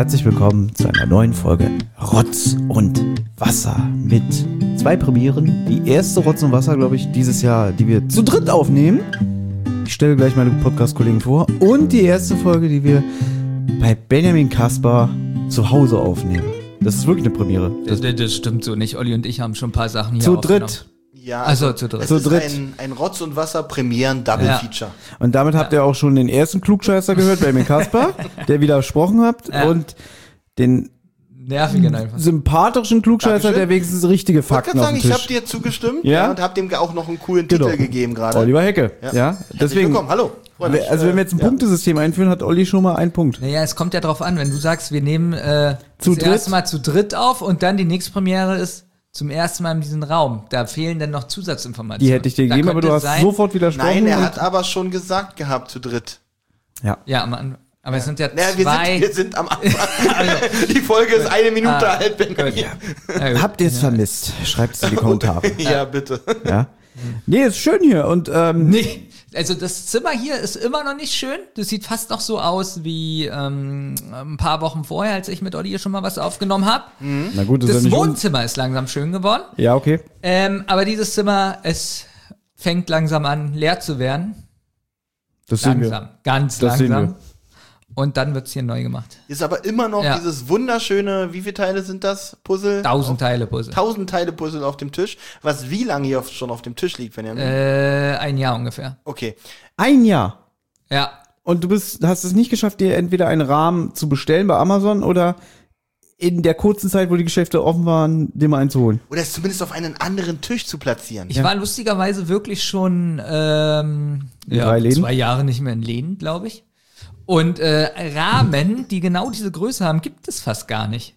Herzlich willkommen zu einer neuen Folge Rotz und Wasser mit 2 Premieren. Die erste Rotz und Wasser, glaube ich, dieses Jahr, die wir zu dritt aufnehmen. Ich stelle gleich meine Podcast-Kollegen vor. Und die erste Folge, die wir bei Benjamin Kaspar zu Hause aufnehmen. Das ist wirklich eine Premiere. Das stimmt so nicht. Olli und ich haben schon ein paar Sachen hier zu aufgenommen. dritt. Ja, also zu dritt. Es ist ein Rotz- und Wasser-Premieren-Double-Feature. Und damit habt ihr auch schon den ersten Klugscheißer gehört, Benjamin Kaspar, der widersprochen hat. Ja. Und den Nervigen einfach. sympathischen Klugscheißer, Dankeschön. der wenigstens richtige Ich wollte Fakten gerade auf sagen, dem ich Tisch. habe dir zugestimmt Ja? und habe dem auch noch einen coolen Genau. Titel gegeben gerade. Oliver Hecke. Ja. Ja, Herzlich deswegen. willkommen, hallo. Freut mich. Also wenn wir jetzt ein Punktesystem einführen, hat Olli schon mal einen Punkt. Naja, es kommt ja drauf an, wenn du sagst, wir nehmen Zu das dritt? erste Mal zu dritt auf und dann die nächste Premiere ist zum ersten Mal in diesem Raum. Da fehlen dann noch Zusatzinformationen. Die hätte ich dir Da gegeben, aber du könnte hast sein- sofort widersprochen. Nein, er und- hat aber schon gesagt gehabt zu dritt. Ja, Mann. Aber es sind ja Naja, zwei... wir sind am Anfang. Die Folge ist 1 Minute alt, Benjamin. Gut. Habt ihr es vermisst? Schreibt es in die Kommentare. Ja, bitte. Ja. Nee, ist schön hier. Und Nee, also das Zimmer hier ist immer noch nicht schön. Das sieht fast noch so aus wie ein paar Wochen vorher, als ich mit Olli hier schon mal was aufgenommen habe. na gut, ist ja Das nicht Wohnzimmer ist langsam schön geworden. Ja, okay. Aber dieses Zimmer, es fängt langsam an, leer zu werden. Das sehen Langsam, ganz Das sehen langsam. Und dann wird's hier neu gemacht. Ist aber immer noch Ja. dieses wunderschöne, wie viele Teile sind das? Puzzle? 1000 Teile Puzzle. 1000 Teile Puzzle auf dem Tisch. Was wie lange hier schon auf dem Tisch liegt, Benjamin? Ein Jahr ungefähr. Okay. wir. Ein Jahr. Ja. Und du hast es nicht geschafft, dir entweder einen Rahmen zu bestellen bei Amazon oder in der kurzen Zeit, wo die Geschäfte offen waren, dir mal einen zu holen. Oder es zumindest auf einen anderen Tisch zu platzieren. Ich war lustigerweise wirklich schon 3 Läden? 2 Jahre nicht mehr in Läden, glaube ich. Und Rahmen, die genau diese Größe haben, gibt es fast gar nicht.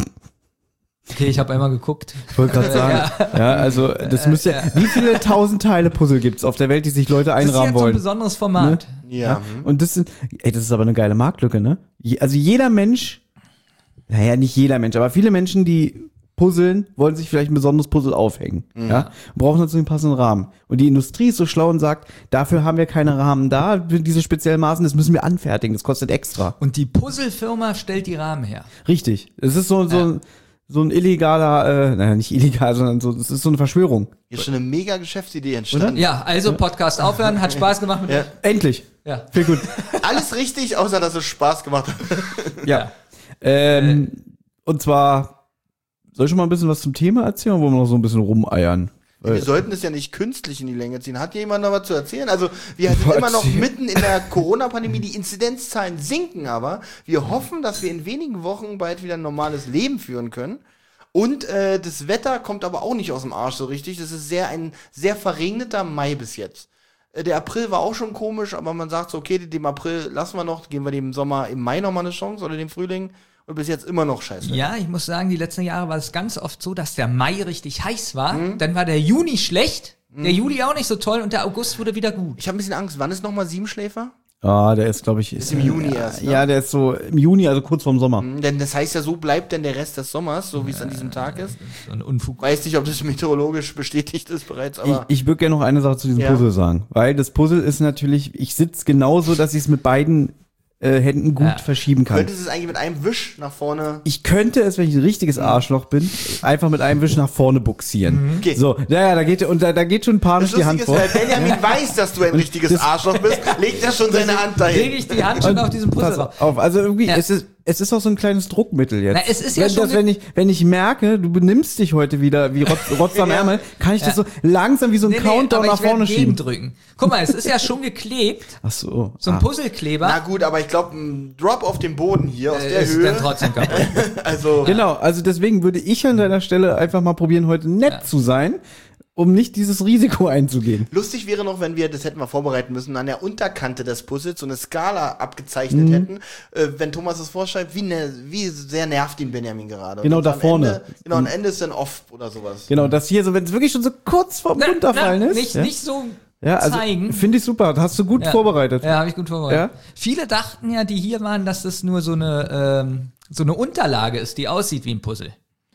Okay, ich habe einmal geguckt. Ich wollte gerade sagen. Ja, also das müsste ja. Wie viele 1000 Teile Puzzle gibt's auf der Welt, die sich Leute Das ist einrahmen jetzt so ein wollen? besonderes Format. Ja. Und das ist aber eine geile Marktlücke, ne? Also jeder Mensch, naja, nicht jeder Mensch, aber viele Menschen, die puzzeln, wollen sich vielleicht ein besonderes Puzzle aufhängen, ja? Und brauchen dazu einen passenden Rahmen. Und die Industrie ist so schlau und sagt, dafür haben wir keine Rahmen da, diese speziellen Maßen, das müssen wir anfertigen, das kostet extra. Und die Puzzlefirma stellt die Rahmen her. Richtig. Es ist so ein illegaler, naja, nicht illegal, sondern es ist so eine Verschwörung. Hier ist schon eine mega Geschäftsidee entstanden. Ja, also Podcast aufhören, hat Spaß gemacht mit Ja. Endlich. Ja. Viel gut. Alles richtig, außer dass es Spaß gemacht hat. Ja. Und zwar, soll ich schon mal ein bisschen was zum Thema erzählen, oder wollen wir noch so ein bisschen rumeiern? Wir sollten es ja nicht künstlich in die Länge ziehen. Hat jemand noch was zu erzählen? Also wir sind Was? immer noch mitten in der Corona-Pandemie. Die Inzidenzzahlen sinken aber. Wir hoffen, dass wir in wenigen Wochen bald wieder ein normales Leben führen können. Und das Wetter kommt aber auch nicht aus dem Arsch so richtig. Das ist ein sehr verregneter Mai bis jetzt. Der April war auch schon komisch, aber man sagt so, okay, dem April lassen wir noch, geben wir dem Sommer im Mai nochmal eine Chance oder dem Frühling. Und bis jetzt immer noch scheiße. Ja, ich muss sagen, die letzten Jahre war es ganz oft so, dass der Mai richtig heiß war. Dann war der Juni schlecht, der Juli auch nicht so toll und der August wurde wieder gut. Ich habe ein bisschen Angst. Wann ist nochmal Siebenschläfer? Ah, der ist, glaube ich, Ist im Juni erst, ne? Ja, der ist so im Juni, also kurz vorm Sommer. Denn das heißt ja, so bleibt denn der Rest des Sommers, so wie es an diesem Tag ist. So ein Unfug. Weiß nicht, ob das meteorologisch bestätigt ist bereits, Ich, aber ich würde gerne noch eine Sache zu diesem Ja. Puzzle sagen, weil das Puzzle ist natürlich, ich sitze genauso, dass ich es mit beiden Händen gut Ja. verschieben kann. könntest du es eigentlich mit einem Wisch nach vorne. Ich könnte es, wenn ich ein richtiges Arschloch bin, einfach mit einem Wisch nach vorne buxieren. Okay. So, ja, da geht schon panisch Das die Hand Lustige ist, vor. weil Benjamin weiß, dass du ein richtiges das- Arschloch bist, legt er schon seine Hand dahin. Lege ich die Hand schon auf diesen Puzzle Pass drauf. auf, also irgendwie, Ja. es ist auch so ein kleines Druckmittel jetzt. Na, es ist ja wenn, schon wenn ich merke, du benimmst dich heute wieder wie Rotz am Ja. Ärmel, kann ich das so langsam wie so ein Countdown aber nach ich werd vorne schieben. gegendrücken. Guck mal, es ist ja schon geklebt, Ach so. so ein Puzzlekleber. Na gut, aber ich glaube, ein Drop auf dem Boden hier aus der ist Höhe. dann trotzdem kaputt. Also, Genau, also deswegen würde ich an deiner Stelle einfach mal probieren, heute nett zu sein, um nicht dieses Risiko einzugehen. lustig wäre noch, wenn wir, das hätten wir vorbereiten müssen, an der Unterkante des Puzzles so eine Skala abgezeichnet hätten. Wenn Thomas es vorschreibt, wie sehr nervt ihn Benjamin gerade. Genau Und da am vorne. Ende, genau, am Ende ist dann off oder sowas. Genau, das hier so, wenn es wirklich schon so kurz vorm Runterfallen ist. Nicht, ja? nicht so Ja, also zeigen. finde ich super. Hast du gut vorbereitet. Ja, habe ich gut vorbereitet. Ja? Viele dachten ja, die hier waren, dass das nur so eine Unterlage ist, die aussieht wie ein Puzzle.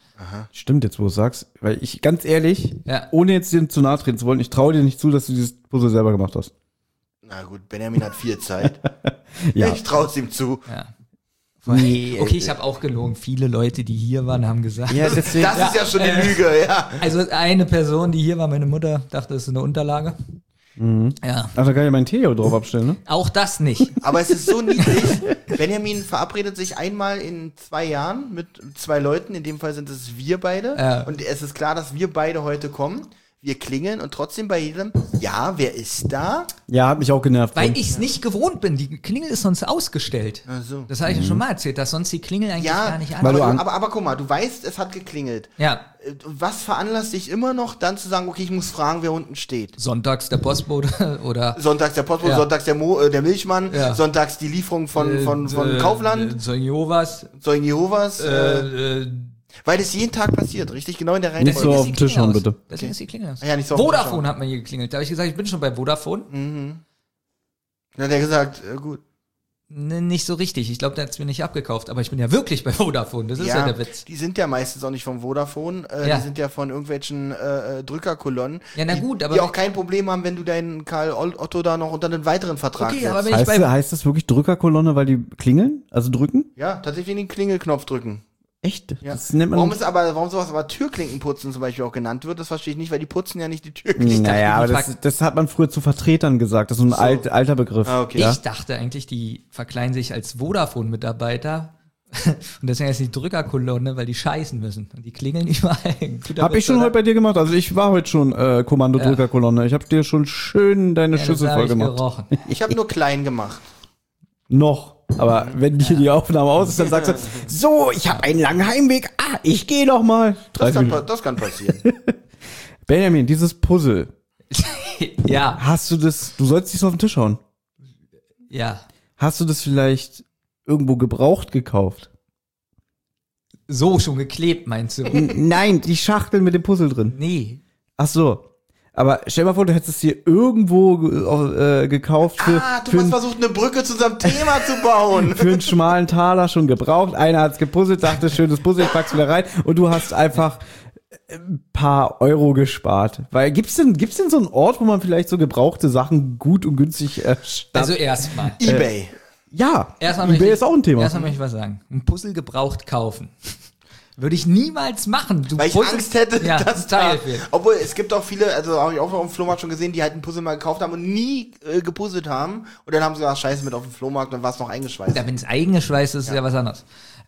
Stimmt jetzt, wo du sagst. Weil ich, ganz ehrlich, Ja. ohne jetzt dir zu nahe treten zu wollen, ich traue dir nicht zu, dass du dieses Puzzle selber gemacht hast. Na gut, Benjamin hat viel Zeit. Ja. Ich traue es ihm zu. Ja. Nee, Okay, ich habe auch gelogen. Viele Leute, die hier waren, haben gesagt. Ja, deswegen. Das ist ja schon eine Lüge, ja. Also eine Person, die hier war, meine Mutter, dachte, das ist eine Unterlage. Ja, Ach, da kann ich meinen Tee drauf abstellen, ne? auch das nicht. Aber es ist so niedlich. Benjamin verabredet sich einmal in 2 Jahren mit 2 Leuten. In dem Fall sind es wir beide. Ja. Und es ist klar, dass wir beide heute kommen. Wir klingeln und trotzdem bei jedem, ja, wer ist da? Ja, hat mich auch genervt. Weil ich es nicht gewohnt bin. Die Klingel ist sonst ausgestellt. Ach so. Das habe ich ja schon mal erzählt, dass sonst die Klingel eigentlich Ja, gar nicht weil an. du aber guck mal, du weißt, es hat geklingelt. Ja, Was veranlasst dich immer noch, dann zu sagen, okay, ich muss fragen, wer unten steht? sonntags der Postbote oder Sonntags der Postbote, Ja. sonntags der Milchmann, Ja. sonntags die Lieferung von Kaufland, Zeugen Jehovas. Zeugen Jehovas, weil das jeden Tag passiert, richtig? Genau in der Nicht so Reihenfolge. auf den Tisch hauen, bitte. Deswegen ist die Klingel aus. Ja, nicht so auf den Tisch Vodafone hat mir hier geklingelt. Da habe ich gesagt, ich bin schon bei Vodafone. Dann hat er gesagt, gut. Nicht so richtig. Ich glaube, der hat es mir nicht abgekauft. Aber ich bin ja wirklich bei Vodafone. Das ist ja der Witz. Die sind ja meistens auch nicht vom Vodafone, Ja. die sind ja von irgendwelchen Drückerkolonnen, Ja, na gut, aber die auch kein Problem haben, wenn du deinen Karl Otto da noch unter einen weiteren Vertrag Okay, setzt. aber wenn ich bei Heißt das wirklich Drückerkolonne, weil die klingeln? Also drücken? Ja, tatsächlich den Klingelknopf drücken. Echt? Ja. Das nennt man. Warum sowas aber Türklinkenputzen zum Beispiel auch genannt wird, das verstehe ich nicht, weil die putzen ja nicht die Türklinken. Naja, aber die das hat man früher zu Vertretern gesagt. Das ist so ein alter Begriff. Ah, okay. Ja? Ich dachte eigentlich, die verkleiden sich als Vodafone-Mitarbeiter. Und deswegen ist die Drückerkolonne, weil die scheißen müssen. Und die klingeln überall. Hab ich schon heute bei dir gemacht. Also ich war heute schon Kommando-Drückerkolonne. Ich hab dir schon schön deine Schüssel voll gemacht. Gerochen. Ich habe nur klein gemacht. Noch. Aber wenn hier die Aufnahme aus ist, dann sagst du, so, ich habe einen langen Heimweg. Ich gehe noch mal. Das kann passieren. Benjamin, dieses Puzzle. Ja, Hast du das, du sollst nicht auf den Tisch hauen. ja. Hast du das vielleicht irgendwo gebraucht gekauft? So schon geklebt, meinst du? Nein, die Schachtel mit dem Puzzle drin. Nee. Ach so. Aber stell mal vor, du hättest es dir irgendwo gekauft für, Du hast versucht, eine Brücke zu unserem Thema zu bauen. für einen schmalen Taler schon gebraucht. Einer hat's gepuzzelt, dachte, schönes Puzzle, ich pack's wieder rein. Und du hast einfach ein paar Euro gespart. Weil gibt's denn so einen Ort, wo man vielleicht so gebrauchte Sachen gut und günstig Also erstmal. eBay. ja, Erstmal eBay ist auch ein Thema. Erstmal möchte ich was sagen. Ein Puzzle gebraucht kaufen. Würde ich niemals machen. Du Weil ich Puzzle- Angst hätte, ja, dass Teil da, fehlt. obwohl es gibt auch viele, also habe ich auch auf dem Flohmarkt schon gesehen, die halt ein Puzzle mal gekauft haben und nie gepuzzelt haben und dann haben sie gesagt, scheiße, mit auf dem Flohmarkt, dann war es noch eingeschweißt. Ja, wenn es eingeschweißt ist, ist ja was anderes.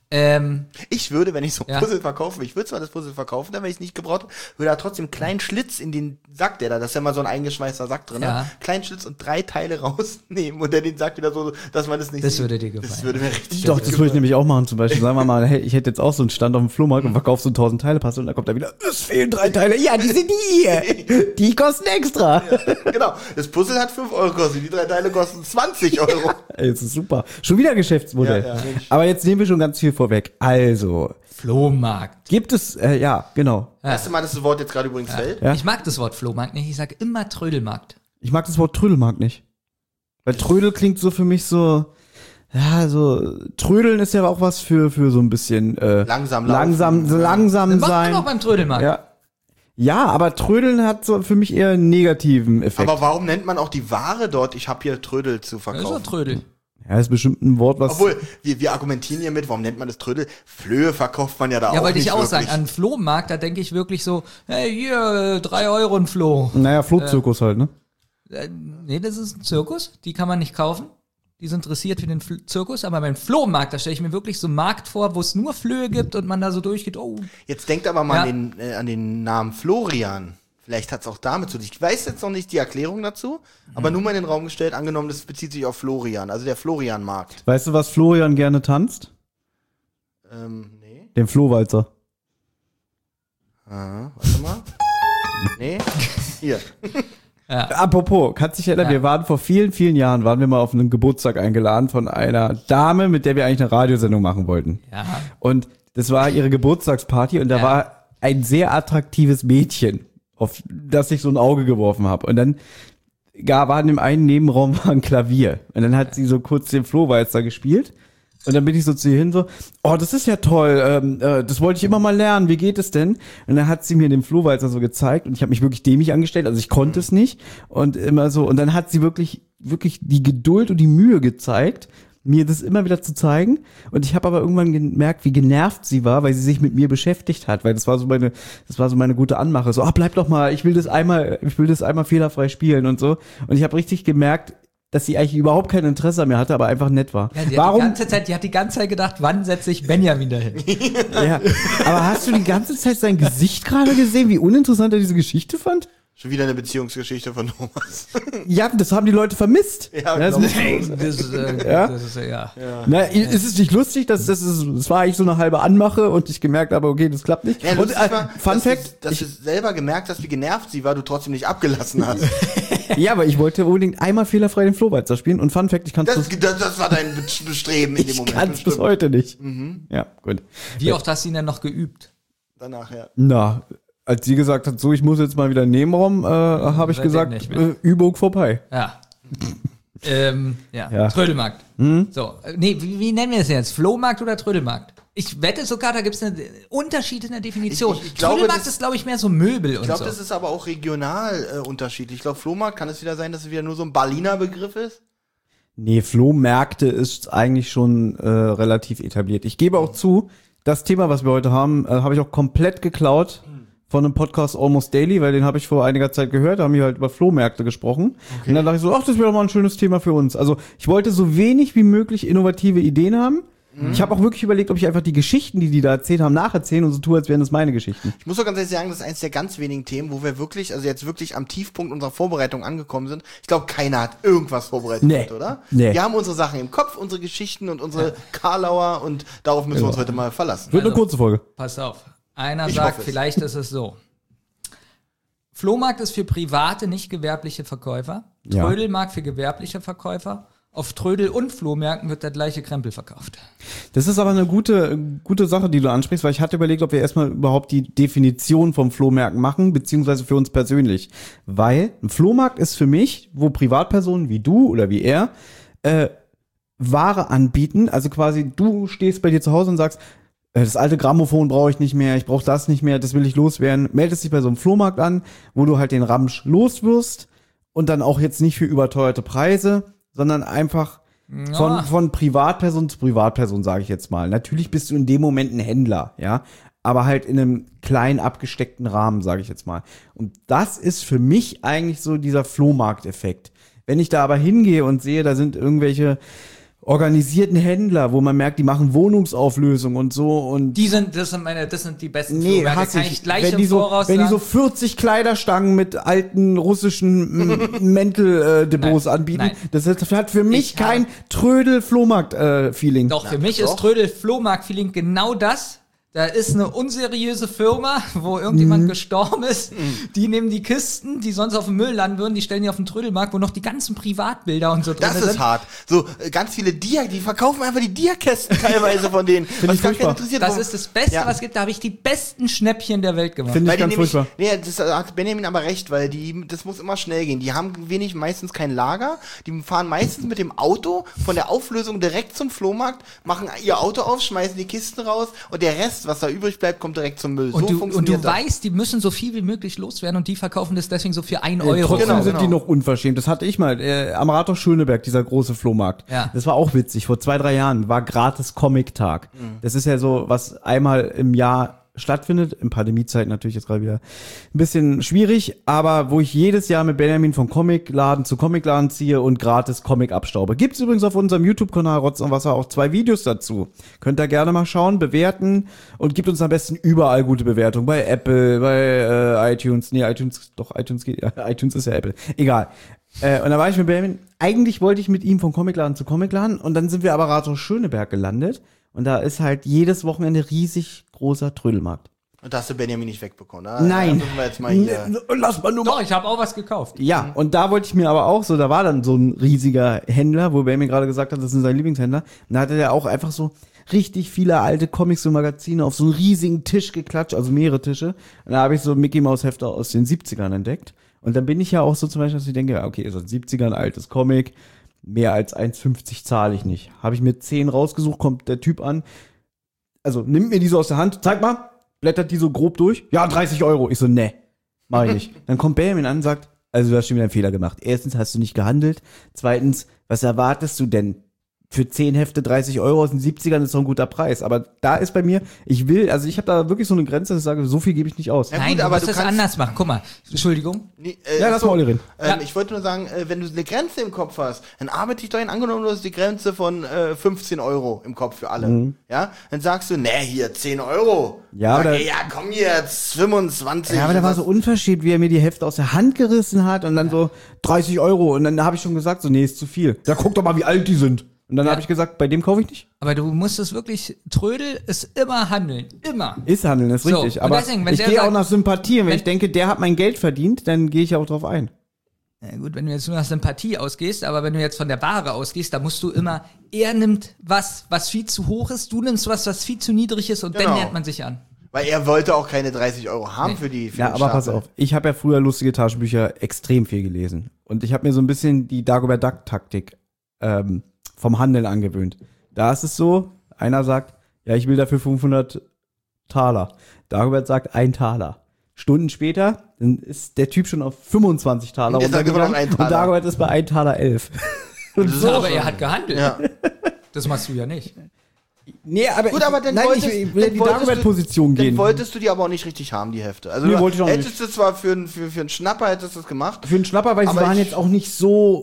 Ich würde, wenn ich so ein Ja. Puzzle verkaufe, ich würde zwar das Puzzle verkaufen, dann wenn ich es nicht gebraucht habe, würde da trotzdem einen kleinen Schlitz in den Sack, das ist ja mal so ein eingeschweißter Sack drin, Ja. ne? Kleinen Schlitz und 3 Teile rausnehmen und dann den Sack wieder so, dass man das nicht Das sieht. würde dir gefallen. Das würde mir richtig Doch, das würde ich nämlich auch machen. Zum Beispiel, sagen wir mal, hey, ich hätte jetzt auch so einen Stand auf dem Flohmarkt und verkaufe so 1000 Teile Puzzle und dann kommt da wieder, es fehlen 3 Teile. Ja, die sind hier. Die kosten extra. Genau, das Puzzle hat 5 Euro gekostet, die 3 Teile kosten 20 Euro. Ey, das ist super. Schon wieder Geschäftsmodell. Ja, Mensch. Aber jetzt nehmen wir schon ganz viel vorweg. Also, Flohmarkt. gibt es, ja, genau. Erste Mal, dass das Wort jetzt gerade übrigens fällt. Ja. Ich mag das Wort Flohmarkt nicht. Ich sage immer Trödelmarkt. Ich mag das Wort Trödelmarkt nicht. Weil Trödel klingt so für mich so, ja, so, Trödeln ist ja auch was für so ein bisschen, Langsam laufen. langsam Das macht man sein. auch beim Trödelmarkt. Ja. Ja, aber Trödeln hat so für mich eher einen negativen Effekt. Aber warum nennt man auch die Ware dort, ich habe hier Trödel zu Das ist doch verkaufen? Trödel. Ja, ist bestimmt ein Wort, was. Obwohl, wir argumentieren hier mit, warum nennt man das Trödel? Flöhe verkauft man ja da Ja, auch wollte nicht ich auch wirklich. sagen. An Flohmarkt, da denke ich wirklich so, hey, hier, 3 Euro ein Floh. Naja, Flohzirkus halt, ne? Nee, das ist ein Zirkus. Die kann man nicht kaufen. Die sind dressiert für den Zirkus. Aber beim Flohmarkt, da stelle ich mir wirklich so einen Markt vor, wo es nur Flöhe gibt und man da so durchgeht. Oh, Jetzt denkt aber mal Ja. an den Namen Florian. Vielleicht hat es auch damit zu tun. Ich weiß jetzt noch nicht die Erklärung dazu, aber nur mal in den Raum gestellt, angenommen, das bezieht sich auf Florian, also der Florian-Markt. Weißt du, was Florian gerne tanzt? Nee. Den Flohwalzer. Warte mal. Nee. Hier. Apropos, kannst dich erinnern, Ja. wir waren vor vielen, vielen Jahren, waren wir mal auf einen Geburtstag eingeladen von einer Dame, mit der wir eigentlich eine Radiosendung machen wollten. ja. Und das war ihre Geburtstagsparty und da Ja. war ein sehr attraktives Mädchen, auf das ich so ein Auge geworfen habe. Und dann war in dem einen Nebenraum war ein Klavier. Und dann hat sie so kurz den Flohwalzer gespielt. Und dann bin ich so zu ihr hin so, oh, das ist ja toll, das wollte ich immer mal lernen, wie geht es denn? Und dann hat sie mir den Flohwalzer so gezeigt und ich habe mich wirklich dämlich angestellt, also ich konnte es nicht. Und immer so, und dann hat sie wirklich die Geduld und die Mühe gezeigt, mir das immer wieder zu zeigen. Und ich habe aber irgendwann gemerkt, wie genervt sie war, weil sie sich mit mir beschäftigt hat, weil das war so meine gute Anmache. So, bleib doch mal, ich will das einmal fehlerfrei spielen und so. Und ich habe richtig gemerkt, dass sie eigentlich überhaupt kein Interesse an mir hatte, aber einfach nett war. Ja, die hat die ganze Zeit gedacht, wann setze ich Benjamin dahin? Ja, aber hast du die ganze Zeit sein Gesicht gerade gesehen, wie uninteressant er diese Geschichte fand? Schon wieder eine Beziehungsgeschichte von Thomas. Ja, das haben die Leute vermisst. Ja, das glaub ist ich. Das ist ja. Na, ist es nicht lustig, das war eigentlich so eine halbe Anmache und ich gemerkt habe, okay, das klappt nicht. Ja, und Fun Fact, dass du selber gemerkt hast, wie genervt sie war, du trotzdem nicht abgelassen hast. ja, aber ich wollte unbedingt einmal fehlerfrei den Flohwalzer spielen und Fun Fact, ich kann es Das war dein Bestreben in dem Moment. Ich kann es bis heute nicht. Ja, gut. Wie oft hast du ihn denn noch geübt? Danach, ja. Na, als sie gesagt hat, so, ich muss jetzt mal wieder in den Nebenraum, habe ich Seitdem gesagt, nicht mehr. Übung vorbei. Ja. Ja. Trödelmarkt. So, wie nennen wir es jetzt? Flohmarkt oder Trödelmarkt? Ich wette sogar, da gibt es einen Unterschied in der Definition. Ich glaube, Trödelmarkt ist, glaube ich, mehr so Möbel Ich und glaube, so. das ist aber auch regional unterschiedlich. Ich glaube, Flohmarkt kann es wieder sein, dass es wieder nur so ein Berliner Begriff ist. Nee, Flohmärkte ist eigentlich schon relativ etabliert. Ich gebe auch zu, das Thema, was wir heute haben, habe ich auch komplett geklaut von einem Podcast Almost Daily, weil den habe ich vor einiger Zeit gehört, da haben wir halt über Flohmärkte gesprochen. Okay. Und dann dachte ich so, das wäre doch mal ein schönes Thema für uns. Also ich wollte so wenig wie möglich innovative Ideen haben. Ich habe auch wirklich überlegt, ob ich einfach die Geschichten, die da erzählt haben, nacherzählen und so tue, als wären das meine Geschichten. Ich muss doch ganz ehrlich sagen, das ist eines der ganz wenigen Themen, wo wir wirklich, also jetzt wirklich am Tiefpunkt unserer Vorbereitung angekommen sind. Ich glaube, keiner hat irgendwas vorbereitet, oder? Nee. Wir haben unsere Sachen im Kopf, unsere Geschichten und unsere Karlauer und darauf müssen wir uns heute mal verlassen. Wird eine kurze Folge. Pass auf. Einer Ich sagt, hoffe es. vielleicht ist es so. Flohmarkt ist für private, nicht gewerbliche Verkäufer. Ja. Trödelmarkt für gewerbliche Verkäufer. Auf Trödel- und Flohmärkten wird der gleiche Krempel verkauft. Das ist aber eine gute Sache, die du ansprichst, weil ich hatte überlegt, ob wir erstmal überhaupt die Definition vom Flohmarkt machen, beziehungsweise für uns persönlich. Weil ein Flohmarkt ist für mich, wo Privatpersonen wie du oder wie er Ware anbieten. Also quasi, du stehst bei dir zu Hause und sagst, das alte Grammophon brauche ich nicht mehr, ich brauche das nicht mehr, das will ich loswerden. Meldest dich bei so einem Flohmarkt an, wo du halt den Ramsch loswirst und dann auch jetzt nicht für überteuerte Preise, sondern einfach von Privatperson zu Privatperson, sage ich jetzt mal. Natürlich bist du in dem Moment ein Händler, ja, aber halt in einem kleinen abgesteckten Rahmen, sage ich jetzt mal. Und das ist für mich eigentlich so dieser Flohmarkteffekt. Wenn ich da aber hingehe und sehe, da sind irgendwelche organisierten Händler, wo man merkt, die machen Wohnungsauflösung und so und Das sind die besten nee, Flohmärkte, kann ich gleich wenn die im Voraus wenn die so sagen. 40 Kleiderstangen mit alten russischen Mänteldepots Nein, anbieten, nein. das hat für mich Ich habe- kein Trödel-Flohmarkt-Feeling. Doch, für mich ist Trödel-Flohmarkt-Feeling genau das. Da ist eine unseriöse Firma, wo irgendjemand gestorben ist. Die nehmen die Kisten, die sonst auf dem Müll landen würden, die stellen die auf den Trödelmarkt, wo noch die ganzen Privatbilder und so drin Das sind. ist hart. So, ganz viele die verkaufen einfach die Dia-Kästen teilweise von denen. Was ich gar furchtbar. keinen interessiert. Das Warum- ist das Beste, Ja. was es gibt. Da habe ich die besten Schnäppchen der Welt gemacht. Finde ich Weil die ganz nämlich, furchtbar. nee, das hat Benjamin aber recht, weil das muss immer schnell gehen. Die haben meistens kein Lager, die fahren meistens mit dem Auto von der Auflösung direkt zum Flohmarkt, machen ihr Auto auf, schmeißen die Kisten raus und der Rest, was da übrig bleibt, kommt direkt zum Müll. Und du das. weißt, die müssen so viel wie möglich loswerden und die verkaufen das deswegen so für 1 Euro. Trotzdem Genau, sind die genau. noch unverschämt. Das hatte ich mal. Am Rathaus Schöneberg, dieser große Flohmarkt. Ja. Das war auch witzig. Vor 2-3 Jahren war gratis Comic-Tag. Das ist ja so, was einmal im Jahr stattfindet. In Pandemiezeit natürlich jetzt gerade wieder ein bisschen schwierig, aber wo ich jedes Jahr mit Benjamin von Comicladen zu Comicladen ziehe und gratis Comic abstaube. Gibt's übrigens auf unserem YouTube-Kanal Rotz und Wasser auch 2 Videos dazu. Könnt ihr gerne mal schauen, bewerten und gibt uns am besten überall gute Bewertungen. Bei Apple, bei iTunes. Nee, iTunes geht. Ja, iTunes ist ja Apple. Egal. Und da war ich mit Benjamin. Eigentlich wollte ich mit ihm von Comicladen zu Comicladen und dann sind wir aber Rathaus Schöneberg gelandet. Und da ist halt jedes Wochenende riesig großer Trödelmarkt. Und da hast du Benjamin nicht wegbekommen. Da Nein. müssen wir jetzt mal hier. Lass mal nur Doch, ich habe auch was gekauft. Ja, und da wollte ich mir aber auch so, da war dann so ein riesiger Händler, wo Benjamin gerade gesagt hat, das ist sein Lieblingshändler. Und da hatte der auch einfach so richtig viele alte Comics und Magazine auf so einen riesigen Tisch geklatscht, also mehrere Tische. Und da habe ich so Mickey Mouse Hefter aus den 70ern entdeckt. Und dann bin ich ja auch so zum Beispiel, dass ich denke, ja, okay, ist aus den 70ern ein altes Comic, mehr als 1,50 zahle ich nicht. Habe ich mir 10 rausgesucht, kommt der Typ an, also nimmt mir die so aus der Hand, zeig mal, blättert die so grob durch, ja, 30 Euro. Ich so, ne, mach ich nicht. Dann kommt Benjamin an und sagt, also du hast schon wieder einen Fehler gemacht. Erstens hast du nicht gehandelt, zweitens, was erwartest du denn? für 10 Hefte 30 Euro aus den 70ern ist doch ein guter Preis. Aber da ist bei mir, ich habe da wirklich so eine Grenze, dass ich sage, so viel gebe ich nicht aus. Ja, Nein, gut, du aber musst du das kannst- anders machen. Guck mal, Entschuldigung. Nee, Ja, lass mal Olli reden. Ja. Ich wollte nur sagen, wenn du eine Grenze im Kopf hast, dann arbeite ich doch hin, angenommen, du hast die Grenze von 15 Euro im Kopf für alle. Ja, dann sagst du, hier 10 Euro. Ja, Sag, aber- ja, komm jetzt, 25. Ja, aber der war so Was- unverschämt, wie er mir die Hefte aus der Hand gerissen hat und dann so 30 Euro. Und dann habe ich schon gesagt, so, nee, ist zu viel. Ja, guck doch mal, wie alt die sind. Und dann habe ich gesagt, bei dem kaufe ich nicht. Aber du musst es wirklich, Trödel ist immer handeln. Immer. Ist Handeln, ist So, richtig. und Aber deswegen, wenn ich der gehe auch sagt- nach Sympathie. Und wenn wenn- ich denke, der hat mein Geld verdient, dann gehe ich auch drauf ein. Ja, gut, wenn du jetzt nur nach Sympathie ausgehst, aber wenn du jetzt von der Ware ausgehst, da musst du immer, er nimmt was viel zu hoch ist, du nimmst was viel zu niedrig ist und Genau. dann nähert man sich an. Weil er wollte auch keine 30 Euro haben Nee. für die für Ja, den aber pass Stapel. auf. Ich habe ja früher lustige Taschenbücher extrem viel gelesen. Und ich habe mir so ein bisschen die Dagobert Duck-Taktik vom Handeln angewöhnt. Da ist es so, einer sagt, ja, ich will dafür 500 Taler. Dagobert sagt 1 Taler. Stunden später, dann ist der Typ schon auf 25 Taler Und der sagt immer noch runtergegangen 1 Taler. und Dagobert ist bei 1 Taler 11. Und Das ist so, auch Aber schon- er hat gehandelt. Ja. Das machst du ja nicht. nee, aber Gut, aber dann nein, wolltest, ich will in die dann wolltest Dagobert-Position du, gehen. Dann wolltest du die aber auch nicht richtig haben, die Hefte. Also Nee, du wollte ich auch hättest du zwar für einen Schnapper hättest du das gemacht. Für einen Schnapper, weil sie Aber waren ich- jetzt auch nicht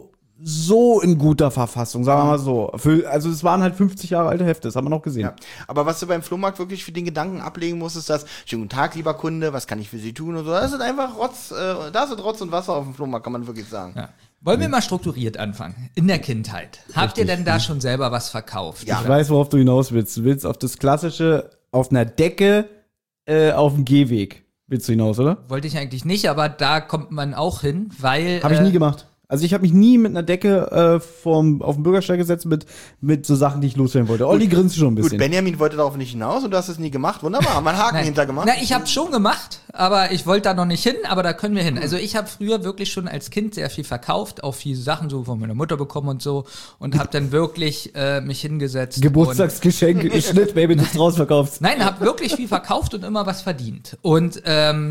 so in guter Verfassung, sagen wir mal so. Also es waren halt 50 Jahre alte Hefte, das haben wir noch gesehen. Ja. Aber was du beim Flohmarkt wirklich für den Gedanken ablegen musst, ist das, schönen guten Tag, lieber Kunde, was kann ich für Sie tun und so. Das ist einfach da ist Rotz und Wasser auf dem Flohmarkt, kann man wirklich sagen. Ja. Wollen wir mal strukturiert anfangen? In der Kindheit. Habt ihr denn da schon selber was verkauft? Ja. Ich weiß, worauf du hinaus willst. Du willst auf das klassische, auf einer Decke, auf dem Gehweg. Willst du hinaus, oder? Wollte ich eigentlich nicht, aber da kommt man auch hin, weil. Habe ich nie gemacht. Also ich habe mich nie mit einer Decke auf den Bürgersteig gesetzt mit so Sachen, die ich loswerden wollte. Olli grinst schon ein Gut, bisschen. Benjamin wollte darauf nicht hinaus und du hast es nie gemacht. Wunderbar, haben wir einen Haken Nein. hintergemacht. Na, ich habe schon gemacht, aber ich wollte da noch nicht hin, aber da können wir hin. Also ich habe früher wirklich schon als Kind sehr viel verkauft, auch viele Sachen so von meiner Mutter bekommen und so und habe dann wirklich mich hingesetzt. Geburtstagsgeschenk, Schnitt, Baby, das rausverkaufst. Nein, habe wirklich viel verkauft und immer was verdient. Und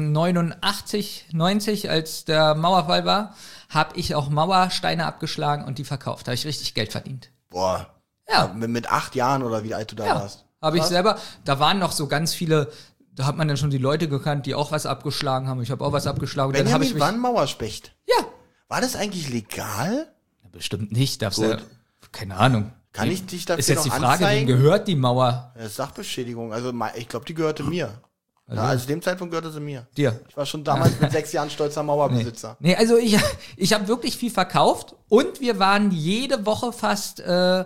89, 90, als der Mauerfall war, habe ich auch Mauersteine abgeschlagen und die verkauft. Habe ich richtig Geld verdient. Boah. Ja. Mit 8 Jahren oder wie alt du da Ja, warst. habe ich Krass. selber. Da waren noch so ganz viele, da hat man dann schon die Leute gekannt, die auch was abgeschlagen haben. Ich habe auch was abgeschlagen. Und dann habe ich Benjamin mich, war ein Mauerspecht. ja, War das eigentlich legal? bestimmt nicht. Darfst Gut. ja, keine Ahnung. Kann ich dich dafür Ist jetzt die noch Frage, wem anzeigen? gehört die Mauer? Das ist Sachbeschädigung. Also ich glaube, die gehörte mir. Also dem Zeitpunkt gehörte sie mir. Dir. Ich war schon damals mit 6 Jahren stolzer Mauerbesitzer. Nee, also ich habe wirklich viel verkauft und wir waren jede Woche fast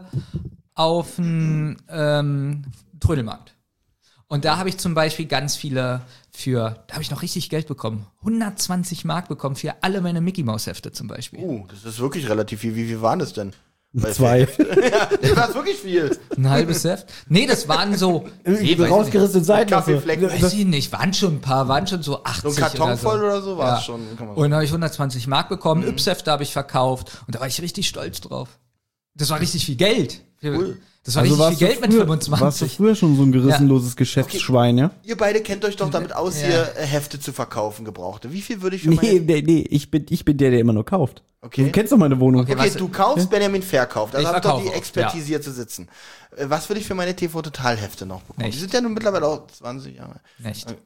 auf dem Trödelmarkt. Und da habe ich zum Beispiel ganz viele da habe ich noch richtig Geld bekommen. 120 Mark bekommen für alle meine Mickey-Maus-Hefte zum Beispiel. Das ist wirklich relativ viel. Wie viel waren das denn? Bei 2. ja, das ist wirklich viel. Ein halbes Heft? Nee, das waren so, nee, weiß Rausgerissene Seiten. Kaffeeflecken. ich nicht, waren schon ein paar, waren schon so 80 So ein Karton oder so. voll oder so war Ja. es schon. Kann man Und dann habe ich 120 Mark bekommen, Yps-Hefte habe ich verkauft und da war ich richtig stolz drauf. Das war richtig viel Geld. Cool. Das war richtig viel Geld mit Warst du 25. früher schon so ein gerissenloses Geschäftsschwein, ja? Ihr beide kennt euch doch damit aus, Ja. hier Hefte zu verkaufen, gebrauchte. Wie viel würde ich für meine... Nee, ich bin der immer nur kauft. Okay. Du kennst doch meine Wohnung. Okay, Okay, was- du kaufst, Benjamin verkauft. Also Ich hab doch die verkaufe auch, Expertise hier zu sitzen. Was würde ich für meine TV-Total-Hefte noch bekommen? Nicht. Die sind ja nun mittlerweile auch 20 Jahre. Nicht.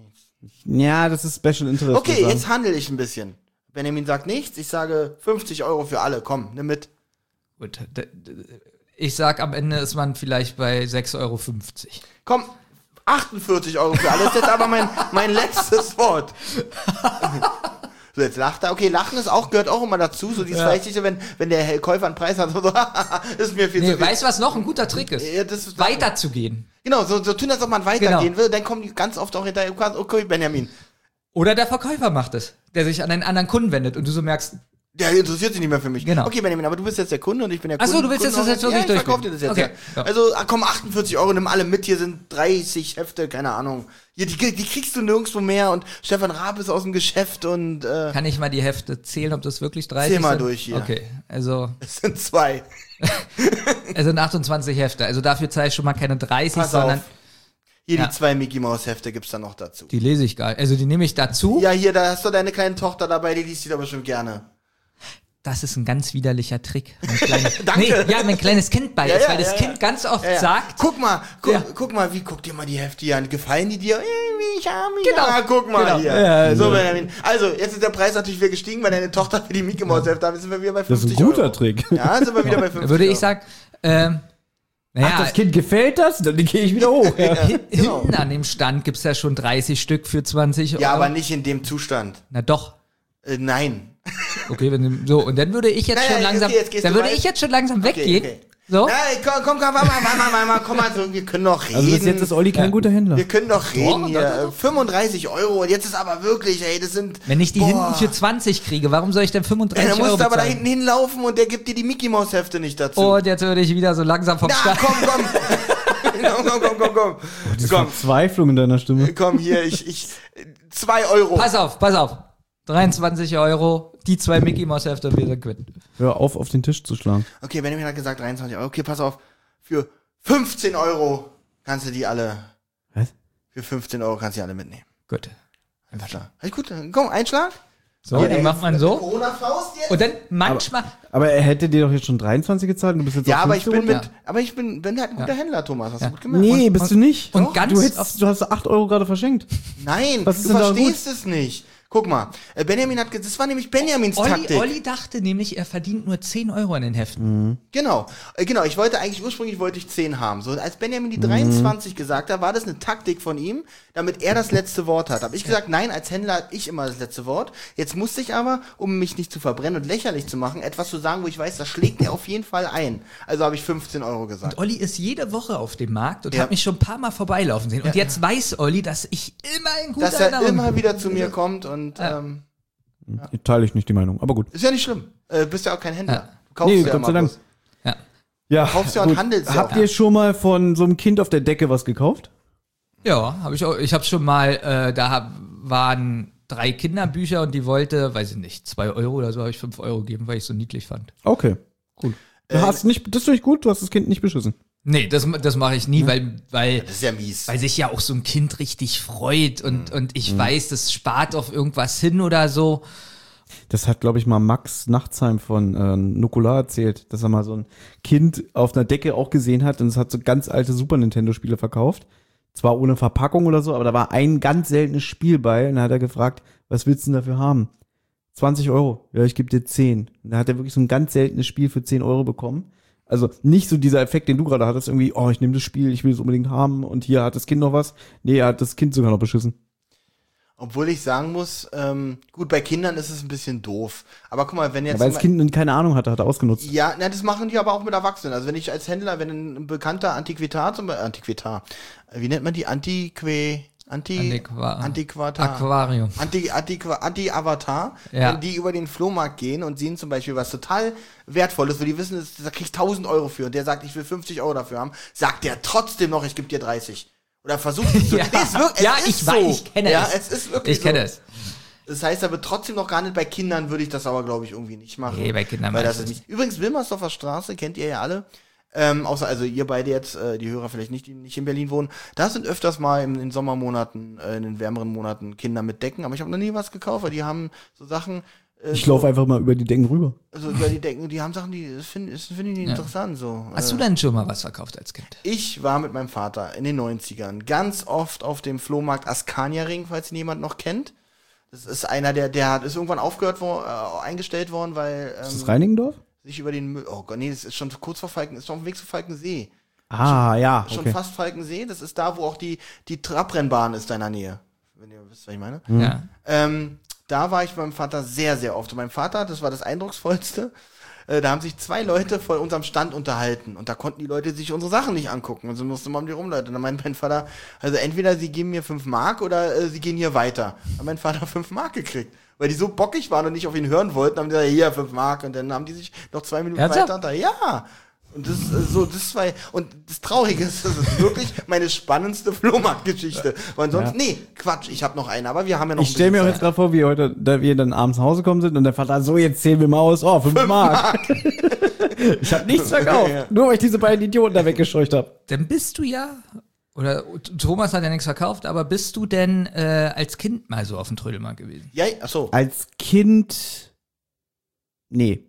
Ja, das ist Special Interest. Okay, muss ich jetzt handle ich ein bisschen. Benjamin sagt nichts, ich sage 50 Euro für alle. Komm, nimm mit. Gut. Ich sag, am Ende ist man vielleicht bei 6,50 Euro. Komm, 48 Euro für alle. Das ist jetzt aber mein letztes Wort. So, jetzt lacht er. Okay, Lachen gehört auch immer dazu. So dieses Leichtige, wenn der Käufer einen Preis hat, so, ist mir viel zu Nee, viel. weißt du, was noch ein guter Trick ist? Ja, das ist Weiterzugehen. Genau, so tun, als ob man weitergehen Genau. will. Dann kommen die ganz oft auch hinterher. Okay, Benjamin. Oder der Verkäufer macht es, der sich an einen anderen Kunden wendet und du so merkst, Der interessiert sich nicht mehr für mich. Genau. Okay, Benjamin, aber du bist jetzt der Kunde und ich bin der Ach so, Kunde. du willst jetzt das jetzt Kunde- wirklich ja, ich verkauf dir durchgehen. das jetzt. Okay, Ja. ja. Also, komm, 48 Euro, nimm alle mit. Hier sind 30 Hefte, keine Ahnung. Hier, die kriegst du nirgendwo mehr und Stefan Raab ist aus dem Geschäft und kann ich mal die Hefte zählen, ob das wirklich 30 Zähl mal sind? durch hier. Okay, also es sind 2. es sind 28 Hefte. Also dafür zahle ich schon mal keine 30, Pass sondern auf. Hier Ja. die 2 Mickey Maus Hefte gibt's dann noch dazu. die lese ich gar nicht. Also die nehme ich dazu. Ja, hier, da hast du deine kleine Tochter dabei, die liest die doch bestimmt gerne. das ist ein ganz widerlicher Trick. Danke. Mein kleines Kind bei ist, weil das Kind ganz oft sagt. Guck mal, guck dir mal die Hefte an. Gefallen die dir? Genau. Ja, guck mal Genau. hier. Ja, so, Benjamin. Also, jetzt ist der Preis natürlich wieder gestiegen, weil deine Tochter für die Mickey Mouse Hefte haben. Jetzt sind wir wieder bei 50 Das ist ein guter Euro. Trick. Ja, sind wir wieder bei 50 Da würde Euro. ich sagen, Ach, das Kind gefällt das? Dann gehe ich wieder hoch. Ja. hinten an dem Stand gibt's ja schon 30 Stück für 20 Euro. Ja, aber nicht in dem Zustand. Na doch. Nein. Okay, so, und dann würde ich jetzt Naja, schon langsam, okay, jetzt gehst dann du würde weit. ich jetzt schon langsam weggehen. Okay. So. Nein, komm, warte mal, komm mal, so, wir können doch reden. Also bis jetzt ist Olli kein guter Händler. Wir können doch reden Doch, hier. doch. 35 Euro und jetzt ist aber wirklich, ey, das sind... Wenn ich die hinten für 20 kriege, warum soll ich denn 35 dann Euro musst du aber da bezahlen? hinten hinlaufen und der gibt dir die Mickey Maus Hefte nicht dazu. Und jetzt würde ich wieder so langsam vom Na, Start. komm. komm. Die Verzweiflung in deiner Stimme. Komm hier, ich 2 Euro. Pass auf. 23 Euro, die 2 Mickey Mouse Hefte und wir sind quitt. Hör auf den Tisch zu schlagen. Okay, Benjamin hat gesagt 23 Euro. Okay, pass auf. Für 15 Euro kannst du die alle... Was? Für 15 Euro kannst du die alle mitnehmen. Gut. Alles klar. Alles gut, dann komm, Einschlag. So, dann macht man so. Corona-Faust jetzt. Und dann manchmal. Aber er hätte dir doch jetzt schon 23 gezahlt und du bist jetzt Ja, auf aber ich 15 bin runter? bin halt ein guter Händler, Thomas. Hast du gut gemacht. Nee, bist du nicht. und Doch, ganz du hast 8 Euro gerade verschenkt. Nein, Was ist du denn da verstehst es nicht. Guck mal, Benjamin hat das war nämlich Benjamins Taktik. Olli dachte nämlich, er verdient nur 10 Euro an den Heften. Genau, ich wollte eigentlich, ursprünglich wollte ich 10 haben. So, als Benjamin die 23 gesagt hat, war das eine Taktik von ihm, damit er das letzte Wort hat. Habe ich gesagt, nein, als Händler habe ich immer das letzte Wort. Jetzt musste ich aber, um mich nicht zu verbrennen und lächerlich zu machen, etwas zu sagen, wo ich weiß, das schlägt er auf jeden Fall ein. Also habe ich 15 Euro gesagt. Olli ist jede Woche auf dem Markt und Ja. hat mich schon ein paar Mal vorbeilaufen sehen. Und jetzt weiß Olli, dass ich immer in guter Dass er Erinnerung immer wieder zu mir kommt und Teile ich nicht die Meinung, aber gut. ist ja nicht schlimm. Bist ja auch kein Händler. Ja. Du kaufst Nee, ja Gott sei immer Dank. bloß. Ja. Ja, Kaufst ja und handelst ja Habt auch. ihr schon mal von so einem Kind auf der Decke was gekauft? Ja, habe ich auch. Ich habe schon mal, waren 3 Kinderbücher und die wollte, weiß ich nicht, 2 Euro oder so, habe ich 5 Euro gegeben, weil ich es so niedlich fand. Okay, cool. Du hast nicht, das finde ich gut, du hast das Kind nicht beschissen. Nee, das mache ich nie, weil Das ist ja mies. sich ja auch so ein Kind richtig freut und ich weiß, das spart auf irgendwas hin oder so. Das hat, glaube ich, mal Max Nachtsheim von Nukular erzählt, dass er mal so ein Kind auf einer Decke auch gesehen hat und es hat so ganz alte Super Nintendo-Spiele verkauft. Zwar ohne Verpackung oder so, aber da war ein ganz seltenes Spiel bei und da hat er gefragt, was willst du denn dafür haben? 20 Euro. Ja, ich gebe dir 10. Und da hat er wirklich so ein ganz seltenes Spiel für 10 Euro bekommen. Also nicht so dieser Effekt, den du gerade hattest, irgendwie, oh, ich nehme das Spiel, ich will es unbedingt haben und hier hat das Kind noch was. Nee, er hat das Kind sogar noch beschissen. Obwohl ich sagen muss, gut, bei Kindern ist es ein bisschen doof. Aber guck mal, wenn jetzt... Ja, weil das Kind keine Ahnung hatte, hat er ausgenutzt. Ja, na, das machen die aber auch mit Erwachsenen. Also wenn ich als Händler, wenn ein bekannter Antiquitar, wie nennt man die? Aquarium. Anti-Avatar, Ja. wenn die über den Flohmarkt gehen und sehen zum Beispiel was total Wertvolles, wo die wissen, da krieg ich 1000 Euro für und der sagt, ich will 50 Euro dafür haben, sagt der trotzdem noch, ich gebe dir 30. Oder versucht es zu. Ja. Nee, es wirkt- es Ja, ist ich so. weiß, ich kenne ja, es. es ist wirklich Ich kenne so. es. Das heißt aber trotzdem noch gar nicht, bei Kindern würde ich das aber, glaube ich, irgendwie nicht machen. Nee, bei Kindern weil das mach ich ist nicht. Übrigens, Wilmersdorfer Straße, kennt ihr ja alle. Außer, also ihr beide jetzt, die Hörer vielleicht nicht, die nicht in Berlin wohnen. Da sind öfters mal in den Sommermonaten, in den wärmeren Monaten Kinder mit Decken, aber ich habe noch nie was gekauft, weil die haben so Sachen. Ich laufe einfach mal über die Decken rüber. Also über die Decken, die haben Sachen, die finde ich interessant. So. Hast du denn schon mal was verkauft als Kind? Ich war mit meinem Vater in den 90ern ganz oft auf dem Flohmarkt Askania-Ring, falls ihn jemand noch kennt. Das ist einer, der ist irgendwann eingestellt worden, weil Ist das Reinigendorf? sich über den Müll, oh Gott, nee, das ist schon kurz vor Falken, ist schon auf dem Weg zu Falkensee. Ah, ja, Schon okay. fast Falkensee, das ist da, wo auch die Trabrennbahn ist da in der Nähe. Wenn ihr wisst, was ich meine. Ja. Da war ich bei meinem Vater sehr, sehr oft. Und mein Vater, das war das Eindrucksvollste, da haben sich 2 Leute vor unserem Stand unterhalten. Und da konnten die Leute sich unsere Sachen nicht angucken. Also musste man um die rumleiten. Und dann meinte mein Vater, also entweder sie geben mir 5 Mark oder sie gehen hier weiter. Dann hat mein Vater 5 Mark gekriegt. Weil die so bockig waren und nicht auf ihn hören wollten, haben die gesagt, hier 5 Mark. Und dann haben die sich noch 2 Minuten Ernsthaft? weiter. Und da, ja. Und das war, und das Traurige ist, das ist wirklich meine spannendste Flohmarktgeschichte. Weil sonst, nee, Quatsch, ich habe noch eine, aber wir haben ja noch Ich stelle mir auch jetzt gerade vor, wie heute, da wir dann abends nach Hause gekommen sind und der Vater, so, jetzt zählen wir mal aus, oh, 5 Mark. Ich habe nichts verkauft, Ja. nur weil ich diese beiden Idioten da weggescheucht habe. Dann bist du ja, oder Thomas hat ja nichts verkauft, aber bist du denn als Kind mal so auf dem Trödelmarkt gewesen? Ja, achso. Als Kind, nee.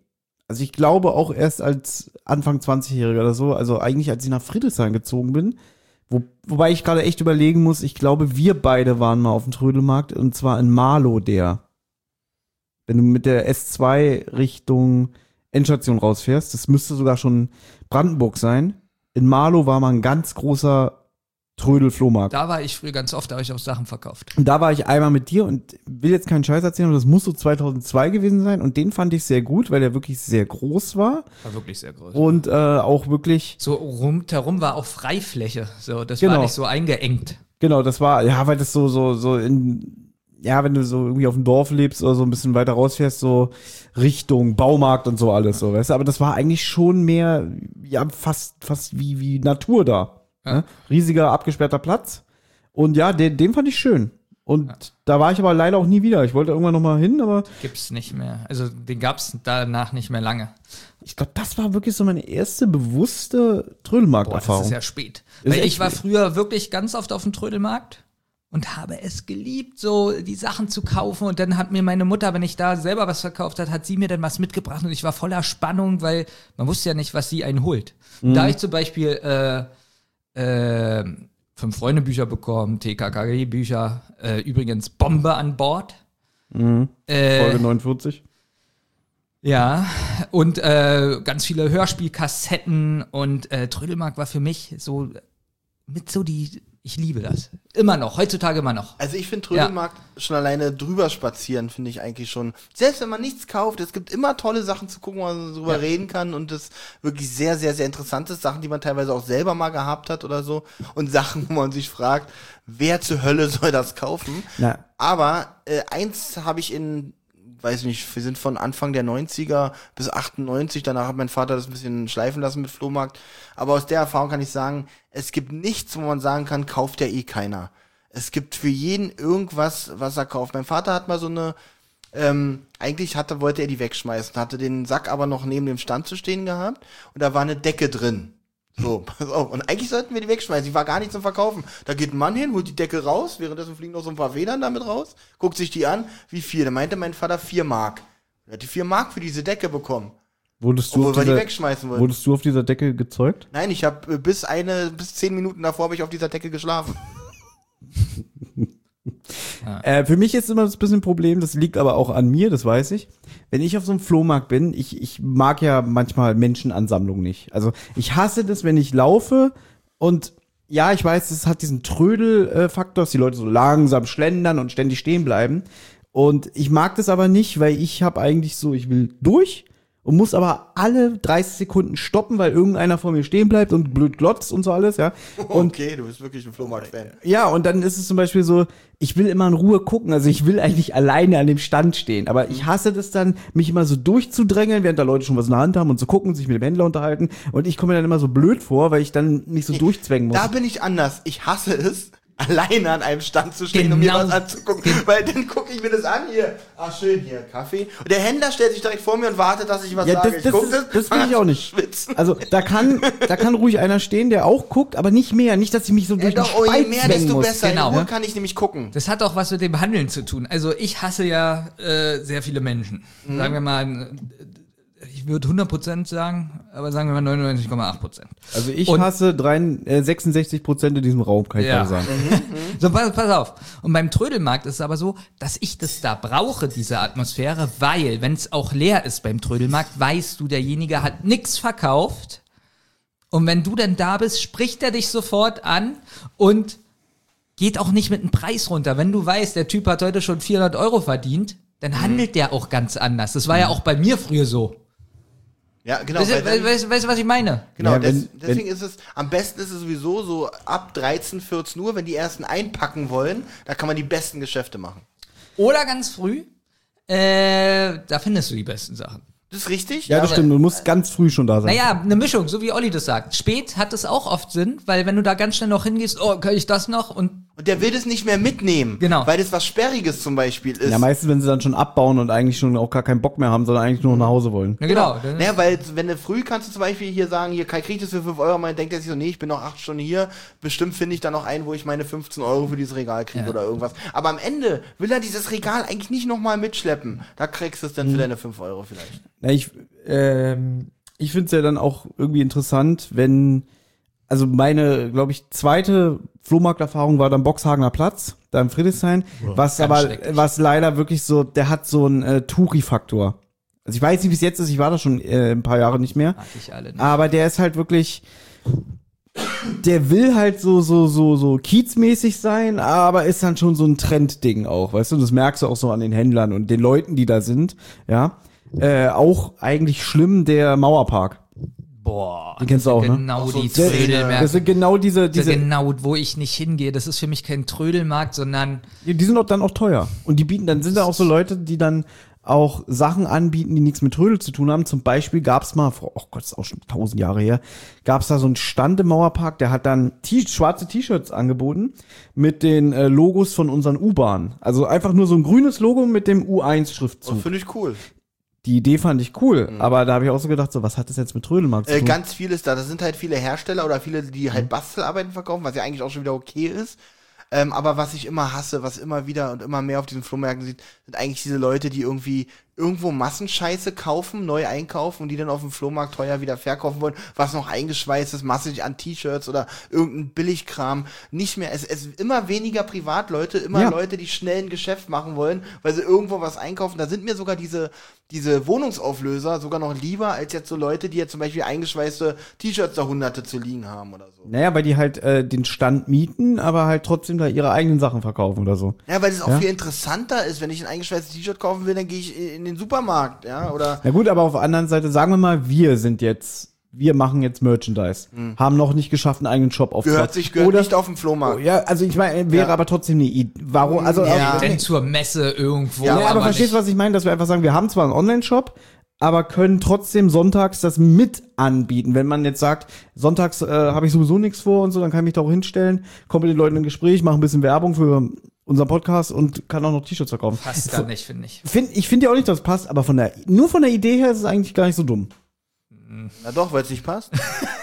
Also ich glaube auch erst als Anfang 20-Jähriger oder so, also eigentlich als ich nach Friedrichshain gezogen bin, wobei ich gerade echt überlegen muss, ich glaube, wir beide waren mal auf dem Trödelmarkt und zwar in Marlow der. Wenn du mit der S2 Richtung Endstation rausfährst, das müsste sogar schon Brandenburg sein. In Marlow war mal ein ganz großer Trödel-Flohmarkt. Da war ich früher ganz oft, da habe ich auch Sachen verkauft. Und da war ich einmal mit dir und will jetzt keinen Scheiß erzählen, aber das muss so 2002 gewesen sein und den fand ich sehr gut, weil der wirklich sehr groß war. War wirklich sehr groß. Und auch wirklich. So rundherum war auch Freifläche. So, das Genau. war nicht so eingeengt. Genau, das war, ja, weil das so in, ja, wenn du so irgendwie auf dem Dorf lebst oder so ein bisschen weiter rausfährst, so Richtung Baumarkt und so alles, so, weißt du, aber das war eigentlich schon mehr, ja, fast wie Natur da. Ja. Ne? Riesiger, abgesperrter Platz. Und ja, den fand ich schön. Und da war ich aber leider auch nie wieder. Ich wollte irgendwann noch mal hin, aber Gibt's nicht mehr. Also den gab's danach nicht mehr lange. ich glaube, das war wirklich so meine erste bewusste Trödelmarkterfahrung. Das ist ja spät. Ist Weil echt ich war spät. früher wirklich ganz oft auf dem Trödelmarkt und habe es geliebt, so die Sachen zu kaufen. Und dann hat mir meine Mutter, wenn ich da selber was verkauft hat sie mir dann was mitgebracht und ich war voller Spannung, weil man wusste ja nicht, was sie einen holt. Da habe ich zum Beispiel 5-Freunde-Bücher bekommen, TKKG-Bücher, übrigens Bombe an Bord. Folge 49. Ja, und ganz viele Hörspielkassetten und Trödelmarkt war für mich so mit so ich liebe das. Immer noch, heutzutage immer noch. Also ich finde Trödelmarkt schon alleine drüber spazieren, finde ich eigentlich schon. Selbst wenn man nichts kauft, es gibt immer tolle Sachen zu gucken, wo man drüber reden kann und das wirklich sehr, sehr, sehr interessant ist. Sachen, die man teilweise auch selber mal gehabt hat oder so. Und Sachen, wo man sich fragt, wer zur Hölle soll das kaufen? Ja. Aber eins habe ich weiß nicht, wir sind von Anfang der 90er bis 98, danach hat mein Vater das ein bisschen schleifen lassen mit Flohmarkt, aber aus der Erfahrung kann ich sagen, es gibt nichts, wo man sagen kann, kauft ja eh keiner. Es gibt für jeden irgendwas, was er kauft. Mein Vater hat mal so eine, eigentlich wollte er die wegschmeißen, hatte den Sack aber noch neben dem Stand zu stehen gehabt und da war eine Decke drin. So, pass auf. Und eigentlich sollten wir die wegschmeißen. Die war gar nicht zum Verkaufen. Da geht ein Mann hin, holt die Decke raus, währenddessen fliegen noch so ein paar Federn damit raus, guckt sich die an, wie viel. Da meinte mein Vater 4 Mark. Er hat die 4 Mark für diese Decke bekommen. Wurdest Obwohl wir die wegschmeißen wollten. Wurdest du auf dieser Decke gezeugt? Nein, ich habe bis 10 Minuten davor habe ich auf dieser Decke geschlafen. Für mich ist immer das bisschen ein Problem, das liegt aber auch an mir, das weiß ich. Wenn ich auf so einem Flohmarkt bin, ich mag ja manchmal Menschenansammlungen nicht. Also ich hasse das, wenn ich laufe und ja, ich weiß, es hat diesen Trödel-Faktor, dass die Leute so langsam schlendern und ständig stehen bleiben. Und ich mag das aber nicht, weil ich habe eigentlich so, ich will durch und muss aber alle 30 Sekunden stoppen, weil irgendeiner vor mir stehen bleibt und blöd glotzt und so alles, ja. Und Okay, du bist wirklich ein Flohmarkt-Fan. ja, und dann ist es zum Beispiel so, ich will immer in Ruhe gucken, also ich will eigentlich alleine an dem Stand stehen, aber ich hasse das dann, mich immer so durchzudrängeln, während da Leute schon was in der Hand haben und so gucken, sich mit dem Händler unterhalten und ich komme mir dann immer so blöd vor, weil ich dann mich so durchzwängen muss. Da bin ich anders. Ich hasse es, alleine an einem Stand zu stehen und mir Genau. was anzugucken. Weil dann gucke ich mir das an, hier, ach schön, hier, Kaffee. Und der Händler stellt sich direkt vor mir und wartet, dass ich was Ja, sage. Ich guck das will ich auch nicht. Schwitzen. Also da kann ruhig einer stehen, der auch guckt, aber nicht mehr, nicht, dass ich mich so durch den Doch, oh, je Spalt mehr, zwängen desto muss. besser. Genau. In Ruhe kann ich nämlich gucken. Das hat auch was mit dem Handeln zu tun. Also ich hasse ja sehr viele Menschen. Sagen wir mal, ich würde 100% sagen, aber sagen wir mal 99,8%. Also ich Und- hasse 66% in diesem Raum, kann ich Ja. gerade sagen. So, pass auf. Und beim Trödelmarkt ist es aber so, dass ich das da brauche, diese Atmosphäre, weil, wenn es auch leer ist beim Trödelmarkt, weißt du, derjenige hat nichts verkauft. Und wenn du dann da bist, spricht er dich sofort an und geht auch nicht mit dem Preis runter. Wenn du weißt, der Typ hat heute schon 400 € verdient, dann handelt der auch ganz anders. Das war ja auch bei mir früher so. Ja, genau. Weißt weil dann- du, was ich meine? Genau, Ja, wenn- deswegen ist es, am besten ist es sowieso so ab 13, 14 Uhr, wenn die ersten einpacken wollen, da kann man die besten Geschäfte machen. Oder ganz früh, da findest du die besten Sachen. Das ist richtig? Ja, das stimmt, du musst ganz früh schon da sein. Naja, eine Mischung, so wie Olli das sagt. Spät hat es auch oft Sinn, weil wenn du da ganz schnell noch hingehst, oh, kann ich das noch? Und Und der will das nicht mehr mitnehmen. Genau. Weil das was Sperriges zum Beispiel ist. Ja, meistens, wenn sie dann schon abbauen und eigentlich schon auch gar keinen Bock mehr haben, sondern eigentlich nur noch nach Hause wollen. Ja, genau. Naja, weil wenn du früh kannst du zum Beispiel hier sagen, hier Kai kriegt das für 5 Euro, man denkt er sich so, nee, ich bin noch 8 Stunden hier, bestimmt finde ich da noch einen, wo ich meine 15 Euro für dieses Regal kriege oder irgendwas. Aber am Ende will er dieses Regal eigentlich nicht nochmal mitschleppen. Da kriegst du es dann für deine 5 Euro vielleicht. Ja, ich finde es ja dann auch irgendwie interessant, wenn, also meine, glaube ich, zweite Flohmarkterfahrung war dann Boxhagener Platz, da im Friedrichshain, was leider wirklich so, der hat so einen Touri-Faktor. Also ich weiß nicht, wie es jetzt ist, ich war da schon ein paar Jahre nicht mehr, Mag ich alle nicht. aber der ist halt wirklich, der will halt so kiezmäßig sein, aber ist dann schon so ein Trendding auch, weißt du, das merkst du auch so an den Händlern und den Leuten, die da sind, ja. Auch eigentlich schlimm, der Mauerpark. Boah. Den kennst du auch, ne? Genau Auch so die Szene. Trödelmärkte. Das sind genau diese, Genau, wo ich nicht hingehe. Das ist für mich kein Trödelmarkt, sondern die sind auch dann auch teuer. Und die bieten, dann sind da auch so Leute, die dann auch Sachen anbieten, die nichts mit Trödel zu tun haben. Zum Beispiel gab's mal, oh Gott, das ist auch schon 1000 Jahre her, gab's da so einen Stand im Mauerpark, der hat dann schwarze T-Shirts angeboten mit den Logos von unseren U-Bahnen. Also einfach nur so ein grünes Logo mit dem U1-Schriftzug. Das finde ich cool. Die Idee fand ich cool, aber da habe ich auch so gedacht, so was hat das jetzt mit Trödelmarkt zu tun? Ganz viel ist da. Das sind halt viele Hersteller oder viele, die halt Bastelarbeiten verkaufen, was ja eigentlich auch schon wieder okay ist. Aber was ich immer hasse, was immer wieder und immer mehr auf diesen Flohmärkten sieht, sind eigentlich diese Leute, die irgendwie irgendwo Massenscheiße kaufen, neu einkaufen und die dann auf dem Flohmarkt teuer wieder verkaufen wollen, was noch eingeschweißt ist, massig an T-Shirts oder irgendein Billigkram. Nicht mehr, es immer weniger Privatleute, immer Leute, die schnell ein Geschäft machen wollen, weil sie irgendwo was einkaufen. Da sind mir sogar diese Wohnungsauflöser sogar noch lieber als jetzt so Leute, die jetzt zum Beispiel eingeschweißte T-Shirts da Hunderte zu liegen haben oder so. Naja, weil die halt den Stand mieten, aber halt trotzdem da ihre eigenen Sachen verkaufen oder so. Ja, weil es auch viel interessanter ist. Wenn ich ein eingeschweißtes T-Shirt kaufen will, dann gehe ich in den Supermarkt, ja, oder. Na gut, aber auf der anderen Seite, sagen wir mal, wir machen jetzt Merchandise, haben noch nicht geschafft, einen eigenen Shop aufzubauen. Gehört nicht auf dem Flohmarkt. Ja, also ich meine, wäre aber trotzdem eine Idee. Warum? Also, denn zur Messe irgendwo. Ja, aber verstehst du, was ich meine? Dass wir einfach sagen, wir haben zwar einen Online-Shop, aber können trotzdem sonntags das mit anbieten. Wenn man jetzt sagt, sonntags habe ich sowieso nichts vor und so, dann kann ich mich da auch hinstellen, komme mit den Leuten in Gespräch, mache ein bisschen Werbung für unseren Podcast und kann auch noch T-Shirts verkaufen. Passt gar nicht, finde ich. Ich finde ja auch nicht, dass es passt, aber nur von der Idee her ist es eigentlich gar nicht so dumm. Na doch, weil es nicht passt.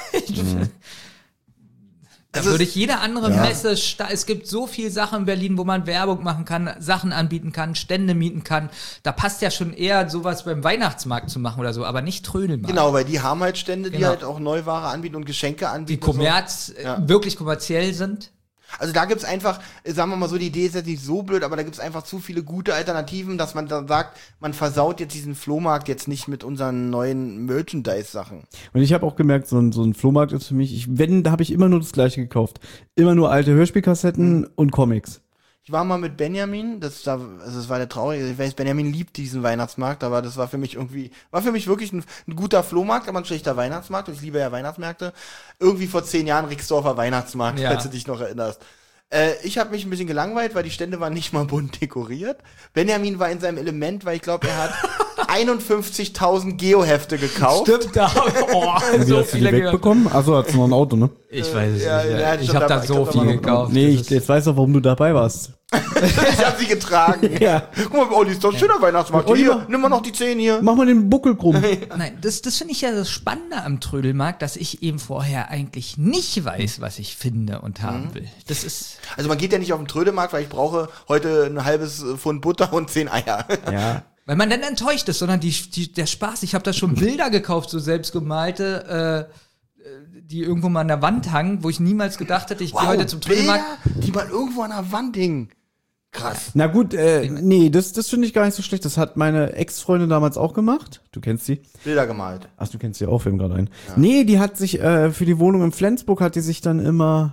Da würde ich jede andere Messe, es gibt so viel Sachen in Berlin, wo man Werbung machen kann, Sachen anbieten kann, Stände mieten kann. Da passt ja schon eher sowas beim Weihnachtsmarkt zu machen oder so, aber nicht Trödelmarkt. Genau, weil die haben halt Stände, die Genau. halt auch Neuware anbieten und Geschenke anbieten. Die wirklich kommerziell sind. Also da gibt's einfach, sagen wir mal so, die Idee ist jetzt nicht so blöd, aber da gibt's einfach zu viele gute Alternativen, dass man dann sagt, man versaut jetzt diesen Flohmarkt jetzt nicht mit unseren neuen Merchandise-Sachen. Und ich habe auch gemerkt, so ein Flohmarkt ist für mich, da habe ich immer nur das Gleiche gekauft. Immer nur alte Hörspielkassetten und Comics. Ich war mal mit Benjamin, das war der traurige, ich weiß, Benjamin liebt diesen Weihnachtsmarkt, aber das war für mich wirklich ein guter Flohmarkt, aber ein schlechter Weihnachtsmarkt und ich liebe ja Weihnachtsmärkte. Irgendwie vor 10 Jahren Rixdorfer Weihnachtsmarkt, falls du dich noch erinnerst. Ich habe mich ein bisschen gelangweilt, weil die Stände waren nicht mal bunt dekoriert. Benjamin war in seinem Element, weil ich glaube, er hat 51.000 Geohefte gekauft. Stimmt, da. Oh, Wie hast du die wegbekommen? Achso, hast du noch ein Auto, ne? Ich weiß es Ja, nicht. ja, Ich schon habe da dabei. so Ich glaub, da war viel noch- gekauft. Nee, Das ist- jetzt weißt du, warum du dabei warst. Ich habe sie getragen. Ja. Guck mal, Olli, ist doch ein schöner Weihnachtsmarkt. Oliver. Hier, nimm mal noch die 10 hier. Mach mal den Buckel krumm. Nein, das finde ich ja das Spannende am Trödelmarkt, dass ich eben vorher eigentlich nicht weiß, was ich finde und haben will. Das ist. Also man geht ja nicht auf den Trödemarkt, weil ich brauche heute ein halbes Pfund Butter und 10 Eier. Ja. Weil man dann enttäuscht ist, sondern der Spaß. Ich habe da schon Bilder gekauft, so selbstgemalte, die irgendwo mal an der Wand hangen, wo ich niemals gedacht hätte, ich gehe heute zum Trödelmarkt. Bilder, die mal irgendwo an der Wand hingen. Krass. Na gut, nee, das finde ich gar nicht so schlecht. Das hat meine Ex-Freundin damals auch gemacht. Du kennst sie. Bilder gemalt. Ach, du kennst sie auch, fällt mir gerade ein. Ja. Nee, die hat sich für die Wohnung in Flensburg hat die sich dann immer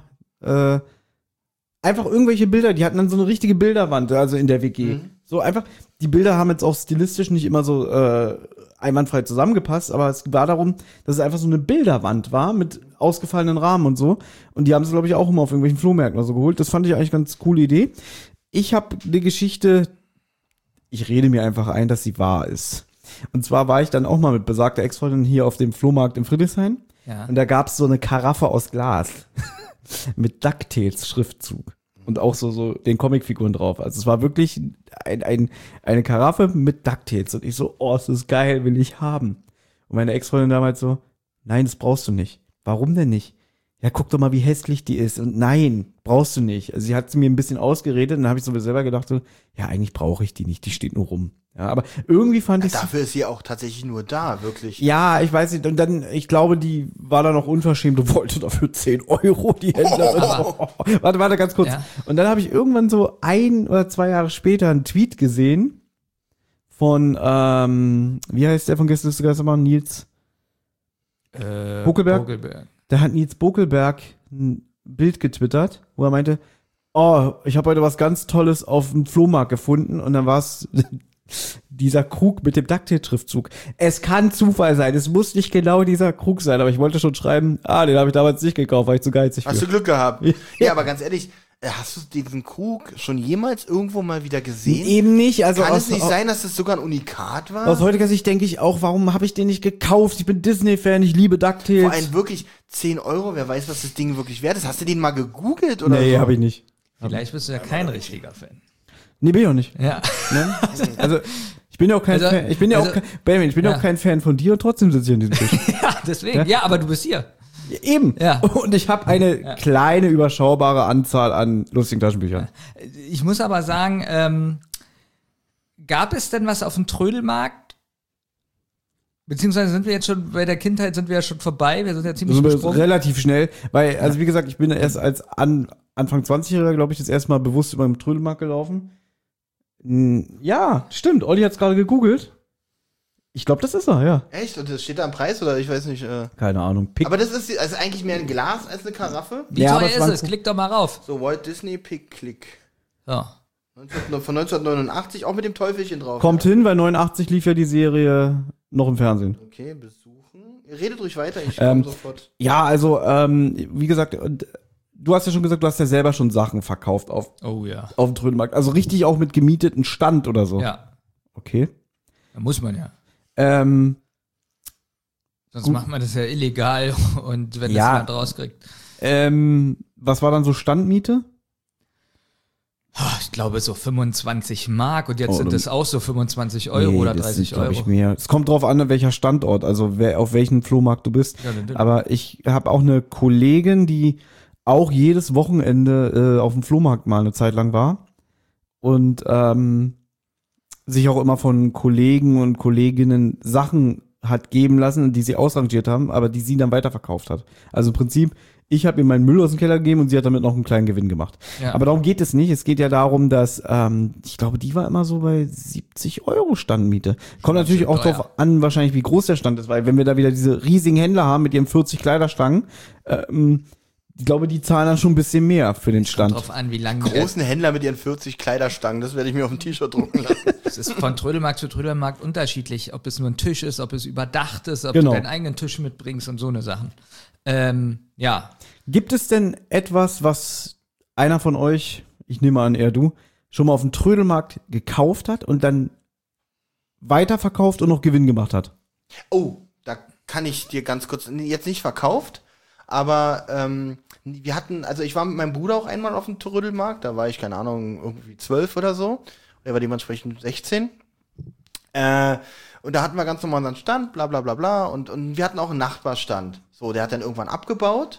einfach irgendwelche Bilder, die hatten dann so eine richtige Bilderwand, also in der WG. So einfach, die Bilder haben jetzt auch stilistisch nicht immer so einwandfrei zusammengepasst, aber es war darum, dass es einfach so eine Bilderwand war mit ausgefallenen Rahmen und so. Und die haben sie, glaube ich, auch immer auf irgendwelchen Flohmärkten oder so geholt. Das fand ich eigentlich ganz coole Idee. Ich habe eine Geschichte, ich rede mir einfach ein, dass sie wahr ist. Und zwar war ich dann auch mal mit besagter Ex-Freundin hier auf dem Flohmarkt in Friedrichshain. Ja. Und da gab's so eine Karaffe aus Glas mit DuckTales-Schriftzug. Und auch so den Comicfiguren drauf. Also es war wirklich eine Karaffe mit DuckTales. Und ich so, oh, es ist geil, will ich haben. Und meine Ex-Freundin damals so, nein, das brauchst du nicht. Warum denn nicht? Ja, guck doch mal, wie hässlich die ist. Und nein, brauchst du nicht. Also sie hat mir ein bisschen ausgeredet und dann habe ich so selber gedacht, so, ja, eigentlich brauche ich die nicht, die steht nur rum. Ja, aber irgendwie fand ich Dafür ist sie auch tatsächlich nur da, wirklich. ja, ich weiß nicht. Und dann, ich glaube, die war dann noch unverschämt und wollte dafür 10 Euro, die Händlerin. Warte, ganz kurz. Ja. Und dann habe ich irgendwann so 1 oder 2 Jahre später einen Tweet gesehen von, wie heißt der von Gästeliste Nils Bokelberg? Da hat Nils Bokelberg ein Bild getwittert, wo er meinte, oh, ich habe heute was ganz Tolles auf dem Flohmarkt gefunden. Und dann war es dieser Krug mit dem DuckTales-Schriftzug. Es kann Zufall sein, es muss nicht genau dieser Krug sein, aber ich wollte schon schreiben, den habe ich damals nicht gekauft, weil ich zu geizig Hast für. du Glück gehabt. Ja, aber ganz ehrlich, hast du diesen Krug schon jemals irgendwo mal wieder gesehen? Eben nicht, also Kann es nicht sein, dass es sogar ein Unikat war? aus heutiger Sicht denke ich auch, warum habe ich den nicht gekauft? Ich bin Disney-Fan, ich liebe DuckTales. Vor allem wirklich 10 Euro, wer weiß, was das Ding wirklich wert ist. Hast du den mal gegoogelt oder Nee, so? habe ich nicht. Vielleicht bist du ja kein richtiger Fan. Nee, bin ich auch nicht. Ja. Ne? Also, ich bin ja auch kein Also- Fan, ich bin ja also- auch, Benjamin, ich bin ja Ja. auch kein Fan von dir und trotzdem sitze ich an diesem Tisch. Ja, deswegen. Ja, aber du bist hier. Eben. Ja. Und ich habe eine kleine, überschaubare Anzahl an lustigen Taschenbüchern. Ich muss aber sagen, gab es denn was auf dem Trödelmarkt? Beziehungsweise sind wir jetzt schon bei der Kindheit, sind wir ja schon vorbei, wir sind ja ziemlich Also gesprungen. relativ schnell, weil, also wie gesagt, ich bin erst als Anfang 20-Jähriger, glaube ich, das erste Mal bewusst über den Trödelmarkt gelaufen. Ja, stimmt, Olli hat's gerade gegoogelt. Ich glaube, das ist er, ja. Echt? Und das steht da am Preis oder ich weiß nicht. Keine Ahnung. Pick. Aber das ist also eigentlich mehr ein Glas als eine Karaffe. Wie Ja, aber teuer es ist waren- es? Klick doch mal rauf. So, Walt Disney Pick Click. So. Von 1989, auch mit dem Teufelchen drauf. Kommt hin, weil 89 lief ja die Serie noch im Fernsehen. Okay, besuchen. Ihr redet ruhig weiter, ich Ähm, komme sofort. Ja, also, wie gesagt, du hast ja schon gesagt, du hast ja selber schon Sachen verkauft auf Oh ja. dem Trödelmarkt. Also richtig auch mit gemieteten Stand oder so. Ja. Okay. Da muss man ja. Sonst Gut. macht man das ja illegal und wenn Ja. das jemand rauskriegt. Was war dann so Standmiete? Ich glaube so 25 Mark und jetzt Oh, sind du- das auch so 25 Euro Nee, oder das 30 sind, glaub Euro. ich, mehr. Es kommt drauf an, welcher Standort, also auf welchen Flohmarkt du bist. Ja, natürlich. Aber ich habe auch eine Kollegin, die auch jedes Wochenende auf dem Flohmarkt mal eine Zeit lang war und sich auch immer von Kollegen und Kolleginnen Sachen hat geben lassen, die sie ausrangiert haben, aber die sie dann weiterverkauft hat. Also im Prinzip, ich habe ihr meinen Müll aus dem Keller gegeben und sie hat damit noch einen kleinen Gewinn gemacht. Ja. Aber darum geht es nicht. Es geht ja darum, dass, ich glaube, die war immer so bei 70 Euro Standmiete. Kommt natürlich auch teuer. drauf an, wahrscheinlich, wie groß der Stand ist, weil wenn wir da wieder diese riesigen Händler haben mit ihren 40 Kleiderstangen, ich glaube, die zahlen dann schon ein bisschen mehr für den Stand. Drauf an, wie lange Großen Händler mit ihren 40 Kleiderstangen, das werde ich mir auf ein T-Shirt drucken lassen. es ist von Trödelmarkt zu Trödelmarkt unterschiedlich, ob es nur ein Tisch ist, ob es überdacht ist, ob Genau. du deinen eigenen Tisch mitbringst und so eine Sachen. Ja, Gibt es denn etwas, was einer von euch, ich nehme an, eher du, schon mal auf dem Trödelmarkt gekauft hat und dann weiterverkauft und noch Gewinn gemacht hat? Oh, da kann ich dir ganz kurz, jetzt nicht verkauft, aber wir hatten, also ich war mit meinem Bruder auch einmal auf dem Trödelmarkt, da war ich, keine Ahnung, irgendwie 12 oder so. Er war dementsprechend 16. Und da hatten wir ganz normal unseren Stand, bla bla bla bla. Und wir hatten auch einen Nachbarstand. So, der hat dann irgendwann abgebaut,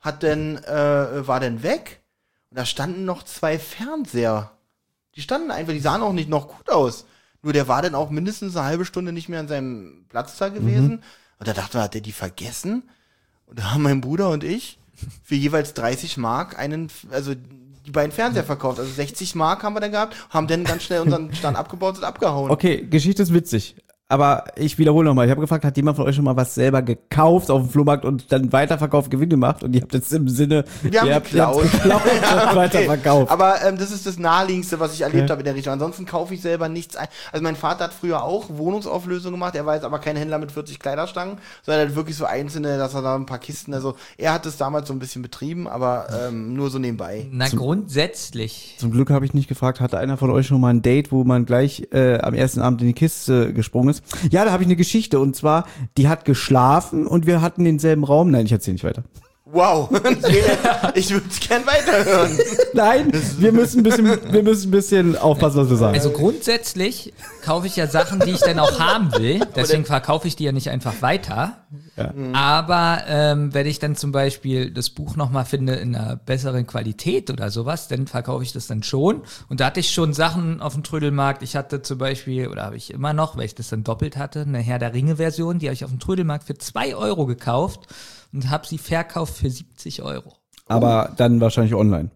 war dann weg. Und da standen noch 2 Fernseher. Die standen einfach, die sahen auch nicht noch gut aus. Nur der war dann auch mindestens eine halbe Stunde nicht mehr an seinem Platz da gewesen. Und da dachten wir, hat der die vergessen? Und da haben mein Bruder und ich für jeweils 30 Mark die beiden Fernseher verkauft. Also 60 Mark haben wir dann gehabt, haben dann ganz schnell unseren Stand abgebaut und abgehauen. Okay, Geschichte ist witzig. Aber ich wiederhole nochmal. Ich habe gefragt, hat jemand von euch schon mal was selber gekauft auf dem Flohmarkt und dann weiterverkauft, Gewinn gemacht? Und ihr habt jetzt im Sinne, Wir haben ihr habt geklaut. geklaut und weiterverkauft. Aber das ist das Naheliegendste, was ich erlebt habe in der Richtung. Ansonsten kaufe ich selber nichts ein. Also mein Vater hat früher auch Wohnungsauflösung gemacht. Er war jetzt aber kein Händler mit 40 Kleiderstangen, sondern halt wirklich so einzelne, dass er da ein paar Kisten, also er hat es damals so ein bisschen betrieben, aber nur so nebenbei. na grundsätzlich. Zum Glück habe ich nicht gefragt, hatte einer von euch schon mal ein Date, wo man gleich am ersten Abend in die Kiste gesprungen ist? Ja, da habe ich eine Geschichte und zwar, die hat geschlafen und wir hatten denselben Raum. Nein, ich erzähle nicht weiter. Wow, ich würde es gern weiterhören. Nein, wir müssen ein bisschen aufpassen, was wir sagen. Also grundsätzlich kaufe ich ja Sachen, die ich dann auch haben will. Deswegen verkaufe ich die ja nicht einfach weiter. Ja. Aber wenn ich dann zum Beispiel das Buch nochmal finde in einer besseren Qualität oder sowas, dann verkaufe ich das dann schon. Und da hatte ich schon Sachen auf dem Trödelmarkt. Ich hatte zum Beispiel, oder habe ich immer noch, weil ich das dann doppelt hatte, eine Herr der Ringe-Version, die habe ich auf dem Trödelmarkt für 2 Euro gekauft und habe sie verkauft für 70 Euro. Aber dann wahrscheinlich online.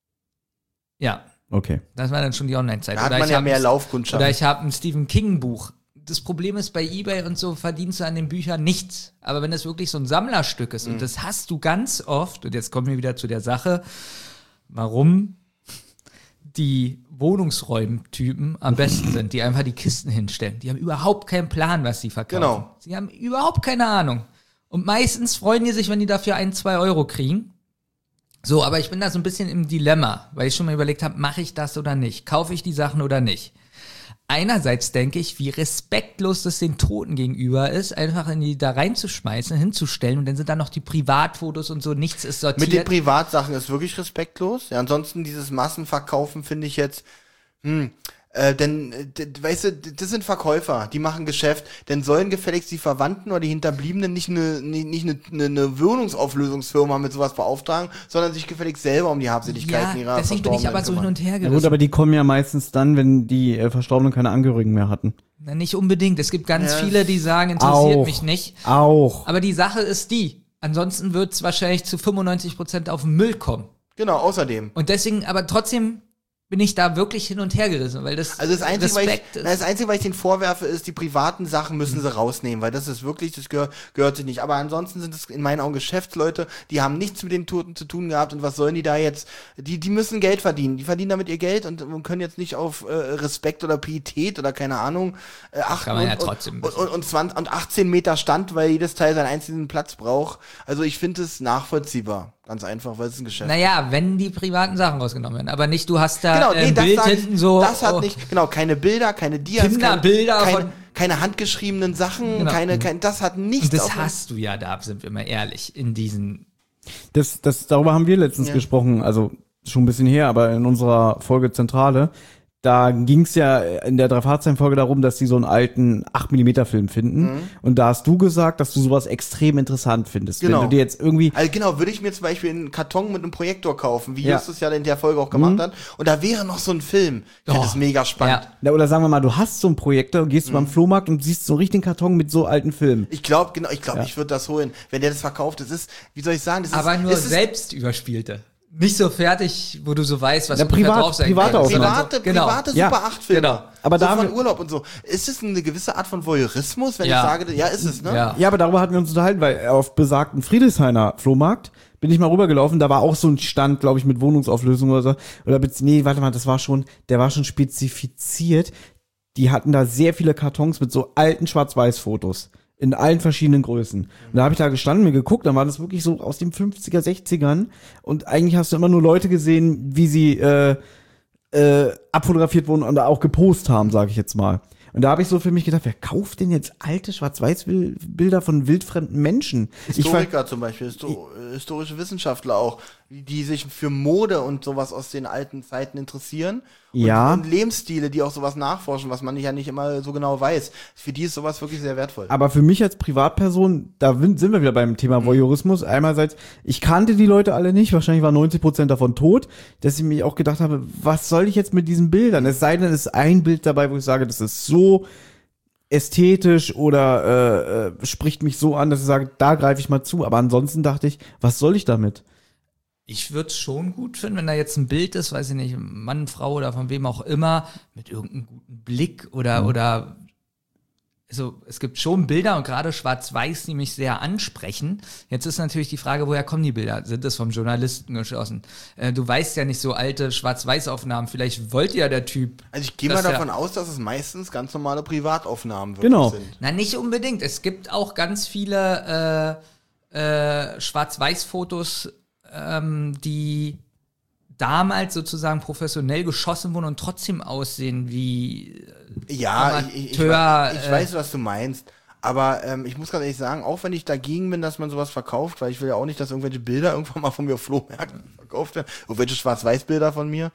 Ja. Okay. Das war dann schon die Online-Zeit. Da hat man ja mehr Laufkundschaft. Oder ich habe ein Stephen King-Buch. Das Problem ist, bei eBay und so verdienst du an den Büchern nichts. Aber wenn es wirklich so ein Sammlerstück ist, und das hast du ganz oft, und jetzt kommen wir wieder zu der Sache, warum die Wohnungsräumtypen am besten sind, die einfach die Kisten hinstellen. Die haben überhaupt keinen Plan, was sie verkaufen. Genau. Sie haben überhaupt keine Ahnung. Und meistens freuen die sich, wenn die dafür 1-2 Euro kriegen. So, aber ich bin da so ein bisschen im Dilemma, weil ich schon mal überlegt habe, mache ich das oder nicht? Kaufe ich die Sachen oder nicht? Einerseits denke ich, wie respektlos das den Toten gegenüber ist, einfach in die da reinzuschmeißen, hinzustellen und dann sind da noch die Privatfotos und so, nichts ist sortiert. Mit den Privatsachen ist wirklich respektlos. Ja, ansonsten dieses Massenverkaufen finde ich jetzt, denn, weißt du, das sind Verkäufer, die machen Geschäft, denn sollen gefälligst die Verwandten oder die Hinterbliebenen nicht eine Wohnungsauflösungsfirma mit sowas beauftragen, sondern sich gefälligst selber um die Habseligkeiten ihrer deswegen bin ich aber so hin und her Ja gerissen. gut, aber die kommen ja meistens dann, wenn die Verstorbenen keine Angehörigen mehr hatten. Na, nicht unbedingt. Es gibt ganz viele, die sagen, interessiert mich nicht. Auch. Aber die Sache ist die, ansonsten wird es wahrscheinlich zu 95% auf den Müll kommen. Genau, außerdem. Und deswegen, aber trotzdem bin ich da wirklich hin und her gerissen, weil das Also das Einzige, Respekt ist. das Einzige, was ich denen vorwerfe, ist, die privaten Sachen müssen sie rausnehmen, weil das ist wirklich, das gehört sich nicht. Aber ansonsten sind es in meinen Augen Geschäftsleute, die haben nichts mit den Toten zu tun gehabt und was sollen die da jetzt, die müssen Geld verdienen, die verdienen damit ihr Geld und können jetzt nicht auf Respekt oder Pietät oder keine Ahnung achten. Kann man ja trotzdem. Und 20 und 18 Meter Stand, weil jedes Teil seinen einzelnen Platz braucht. Also ich finde es nachvollziehbar. Ganz einfach, weil es ein Geschäft ist. Naja, wenn die privaten Sachen rausgenommen werden. Aber nicht, du hast da Genau, ein das Bild sag ich, hinten so. das hat nicht, genau, keine Bilder, keine Dias, Kinderbilder von- keine handgeschriebenen Sachen, Genau. das hat nichts. Und das auf- hast du ja da, sind wir mal ehrlich, in diesen. Darüber haben wir letztens gesprochen, also schon ein bisschen her, aber in unserer Folge Zentrale. Da ging es ja in der Drei-Fahrzeichen-Folge darum, dass die so einen alten 8mm-Film finden. Und da hast du gesagt, dass du sowas extrem interessant findest. Genau. Wenn du dir jetzt irgendwie Also genau, würde ich mir zum Beispiel einen Karton mit einem Projektor kaufen, wie Ja. Justus ja in der Folge auch gemacht hat. Und da wäre noch so ein Film. Ich finde das mega spannend. Ja. Na, oder sagen wir mal, du hast so einen Projektor und gehst beim Flohmarkt und siehst so einen richtigen Karton mit so alten Filmen. Ich glaube, ich würde das holen. Wenn der das verkauft, das ist, wie soll ich sagen, das Aber ist, nur es ist selbst überspielte. Nicht so fertig, wo du so weißt, was Ja, ungefähr privat- drauf sein private kann. Aufnahmen. private Ja. Super 8 Filme. Genau. Aber so da von haben- Urlaub und so. Ist es eine gewisse Art von Voyeurismus, wenn Ja. ich sage, ja, ist es, ne? Ja. Ja, aber darüber hatten wir uns unterhalten, weil auf besagten Friedrichshainer Flohmarkt bin ich mal rübergelaufen, da war auch so ein Stand, glaube ich, mit Wohnungsauflösung oder so. Der war schon spezifiziert. Die hatten da sehr viele Kartons mit so alten Schwarz-Weiß-Fotos. In allen verschiedenen Größen. Und da habe ich da gestanden, mir geguckt, dann war das wirklich so aus den 50er, 60ern. Und eigentlich hast du immer nur Leute gesehen, wie sie abfotografiert wurden und auch gepostet haben, sage ich jetzt mal. Und da habe ich so für mich gedacht, wer kauft denn jetzt alte Schwarz-Weiß-Bilder von wildfremden Menschen? Historiker zum Beispiel, historische Wissenschaftler auch, die sich für Mode und sowas aus den alten Zeiten interessieren. Ja. Und Lebensstile, die auch sowas nachforschen, was man ja nicht immer so genau weiß. Für die ist sowas wirklich sehr wertvoll. Aber für mich als Privatperson, sind wir wieder beim Thema Voyeurismus. Einerseits, ich kannte die Leute alle nicht, wahrscheinlich waren 90% davon tot, dass ich mir auch gedacht habe, was soll ich jetzt mit diesen Bildern? Es sei denn, es ist ein Bild dabei, wo ich sage, das ist so ästhetisch oder spricht mich so an, dass ich sage, da greife ich mal zu. Aber ansonsten dachte ich, was soll ich damit? Ich würde es schon gut finden, wenn da jetzt ein Bild ist, weiß ich nicht, Mann, Frau oder von wem auch immer, mit irgendeinem guten Blick oder also es gibt schon Bilder und gerade Schwarz-Weiß, die mich sehr ansprechen. Jetzt ist natürlich die Frage, woher kommen die Bilder? Sind das vom Journalisten geschossen? Du weißt ja nicht so alte Schwarz-Weiß-Aufnahmen, vielleicht wollte ja der Typ. Also ich gehe mal dass davon aus, dass es meistens ganz normale Privataufnahmen wirklich Genau. sind. Na, nicht unbedingt. Es gibt auch ganz viele Schwarz-Weiß-Fotos, die damals sozusagen professionell geschossen wurden und trotzdem aussehen wie Ja, ich Amateur, weiß, was du meinst. Aber ich muss ganz ehrlich sagen, auch wenn ich dagegen bin, dass man sowas verkauft, weil ich will ja auch nicht, dass irgendwelche Bilder irgendwann mal von mir auf Flohmärkten verkauft werden, irgendwelche Schwarz-Weiß-Bilder von mir.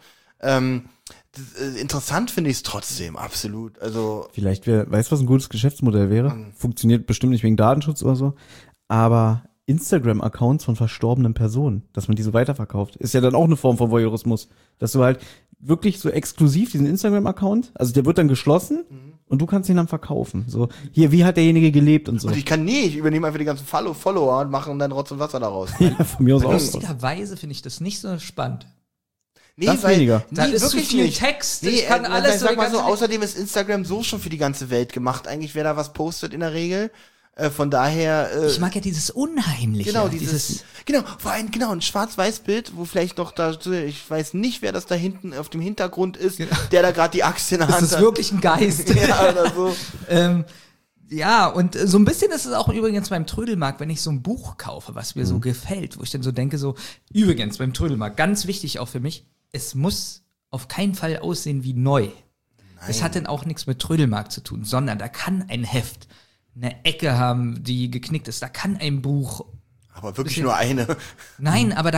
Interessant finde ich es trotzdem, absolut. Also Vielleicht weißt du, was ein gutes Geschäftsmodell wäre? Funktioniert bestimmt nicht wegen Datenschutz oder so, aber Instagram-Accounts von verstorbenen Personen, dass man die so weiterverkauft, ist ja dann auch eine Form von Voyeurismus. Dass du halt wirklich so exklusiv diesen Instagram-Account, also der wird dann geschlossen und du kannst ihn dann verkaufen. So, hier, wie hat derjenige gelebt und so. Und ich übernehme einfach die ganzen Follower und mache dann Rotz und Wasser daraus. Ja, von mir aus auch. Lustigerweise finde ich das nicht so spannend. Nee, Das weniger. Da ist zu wirklich viel nicht. Text, Nee, ich kann alles sag mal so, ganze- außerdem ist Instagram so schon für die ganze Welt gemacht. Eigentlich, wer da was postet in der Regel. Von daher. Ich mag ja dieses Unheimliche. Genau, vor allem, ein Schwarz-Weiß-Bild, wo vielleicht noch da, ich weiß nicht, wer das da hinten auf dem Hintergrund ist, der da gerade die Axt in der Hand Das ist hat. wirklich ein Geist. Ja, oder so. Ja, und so ein bisschen ist es auch übrigens beim Trödelmarkt, wenn ich so ein Buch kaufe, was mir so gefällt, wo ich dann so denke, so, übrigens beim Trödelmarkt, ganz wichtig auch für mich, es muss auf keinen Fall aussehen wie neu. Das hat dann auch nichts mit Trödelmarkt zu tun, sondern da kann ein Heft eine Ecke haben, die geknickt ist, da kann ein Buch, Aber wirklich nur eine. nein, aber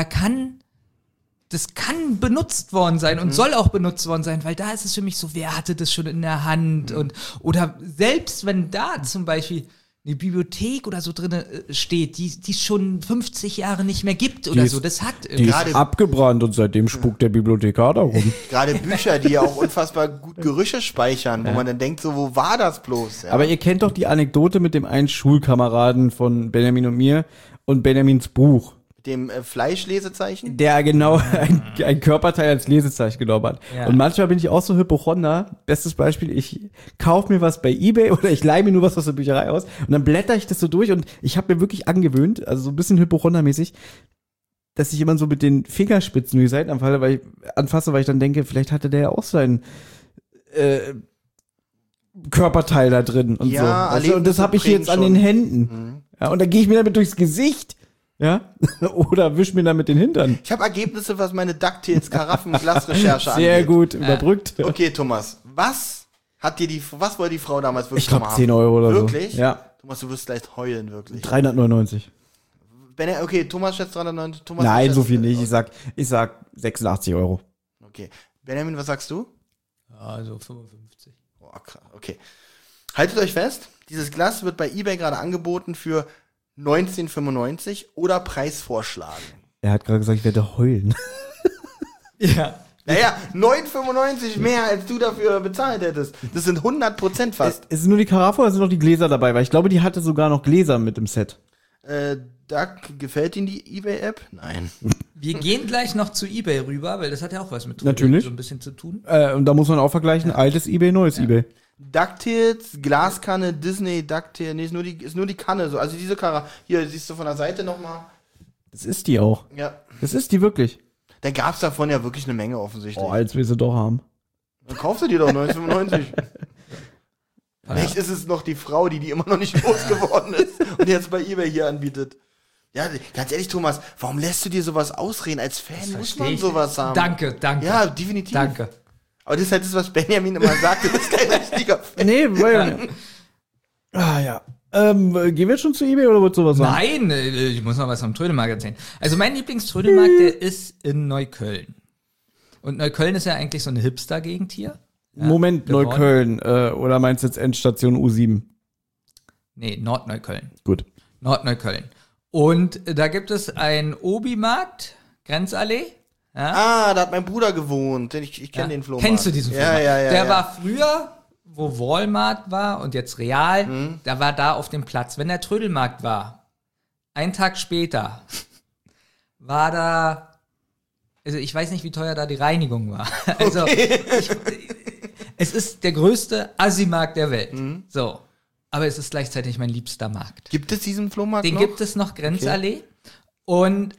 das kann benutzt worden sein und soll auch benutzt worden sein, weil da ist es für mich so, wer hatte das schon in der Hand und, oder selbst wenn da zum Beispiel eine Bibliothek oder so drin steht, die es schon 50 Jahre nicht mehr gibt oder so, das hat Die ist Gerade- abgebrannt und seitdem spukt der Bibliothekar da rum. Gerade Bücher, die ja auch unfassbar gut Gerüche speichern, wo man dann denkt, so, wo war das bloß? Ja. Aber ihr kennt doch die Anekdote mit dem einen Schulkameraden von Benjamin und mir und Benjamins Buch. Mit dem Fleischlesezeichen? Der genau ein Körperteil als Lesezeichen genommen hat. Ja. Und manchmal bin ich auch so Hypochonder. Bestes Beispiel, ich kaufe mir was bei eBay oder ich leihe mir nur was aus der Bücherei aus und dann blätter ich das so durch und ich habe mir wirklich angewöhnt, also so ein bisschen Hypochondermäßig, dass ich immer so mit den Fingerspitzen die Seiten anfasse, weil ich dann denke, vielleicht hatte der ja auch seinen Körperteil da drin und Ja, so. Weißt du? Und das Erlebnisse habe ich jetzt an prägen den schon. Händen. Ja, und dann gehe ich mir damit durchs Gesicht. Ja, oder wisch mir damit den Hintern. Ich habe Ergebnisse, was meine DuckTales-Karaffen-Glas-Recherche angeht. Sehr gut überbrückt. Okay, Thomas, was wollte die Frau damals wirklich Ich glaube nochmal 10 Euro oder Wirklich? so. Ja, Thomas, du wirst gleich heulen, wirklich. 399. Okay, Thomas schätzt 390. Thomas Nein, schätzt- so viel nicht. Ich sag 86 Euro. Okay. Benjamin, was sagst du? Also 55. Oh, krass. Okay. Haltet euch fest, dieses Glas wird bei eBay gerade angeboten für 19,95 oder Preisvorschlagen. Er hat gerade gesagt, ich werde heulen. Ja. Naja, 9,95 mehr, als du dafür bezahlt hättest. Das sind 100% fast. Ist es nur die Karaffe oder sind noch die Gläser dabei? Weil ich glaube, die hatte sogar noch Gläser mit im Set. Duck, gefällt Ihnen die eBay-App? Nein. Wir gehen gleich noch zu eBay rüber, weil das hat ja auch was mit Trödeln Natürlich. so ein bisschen zu tun. Und da muss man auch vergleichen, altes eBay, neues eBay. DuckTales, Glaskanne, Disney, DuckTales, nee, ist nur die Kanne so. Also diese Karaffe, hier siehst du von der Seite nochmal. Das ist die auch. Ja. Das ist die wirklich. Da gab's davon ja wirklich eine Menge offensichtlich. Oh, als wir sie doch haben. Dann kaufst du die doch 19,95. Vielleicht ist es noch die Frau, die immer noch nicht losgeworden ist und jetzt bei eBay hier anbietet. Ja, ganz ehrlich, Thomas, warum lässt du dir sowas ausreden? Als Fan muss man sowas haben. Danke. Ja, definitiv. Danke. Aber das ist halt das, was Benjamin immer sagt, du bist kein richtiger Fan. Nee, weil. Ja. Gehen wir jetzt schon zu eBay oder wolltest du was sagen? Nein, ich muss noch was vom Trödelmarkt erzählen. Also mein Lieblingströdelmarkt, der ist in Neukölln. Und Neukölln ist ja eigentlich so eine Hipster-Gegend hier. Ja, Moment, geworden. Neukölln. Oder meinst du jetzt Endstation U7? Nee, Nordneukölln. Gut. Nordneukölln. Und da gibt es einen Obi-Markt, Grenzallee. Ah, da hat mein Bruder gewohnt. Ich kenne den Flohmarkt. Kennst du diesen Ja, Flohmarkt? ja, ja. Der ja. war früher, wo Walmart war und jetzt Real, da war da auf dem Platz. Wenn der Trödelmarkt war, einen Tag später, war da, also ich weiß nicht, wie teuer da die Reinigung war. Also es ist der größte Assi-Markt der Welt. So. Aber es ist gleichzeitig mein liebster Markt. Gibt es diesen Flohmarkt Den noch? gibt es noch, Grenzallee. Und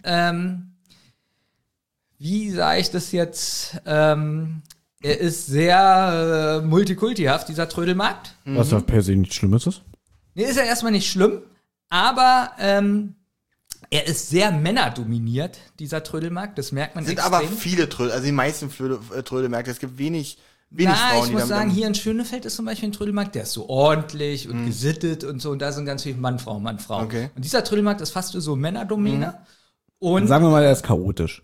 wie sage ich das jetzt? Er ist sehr multikultihaft, dieser Trödelmarkt. Was ja per se nichts Schlimmes ist. Nee, ist ja erstmal nicht schlimm, aber er ist sehr männerdominiert, dieser Trödelmarkt. Das merkt man sind extrem. aber viele Trödel, also die meisten Trödelmärkte. Es gibt wenig wenig Frauen, ich die muss damit sagen, hier in Schönefeld ist zum Beispiel ein Trödelmarkt, der ist so ordentlich und gesittet und so. Und da sind ganz viele Mann, Frau. Okay. Und dieser Trödelmarkt ist fast so Männerdomäne. Und Sagen wir mal, er ist chaotisch.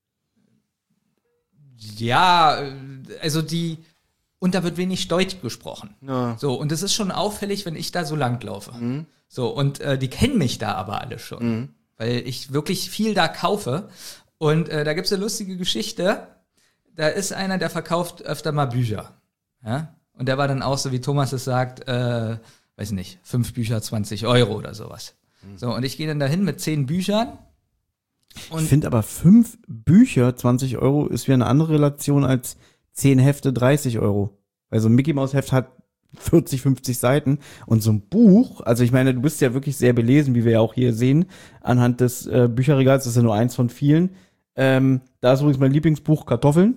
ja, also und da wird wenig Deutsch gesprochen. Ja. So, und es ist schon auffällig, wenn ich da so langlaufe. So, und die kennen mich da aber alle schon. Weil ich wirklich viel da kaufe. Und da gibt's eine lustige Geschichte. Da ist einer, der verkauft öfter mal Bücher. Ja? Und der war dann auch so, wie Thomas es sagt, weiß nicht, 5 Bücher, 20 Euro oder sowas. So, und ich gehe dann dahin mit 10 Büchern. Und Ich finde aber 5 Bücher, 20 Euro, ist wieder eine andere Relation als 10 Hefte, 30 Euro. Also ein Mickey Maus Heft hat 40, 50 Seiten und so ein Buch, also ich meine, du bist ja wirklich sehr belesen, wie wir ja auch hier sehen, anhand des Bücherregals, das ist ja nur eins von vielen. Da ist übrigens mein Lieblingsbuch, Kartoffeln.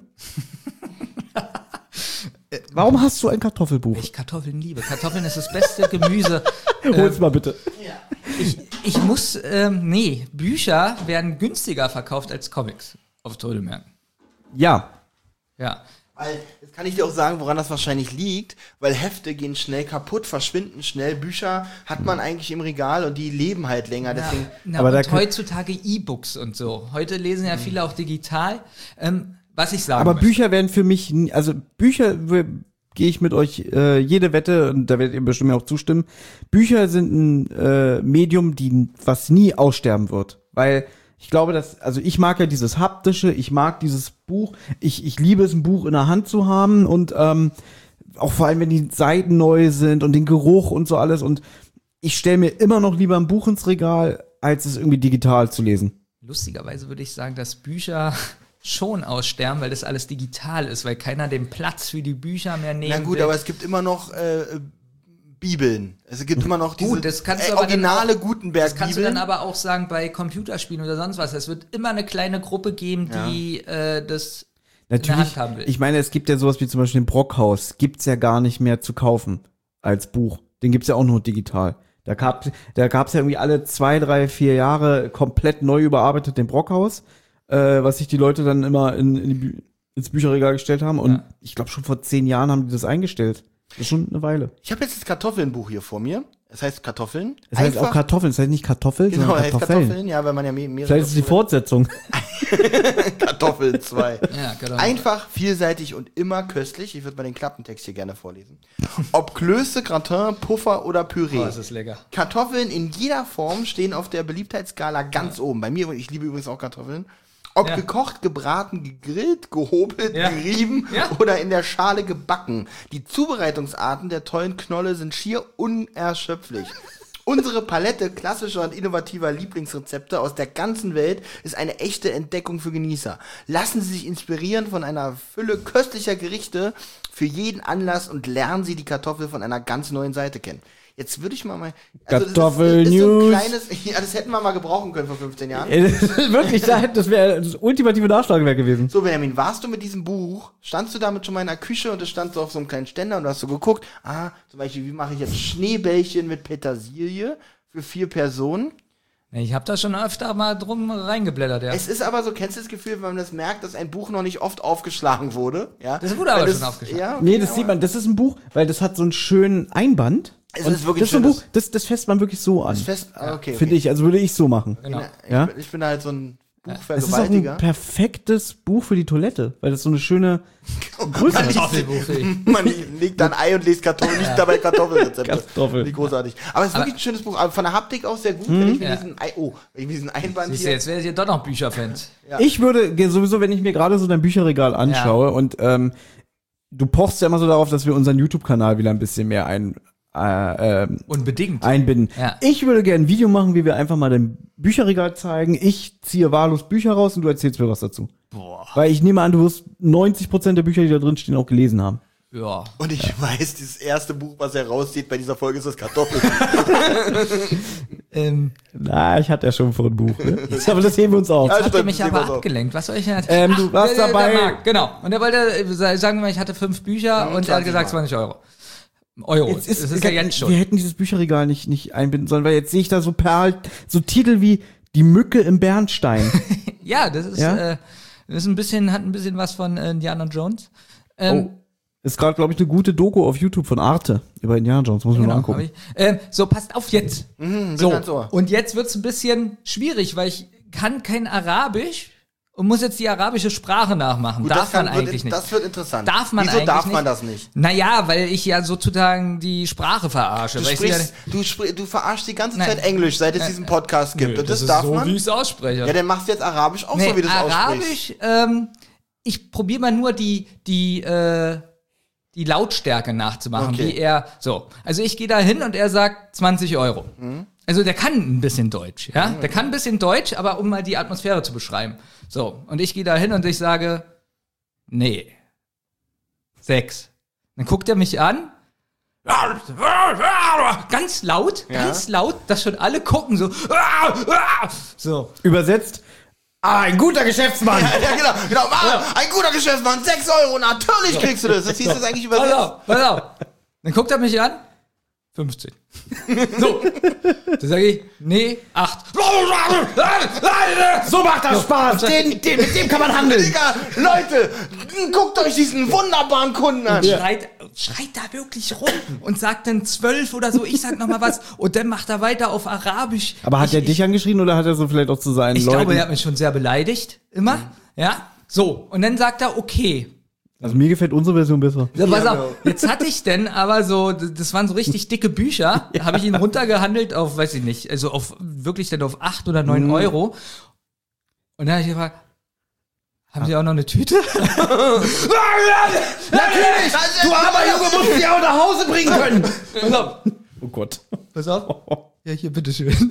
Warum hast du ein Kartoffelbuch? ich Kartoffeln liebe. Kartoffeln ist das beste Gemüse. Hol's mal bitte. Ich muss, Bücher werden günstiger verkauft als Comics auf Trödelmärkten. Ja, Ja. Weil, jetzt kann ich dir auch sagen, woran das wahrscheinlich liegt, weil Hefte gehen schnell kaputt, verschwinden schnell, Bücher hat man eigentlich im Regal und die leben halt länger, deswegen... Aber da und heutzutage E-Books und so. Heute lesen ja viele auch digital. Was ich sagen aber möchte. Bücher werden für mich, also Bücher gehe ich mit euch jede Wette, und da werdet ihr bestimmt mir auch zustimmen, Bücher sind ein Medium, was nie aussterben wird. Weil ich glaube, also ich mag ja dieses Haptische, ich mag dieses Buch, ich liebe es, ein Buch in der Hand zu haben und auch vor allem, wenn die Seiten neu sind und den Geruch und so alles, und ich stelle mir immer noch lieber ein Buch ins Regal, als es irgendwie digital zu lesen. Lustigerweise würde ich sagen, dass Bücher schon aussterben, weil das alles digital ist, weil keiner den Platz für die Bücher mehr nehmen Na gut, will. aber es gibt immer noch Bibeln. Es gibt immer noch diese Gut, das kannst du aber dann originale Das kannst du dann Gutenberg-Bibeln. aber auch sagen bei Computerspielen oder sonst was. Es wird immer eine kleine Gruppe geben, die das in der Hand haben will. Ich meine, es gibt ja sowas wie zum Beispiel den Brockhaus, gibt's ja gar nicht mehr zu kaufen als Buch. Den gibt's ja auch nur digital. Da gab's ja irgendwie alle 2, 3, 4 Jahre komplett neu überarbeitet den Brockhaus, was sich die Leute dann immer ins Bücherregal gestellt haben. Und ich glaube, schon vor 10 Jahren haben die das eingestellt. Das ist schon eine Weile. Ich habe jetzt das Kartoffelnbuch hier vor mir. Es heißt Kartoffeln. Es heißt auch Kartoffeln, es heißt nicht Kartoffel, Genau, sondern es heißt Kartoffeln. Kartoffeln, ja, weil man ja mehrere Vielleicht ist es die Fortsetzung. Kartoffeln 2. Ja, genau. Einfach, vielseitig und immer köstlich. Ich würde mal den Klappentext hier gerne vorlesen. Ob Klöße, Gratin, Puffer oder Püree. Oh, das ist lecker. Kartoffeln in jeder Form stehen auf der Beliebtheitsskala ganz oben. Bei mir, ich liebe übrigens auch Kartoffeln. Ob gekocht, gebraten, gegrillt, gehobelt, gerieben oder in der Schale gebacken. Die Zubereitungsarten der tollen Knolle sind schier unerschöpflich. Unsere Palette klassischer und innovativer Lieblingsrezepte aus der ganzen Welt ist eine echte Entdeckung für Genießer. Lassen Sie sich inspirieren von einer Fülle köstlicher Gerichte für jeden Anlass und lernen Sie die Kartoffel von einer ganz neuen Seite kennen. Jetzt würde ich mal Kartoffel-News. so ein kleines, ja, das hätten wir mal gebrauchen können vor 15 Jahren. Wirklich, das wäre das ultimative Nachschlagewerk gewesen. So, Benjamin, warst du mit diesem Buch, standst du damit schon mal in der Küche und es stand so auf so einem kleinen Ständer und du hast so geguckt, zum Beispiel, wie mache ich jetzt Schneebällchen mit Petersilie für 4 Personen? Ich habe da schon öfter mal drum reingeblättert, ja. Es ist aber so, kennst du das Gefühl, wenn man das merkt, dass ein Buch noch nicht oft aufgeschlagen wurde? Ja? Das wurde aber schon aufgeschlagen. Ja, okay, Nee, das sieht man, das ist ein Buch, weil das hat so einen schönen Einband. Es Und ist wirklich das ist ein schönes- Buch, das fässt man wirklich so an. Okay. Finde ich, also würde ich so machen. Genau. Ja? Ich bin halt so ein Es ist auch ein Buchvergewaltiger. perfektes Buch für die Toilette, weil das so eine schöne Größe hat. Kartoffelbuch. Man legt dann Ei und lest Kartoffeln, nicht dabei Kartoffelrezepte. Kartoffel. Wie großartig. Aber es ist wirklich ein schönes Buch. Aber von der Haptik auch sehr gut, wenn ich mir diesen Einband Siehst du, hier. jetzt wäre ihr doch noch Bücherfans. Ja. Ich würde sowieso, wenn ich mir gerade so dein Bücherregal anschaue und du pochst ja immer so darauf, dass wir unseren YouTube-Kanal wieder ein bisschen mehr Unbedingt. einbinden. Ja. Ich würde gerne ein Video machen, wie wir einfach mal dein Bücherregal zeigen. Ich ziehe wahllos Bücher raus und du erzählst mir was dazu. Boah. Weil ich nehme an, du wirst 90% der Bücher, die da drin stehen, auch gelesen haben. Ja. Und ich weiß, dieses erste Buch, was herauszieht bei dieser Folge, ist das Kartoffel. Na, ich hatte ja schon vor ein Buch. Ne? Aber das heben wir uns auf. Ja, Habt ihr stimmt, mich sehen aber wir's auch. abgelenkt. Was soll ich denn? Du warst der dabei. Marc, genau. Und er wollte, sagen wir mal, ich hatte 5 Bücher und er hat 20 gesagt Mark. 20 Euro. Das ist ja jetzt schon. Wir hätten dieses Bücherregal nicht einbinden sollen, weil jetzt sehe ich da so so Titel wie Die Mücke im Bernstein. Ja, das ist, Ja? das ist hat ein bisschen was von Indiana Jones. Ist gerade, glaube ich, eine gute Doku auf YouTube von Arte über Indiana Jones. Muss man mal angucken. So, passt auf jetzt. bin ganz ohr. Und jetzt wird's ein bisschen schwierig, weil ich kann kein Arabisch und muss jetzt die arabische Sprache nachmachen. Gut, darf man eigentlich nicht. Das wird interessant. Darf man Wieso eigentlich darf man nicht? das nicht? Naja, weil ich ja sozusagen die Sprache verarsche. Du verarschst die ganze Nein. Zeit Englisch, seit es diesen Podcast gibt. Und das ist darf so, man? wie ich es ausspreche. Ja, dann machst du jetzt Arabisch auch so, wie du es aussprichst. Arabisch, ich probiere mal nur die Lautstärke nachzumachen, Okay. wie er, so. Also ich gehe da hin und er sagt 20 Euro. Also der kann ein bisschen Deutsch, ja? Der kann ein bisschen Deutsch, aber um mal die Atmosphäre zu beschreiben. So. Und ich gehe da hin und ich sage, nee. 6. Dann guckt er mich an. Ganz laut, dass schon alle gucken, so. So. Übersetzt, ein guter Geschäftsmann. Ja, genau. Ein guter Geschäftsmann, 6 Euro, natürlich kriegst du das. Das hieß das eigentlich übersetzt. Pass auf. Dann guckt er mich an. 15. So. Dann sage ich, nee, 8. So macht das Spaß. Mit dem kann man handeln. Digga, Leute, guckt euch diesen wunderbaren Kunden an. Schreit da wirklich rum und sagt dann 12 oder so. Ich sag nochmal was. Und dann macht er weiter auf Arabisch. Aber hat er dich angeschrien oder hat er so vielleicht auch zu seinen Ich Leuten? glaube, er hat mich schon sehr beleidigt. Immer. Ja. So. Und dann sagt er, okay. Also mir gefällt unsere Version besser. Ja, pass auf, jetzt hatte ich denn aber so, das waren so richtig dicke Bücher, habe ich ihn runtergehandelt auf, weiß ich nicht, also auf wirklich dann auf 8 oder 9 Euro. Und dann habe ich gefragt, haben Sie auch noch eine Tüte? Natürlich! Du armer Junge musst die auch nach Hause bringen können. Pass auf. Oh Gott. Pass auf. Ja, hier, bitteschön.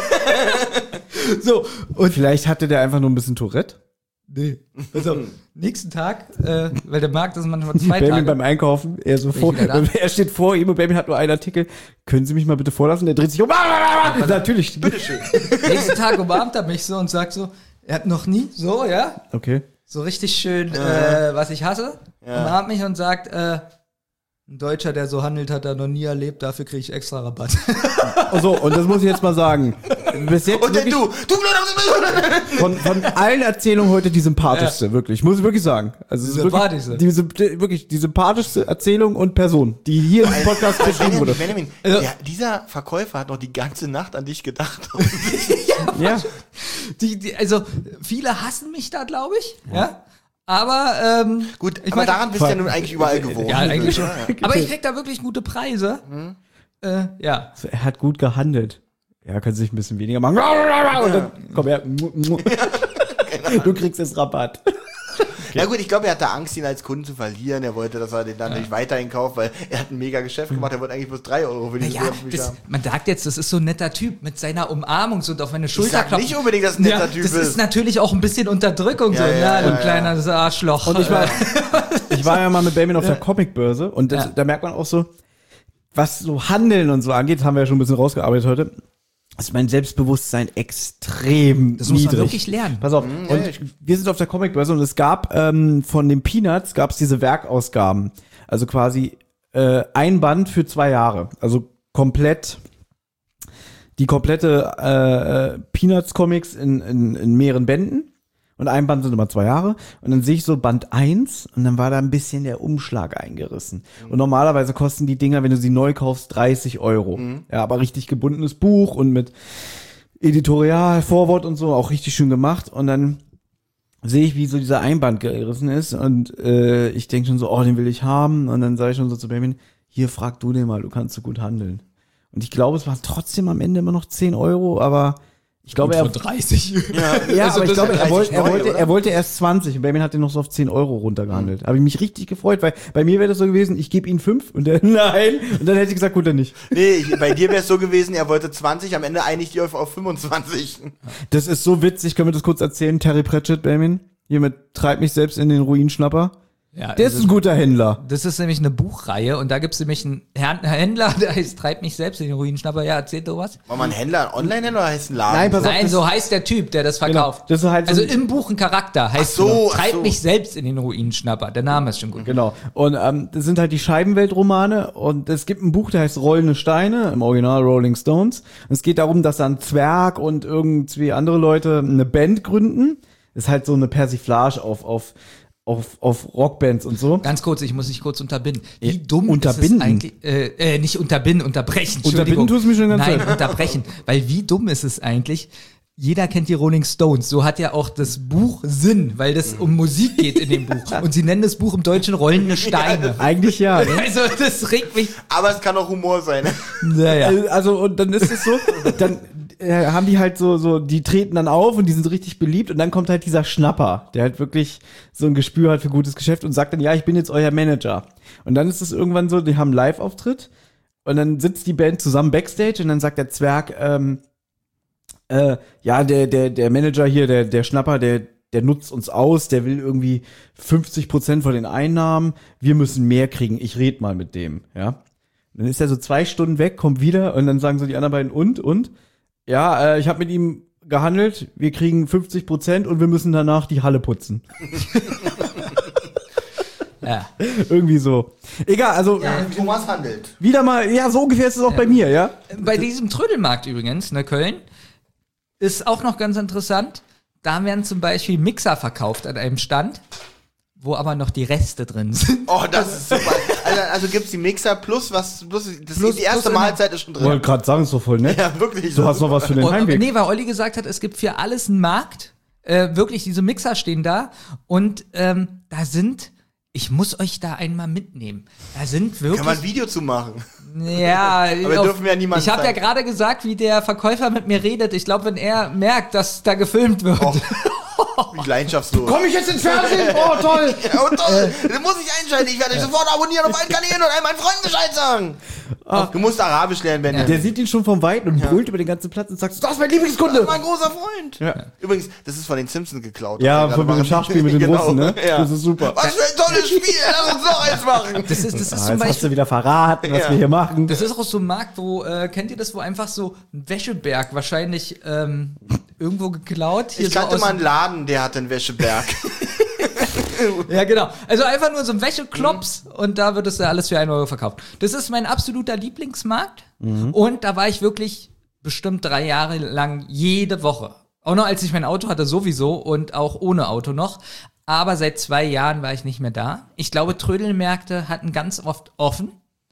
So, Und vielleicht hatte der einfach nur ein bisschen Tourette. nee. Pass auf. Nächsten Tag, weil der Markt ist manchmal 2 Benjamin Tage. beim Einkaufen, er steht vor ihm und Benjamin hat nur einen Artikel. Können Sie mich mal bitte vorlassen? Der dreht sich um. Natürlich. Bitteschön. Nächsten Tag umarmt er mich so und sagt so, er hat noch nie, so, ja, Okay. so richtig schön, was ich hasse, umarmt mich und sagt, ein Deutscher, der so handelt, hat er noch nie erlebt, dafür kriege ich extra Rabatt. So, und das muss ich jetzt mal sagen. Bis jetzt Und dann wirklich von allen Erzählungen heute die sympathischste, wirklich. Muss ich wirklich sagen. Also es ist wirklich die sympathischste Erzählung und Person, die hier im Podcast beschrieben wurde. Benjamin, dieser Verkäufer hat noch die ganze Nacht an dich gedacht. Ja. Also, viele hassen mich da, glaube ich, ja. Aber, Gut, ich aber meine- daran bist du ja nun eigentlich überall gewohnt. ja, eigentlich schon. Aber ich krieg da wirklich gute Preise. Ja. So, er hat gut gehandelt. Ja, können Sie sich ein bisschen weniger machen. Und dann, komm her. Du kriegst jetzt Rabatt. Ja gut, ich glaube, er hatte Angst, ihn als Kunden zu verlieren. Er wollte, dass er den dann nicht weiterhin kauft, weil er hat ein mega Geschäft gemacht. Er wollte eigentlich bloß 3 Euro für dieses Ja, Bücher. man sagt jetzt, das ist so ein netter Typ mit seiner Umarmung so und auf meine Ich Schulter sag klopfen. nicht unbedingt, dass es ein netter Ja, Typ das ist. ist natürlich auch ein bisschen Unterdrückung, so, du kleines Arschloch. Und ich war ja mal mit Benjamin auf der Comicbörse und da merkt man auch so, was so Handeln und so angeht, das haben wir ja schon ein bisschen rausgearbeitet heute, ist mein Selbstbewusstsein extrem Das muss man niedrig. wirklich lernen. Pass auf, und wir sind auf der Comicbörse und es gab von den Peanuts gab es diese Werkausgaben, also quasi ein Band für 2 Jahre, also die komplette Peanuts Comics in mehreren Bänden. Und ein Band sind immer 2 Jahre. Und dann sehe ich so Band 1 und dann war da ein bisschen der Umschlag eingerissen. Und normalerweise kosten die Dinger, wenn du sie neu kaufst, 30 Euro. Ja, aber richtig gebundenes Buch und mit Editorial, Vorwort und so, auch richtig schön gemacht. Und dann sehe ich, wie so dieser Einband gerissen ist. Und ich denke schon so, oh, den will ich haben. Und dann sage ich schon so zu Benjamin, hier, frag du den mal, du kannst so gut handeln. Und ich glaube, es waren trotzdem am Ende immer noch 10 Euro, aber ich glaube, für 30. ja, Also aber ich das glaube, ist er 30 neu, wollte, oder? er wollte erst 20 und Benjamin hat den noch so auf 10 Euro runtergehandelt. Habe ich mich richtig gefreut, weil bei mir wäre das so gewesen, ich gebe ihm 5 und der nein. Und dann hätte ich gesagt, gut, dann nicht. Nee, bei dir wäre es so gewesen, er wollte 20, am Ende einigt ihr euch auf 25. Das ist so witzig, können wir das kurz erzählen? Terry Pratchett, Benjamin, hiermit treibt mich selbst in den Ruinschnapper. Ja, Der ist ein guter Händler. Das ist nämlich eine Buchreihe und da gibt's nämlich einen Händler, der heißt, treibt mich selbst in den Ruinschnapper. Ja, erzähl doch was. War man ein Händler, ein Online-Händler oder heißt ein Laden? Nein, pass auf. Nein, das- so heißt der Typ, der das verkauft. Das ist halt so also ein- im Buch ein Charakter heißt Ach so, nur, ach treibt so. mich selbst in den Ruinschnapper. Der Name ist schon gut. Genau. Und das sind halt die Scheibenweltromane und es gibt ein Buch, der heißt Rollende Steine, im Original Rolling Stones. Und es geht darum, dass da ein Zwerg und irgendwie andere Leute eine Band gründen. Das ist halt so eine Persiflage auf auf Rockbands und so. Ganz kurz, ich muss dich kurz unterbinden. Wie Ja, dumm unterbinden? ist es eigentlich, nicht unterbinden, unterbrechen, Entschuldigung. Unterbinden tust du mich schon ganz Nein, Zeit. unterbrechen. Weil wie dumm ist es eigentlich? Jeder kennt die Rolling Stones. So hat ja auch das Buch Sinn, weil das um Musik geht in dem Buch. Und sie nennen das Buch im Deutschen Rollende Steine. Eigentlich ja. Ne? Also das regt mich. Aber es kann auch Humor sein. Naja. Also, und dann ist es so, dann haben die halt so, die treten dann auf und die sind richtig beliebt und dann kommt halt dieser Schnapper, der halt wirklich so ein Gespür hat für gutes Geschäft und sagt dann, ja, ich bin jetzt euer Manager. Und dann ist es irgendwann so, die haben einen Live-Auftritt und dann sitzt die Band zusammen Backstage und dann sagt der Zwerg, ja, der Manager hier, der Schnapper, der nutzt uns aus, der will irgendwie 50% von den Einnahmen, wir müssen mehr kriegen, ich red mal mit dem, ja. Dann ist er so 2 Stunden weg, kommt wieder und dann sagen so die anderen beiden, und? Ja, ich habe mit ihm gehandelt, wir kriegen 50% und wir müssen danach die Halle putzen. Ja. Irgendwie so. Egal, also Thomas handelt. wieder mal, ja, so ungefähr ist es auch bei mir, ja. Bei diesem Trödelmarkt übrigens, ne, Köln, ist auch noch ganz interessant. Da werden zum Beispiel Mixer verkauft an einem Stand, wo aber noch die Reste drin sind. Oh, das ist super. Also gibt's die Mixer plus die erste plus Mahlzeit ist schon Ich wollte drin. gerade sagen, ist doch voll nett. Ja, wirklich. Du hast noch was für den Heimweg. Nee, weil Olli gesagt hat, es gibt für alles einen Markt. Wirklich, diese Mixer stehen da. Und da sind, ich muss euch da einmal mitnehmen. Da sind wirklich. Kann man ein Video zu machen. Ja, Aber dürfen wir ja niemanden ich habe ja zeigen. gerade gesagt, wie der Verkäufer mit mir redet. Ich glaube, wenn er merkt, dass da gefilmt wird. Wie leidenschaftslos. Komm ich jetzt ins Fernsehen? Oh, toll! Ja, und toll. Du musst dich einschalten. Ich werde dich sofort abonnieren auf allen Kanälen und all meinen Freunden Bescheid sagen. Du musst Arabisch lernen, Ben. Der sieht ihn schon vom Weiten und brüllt über den ganzen Platz und sagt, das ist mein Das Lieblingskunde! ist mein großer Freund. Ja. Übrigens, das ist von den Simpsons geklaut. Ja, was wir von gerade dem machen. Schachspiel mit den Genau, Russen, ne? Ja. Das ist super. Was für ein tolles Spiel. Lass uns noch eins machen. Das ist zum Jetzt hast du Beispiel. wieder verraten, was Ja. wir hier machen. Das ist auch so ein Markt, wo, kennt ihr das, wo einfach so ein Wäscheberg wahrscheinlich irgendwo geklaut. Hier Ich so kannte aus- mal einen Laden, der hatte einen Wäscheberg. Ja, genau. Also einfach nur so ein Wäscheklops und da wird es ja alles für 1 Euro verkauft. Das ist mein absoluter Lieblingsmarkt und da war ich wirklich bestimmt 3 Jahre lang jede Woche. Auch noch als ich mein Auto hatte sowieso und auch ohne Auto noch. Aber seit 2 Jahren war ich nicht mehr da. Ich glaube, Trödelmärkte hatten ganz oft offen.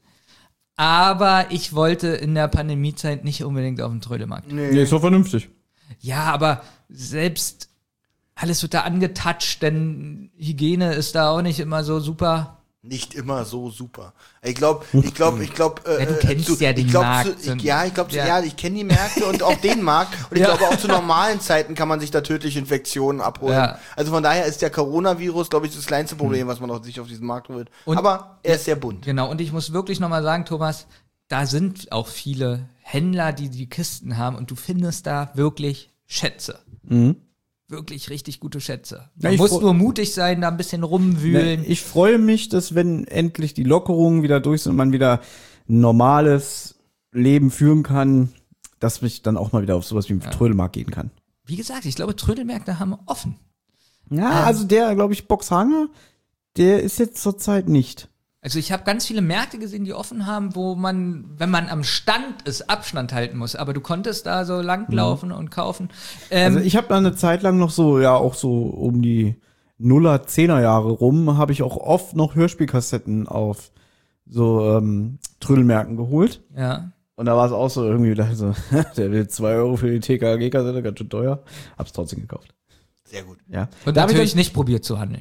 Aber ich wollte in der Pandemiezeit nicht unbedingt auf den Trödelmarkt. Nee, ist doch vernünftig. Ja, aber selbst alles wird da angetatscht, denn Hygiene ist da auch nicht immer so super. Nicht immer so super. Ich glaube, Ja, du kennst ja den Markt. Ich kenne die Märkte und auch den Markt. Und ich Ja. glaube, auch zu normalen Zeiten kann man sich da tödliche Infektionen abholen. Ja. Also von daher ist der Coronavirus, glaube ich, das kleinste Problem, was man sich auf diesem Markt holt. Und- Aber er ist sehr bunt. Genau, und ich muss wirklich nochmal sagen, Thomas, da sind auch viele Händler, die die Kisten haben und du findest da wirklich Schätze. Wirklich richtig gute Schätze. Ja, Man ich muss fro- nur mutig sein, da ein bisschen rumwühlen. Ich freue mich, dass wenn endlich die Lockerungen wieder durch sind und man wieder ein normales Leben führen kann, dass ich dann auch mal wieder auf sowas wie einen Trödelmarkt gehen kann. Wie gesagt, ich glaube, Trödelmärkte haben offen. Ja, also der, glaube ich, Boxhanger, der ist jetzt zurzeit nicht. Also ich habe ganz viele Märkte gesehen, die offen haben, wo man, wenn man am Stand ist, Abstand halten muss. Aber du konntest da so langlaufen und kaufen. Also ich habe da eine Zeit lang noch so, ja, auch so um die 0er, 10er Jahre rum, habe ich auch oft noch Hörspielkassetten auf so Trödelmärkten geholt. Ja. Und da war es auch so irgendwie, dachte so, der will 2 Euro für die TKG-Kassette, ganz schön teuer. Hab's trotzdem gekauft. Sehr gut. Ja. Und Da hab ich natürlich nicht probiert zu handeln.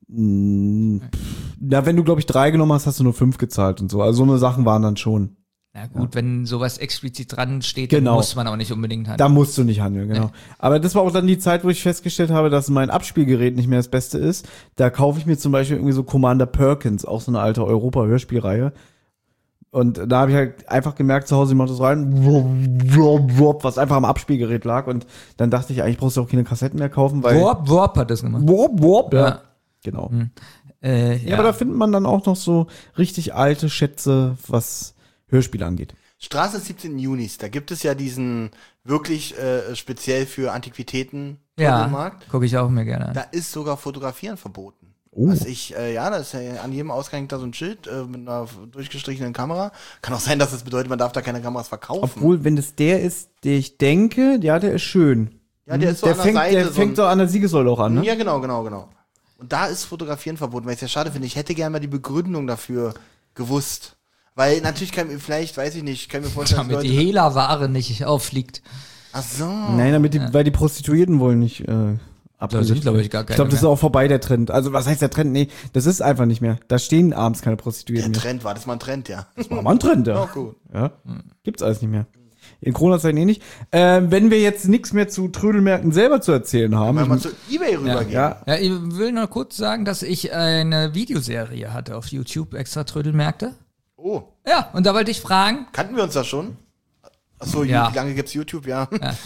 Na, wenn du, glaube ich, 3 genommen hast, hast du nur 5 gezahlt und so. Also so eine Sachen waren dann schon. Na gut, wenn sowas explizit dran steht, dann Genau. muss man auch nicht unbedingt handeln. Da musst du nicht handeln, genau. Aber das war auch dann die Zeit, wo ich festgestellt habe, dass mein Abspielgerät nicht mehr das Beste ist. Da kaufe ich mir zum Beispiel irgendwie so Commander Perkins, auch so eine alte Europa-Hörspielreihe. Und da habe ich halt einfach gemerkt, zu Hause, ich mach das rein, was einfach am Abspielgerät lag. Und dann dachte ich, eigentlich brauchst du auch keine Kassetten mehr kaufen, weil Warp hat das gemacht. ja. Ja. Genau. Ja, Aber da findet man dann auch noch so richtig alte Schätze, was Hörspiele angeht. Straße des 17. Junis, da gibt es ja diesen wirklich speziell für Antiquitäten Markt. gucke ich auch mir gerne an. Da ist sogar Fotografieren verboten. Oh. Was ich, da ist ja an jedem Ausgang da so ein Schild mit einer durchgestrichenen Kamera. Kann auch sein, dass das bedeutet, man darf da keine Kameras verkaufen. Obwohl, wenn das der ist, der ich denke, ja, der ist schön. Ja, der ist so der an der fängt, Seite der so fängt so an der Siegessäule auch an, ne? Ja, genau. Und da ist Fotografieren verboten, weil ich es ja schade finde. Ich hätte gerne mal die Begründung dafür gewusst. Weil natürlich kann mir vielleicht, weiß ich nicht, kann mir vorstellen, Damit die Hehlerware nicht auffliegt. Ach so. Nein, weil die Prostituierten wollen nicht Da sind, glaube ich, gar keine Ich glaube, das ist mehr. auch vorbei, der Trend. Also, was heißt der Trend? Nee, das ist einfach nicht mehr. Da stehen abends keine Prostituierten Der mehr. Trend war das mal ein Trend, ja. Das war mal ein Trend, ja. Oh, gut. Ja. Gibt's alles nicht mehr. In Corona-Zeiten eh nicht. Wenn wir jetzt nichts mehr zu Trödelmärkten selber zu erzählen haben. Wenn wir mal zu eBay rübergehen. ja, Ja, ich will noch kurz sagen, dass ich eine Videoserie hatte auf YouTube, extra Trödelmärkte. Oh, Ja, und da wollte ich fragen, kannten wir uns da schon? Achso, Ja. wie lange gibt's YouTube? Ja.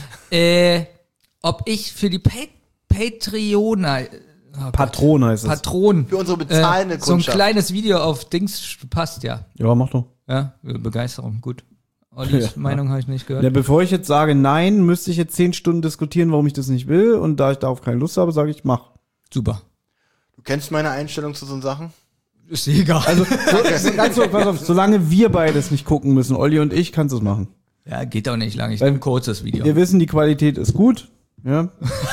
ob ich für die Patreoner Patron heißt es. Patron Für unsere bezahlende so ein Kundschaft. kleines Video auf Dings passt, ja. Ja, mach doch. Ja, Begeisterung, gut. Ollis Ja. Meinung habe ich nicht gehört. Ja, bevor ich jetzt sage nein, müsste ich jetzt 10 Stunden diskutieren, warum ich das nicht will. Und da ich darauf keine Lust habe, sage ich, mach. Super. Du kennst meine Einstellung zu so Sachen? Ist egal. Also, ganz so, pass auf, solange wir beides nicht gucken müssen, Olli und ich, kannst du es machen. Ja, geht auch nicht lange. Ich Weil- nehme ein kurzes Video. Wir wissen, die Qualität ist gut. Ja.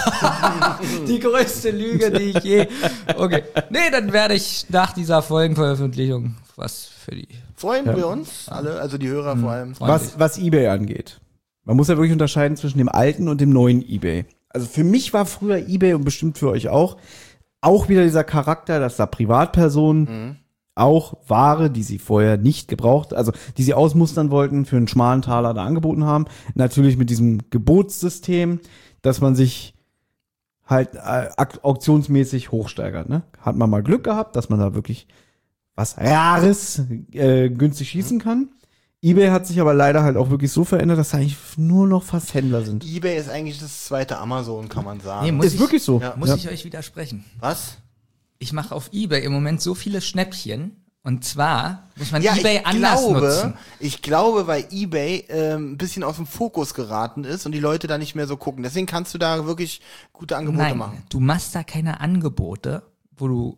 Die größte Lüge, die ich je. Okay. Nee, dann werde ich nach dieser Folgenveröffentlichung was für die Freuen wir uns alle, also die Hörer vor allem. Freunde. Was eBay angeht. Man muss ja wirklich unterscheiden zwischen dem alten und dem neuen eBay. Also für mich war früher eBay und bestimmt für euch auch wieder dieser Charakter, dass da Privatpersonen auch Ware, die sie vorher nicht gebraucht, also die sie ausmustern wollten, für einen schmalen Taler da angeboten haben. Natürlich mit diesem Gebotssystem, dass man sich halt auktionsmäßig hochsteigert. Ne? Hat man mal Glück gehabt, dass man da wirklich was Rares günstig schießen kann. eBay hat sich aber leider halt auch wirklich so verändert, dass da eigentlich nur noch fast Händler sind. eBay ist eigentlich das zweite Amazon, kann man sagen. Nee, Ist wirklich so. Ja. Muss ich euch widersprechen. Was? Ich mache auf eBay im Moment so viele Schnäppchen. Und zwar muss man Ja, eBay anders nutzen. ich glaube, weil eBay ein bisschen aus dem Fokus geraten ist und die Leute da nicht mehr so gucken. Deswegen kannst du da wirklich gute Angebote Nein, machen. du machst da keine Angebote, wo du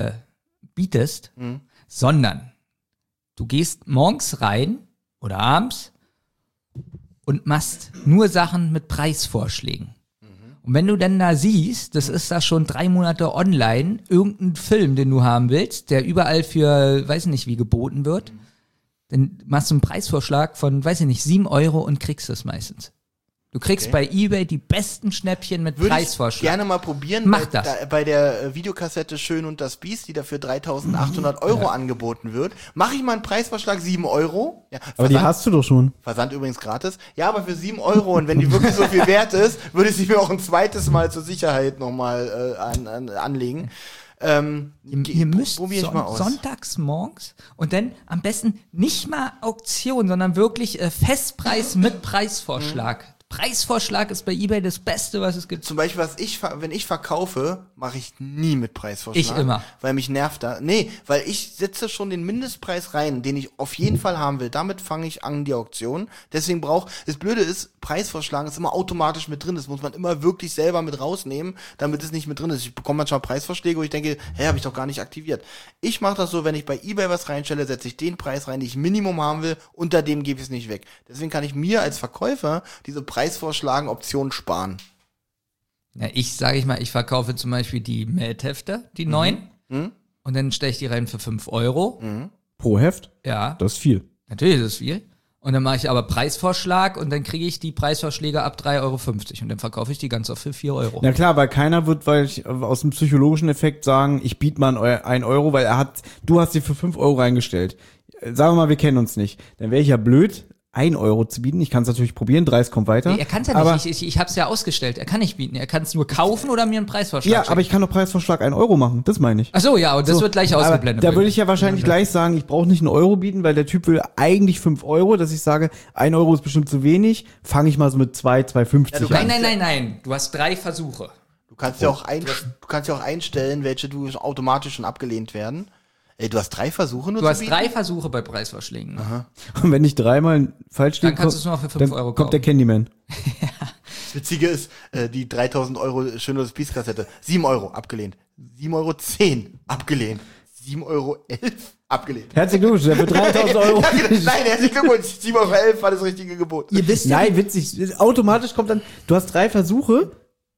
bietest, Mhm. sondern du gehst morgens rein oder abends und machst nur Sachen mit Preisvorschlägen. Und wenn du dann da siehst, das ist da schon 3 Monate online, irgendein Film, den du haben willst, der überall für, weiß ich nicht wie, geboten wird, dann machst du einen Preisvorschlag von, weiß ich nicht, 7 Euro und kriegst es meistens. Du kriegst bei eBay die besten Schnäppchen mit Würde ich Preisvorschlag. gerne mal probieren Mach bei, das. bei der Videokassette Schön und das Biest, die dafür 3.800 Euro angeboten wird. Mache ich mal einen Preisvorschlag 7 Euro. Ja, Aber die hast du doch schon. Versand übrigens gratis. Ja, aber für 7 Euro und wenn die wirklich so viel wert ist, würde ich sie mir auch ein zweites Mal zur Sicherheit nochmal anlegen. Ihr müsst probier ich mal aus. sonntags morgens und dann am besten nicht mal Auktion, sondern wirklich Festpreis mit Preisvorschlag. Preisvorschlag ist bei eBay das Beste, was es gibt. Zum Beispiel, wenn ich verkaufe, mache ich nie mit Preisvorschlag. Ich immer. Weil mich nervt da. Nee, weil ich setze schon den Mindestpreis rein, den ich auf jeden Fall haben will. Damit fange ich an die Auktion. Deswegen das Blöde ist, Preisvorschlagen ist immer automatisch mit drin. Das muss man immer wirklich selber mit rausnehmen, damit es nicht mit drin ist. Ich bekomme manchmal Preisvorschläge, wo ich denke, habe ich doch gar nicht aktiviert. Ich mache das so, wenn ich bei eBay was reinstelle, setze ich den Preis rein, den ich Minimum haben will, unter dem gebe ich es nicht weg. Deswegen kann ich mir als Verkäufer diese Preisvorschlagen Optionen sparen. Ja, ich verkaufe zum Beispiel die Meldhefte, die neuen, und dann stelle ich die rein für 5 Euro. Pro Heft? Ja, Das ist viel. natürlich ist es viel. Und dann mache ich aber Preisvorschlag und dann kriege ich die Preisvorschläge ab 3,50 Euro und dann verkaufe ich die ganz oft für 4 Euro. Na klar, weil keiner wird, aus dem psychologischen Effekt sagen, ich biete mal 1 Euro, weil du hast sie für 5 Euro reingestellt. Sagen wir mal, wir kennen uns nicht. Dann wäre ich ja blöd, 1 Euro zu bieten. Ich kann es natürlich probieren, 30 kommt weiter. Nee, er kann es ja aber, nicht, ich habe es ja ausgestellt, er kann nicht bieten, er kann es nur kaufen oder mir einen Preisvorschlag Ja, schicken. aber ich kann doch Preisvorschlag 1 Euro machen, das meine ich. Ach so, ja, und das wird gleich Aber ausgeblendet. da würde ich ja wahrscheinlich gleich sagen, ich brauche nicht 1 Euro bieten, weil der Typ will eigentlich 5 Euro, dass ich sage, 1 Euro ist bestimmt zu wenig, fange ich mal so mit 2,50 Ja, an. Nein, du hast 3 Versuche. Du kannst ja auch einstellen, welche du automatisch schon abgelehnt werden. Ey, du hast 3 Versuche nur Du zu hast bieten? 3 Versuche bei Preisvorschlägen. Und wenn ich 3-mal falsch Dann liege, kannst du es nur noch für 5 dann Euro kommt der kaufen. Candyman. Das Witzige ist, die 3.000 Euro Schönloses Biest-Kassette, 7 Euro abgelehnt. 7,10 Euro abgelehnt. 7,11 Euro abgelehnt. Herzlichen Glückwunsch, der für 3.000 Euro. Nein, herzlichen Glückwunsch. 7,11 Euro war das richtige Gebot. Ihr wisst Nein, witzig. Automatisch kommt dann, du hast 3 Versuche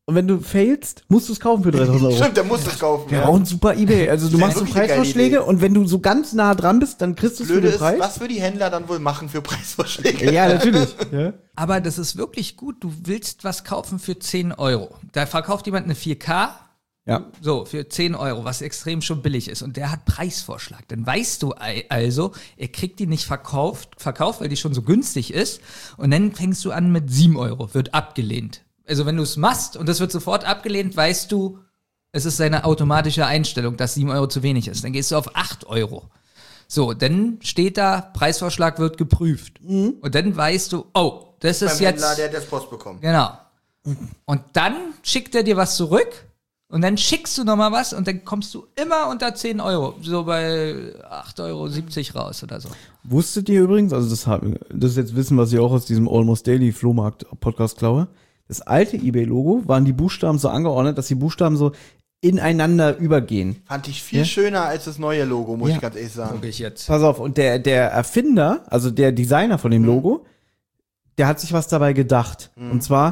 und wenn du failst, musst du es kaufen für 3.000 Euro. Stimmt, der muss es kaufen. Wäre auch ein super Ebay. Also du Sehr machst so wirklich eine geile Preisvorschläge Idee. und wenn du so ganz nah dran bist, dann kriegst du es für Blöde den ist, Preis. was würde die Händler dann wohl machen für Preisvorschläge? Ja, natürlich. Ja. Aber das ist wirklich gut. Du willst was kaufen für 10 Euro. Da verkauft jemand eine 4K, Ja. so, für 10 Euro, was extrem schon billig ist. Und der hat Preisvorschlag. Dann weißt du also, er kriegt die nicht verkauft, weil die schon so günstig ist. Und dann fängst du an mit 7 Euro, wird abgelehnt. Also wenn du es machst und das wird sofort abgelehnt, weißt du, es ist seine automatische Einstellung, dass 7 Euro zu wenig ist. Dann gehst du auf 8 Euro. So, dann steht da, Preisvorschlag wird geprüft. Und dann weißt du, oh, das ist Beim jetzt... Händler, der hat jetzt Post bekommen. Genau. Und dann schickt er dir was zurück und dann schickst du nochmal was und dann kommst du immer unter 10 Euro. So bei 8,70 Euro raus oder so. Wusstet ihr übrigens, also das ist jetzt Wissen, was ich auch aus diesem Almost Daily Flohmarkt-Podcast klaue, das alte eBay-Logo waren die Buchstaben so angeordnet, dass die Buchstaben so ineinander übergehen. Fand ich viel schöner als das neue Logo, muss ich ganz ehrlich sagen. Guck ich jetzt. Pass auf, und der Erfinder, also der Designer von dem Logo, der hat sich was dabei gedacht. Und zwar,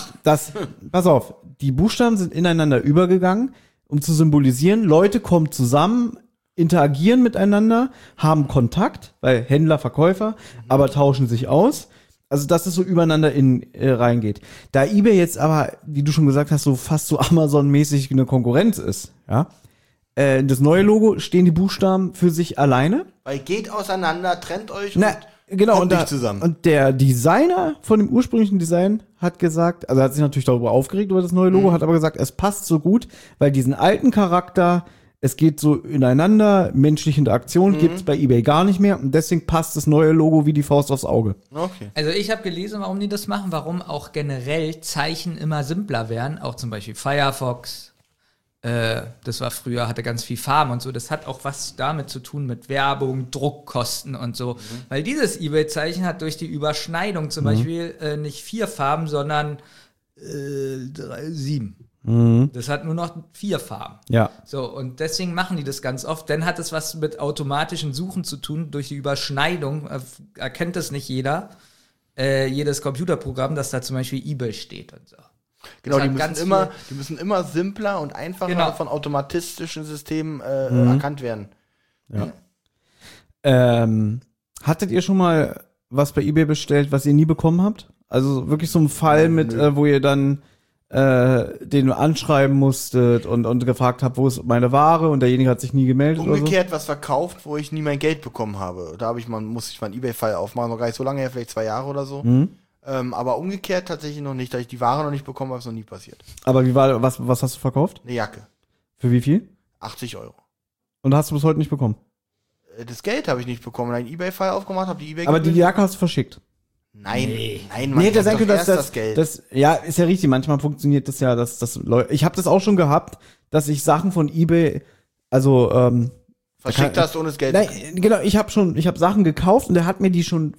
pass auf, die Buchstaben sind ineinander übergegangen, um zu symbolisieren, Leute kommen zusammen, interagieren miteinander, haben Kontakt, weil Händler, Verkäufer, aber tauschen sich aus. Also, dass es so übereinander reingeht. Da eBay jetzt aber, wie du schon gesagt hast, so fast so Amazon-mäßig eine Konkurrenz ist, ja. Das neue Logo stehen die Buchstaben für sich alleine. Weil geht auseinander, trennt euch Na, genau, kommt und, nicht zusammen. Und der Designer von dem ursprünglichen Design hat gesagt, also er hat sich natürlich darüber aufgeregt über das neue Logo, hat aber gesagt, es passt so gut, weil diesen alten Charakter, es geht so ineinander, menschliche Interaktion gibt's bei eBay gar nicht mehr und deswegen passt das neue Logo wie die Faust aufs Auge. Okay. Also ich habe gelesen, warum die das machen, warum auch generell Zeichen immer simpler werden, auch zum Beispiel Firefox, das war früher, hatte ganz viel Farben und so, das hat auch was damit zu tun mit Werbung, Druckkosten und so, weil dieses eBay-Zeichen hat durch die Überschneidung zum Beispiel nicht 4 Farben, sondern 7. Das hat nur noch 4 Farben. Ja. So, und deswegen machen die das ganz oft. Dann hat es was mit automatischen Suchen zu tun. Durch die Überschneidung erkennt das nicht jeder, jedes Computerprogramm, dass da zum Beispiel eBay steht und so. Genau, Das die hat müssen immer simpler und einfacher Genau. von automatistischen Systemen erkannt werden. Hattet ihr schon mal was bei eBay bestellt, was ihr nie bekommen habt? Also wirklich so ein Fall mit, wo ihr dann den anschreiben musstet und gefragt habt, wo ist meine Ware und derjenige hat sich nie gemeldet Umgekehrt was verkauft, wo ich nie mein Geld bekommen habe. Da musste ich mal einen eBay-Fall aufmachen, noch gar nicht so lange her, vielleicht 2 Jahre oder so. Aber umgekehrt tatsächlich noch nicht, da ich die Ware noch nicht bekommen habe, ist noch nie passiert. Aber was hast du verkauft? Eine Jacke. Für wie viel? 80 Euro. Und hast du bis heute nicht bekommen? Das Geld habe ich nicht bekommen. Da habe ich einen eBay-Fall aufgemacht, habe die eBay Aber die Jacke hast du verschickt. Nein, man Nee, das kriegt denke doch dass erst das Geld. ja, ist ja richtig. Manchmal funktioniert das ja, dass Leute. Ich habe das auch schon gehabt, dass ich Sachen von eBay, also Verschickt hast, ohne das Geld. nein, genau, ich habe Sachen gekauft und der hat mir die schon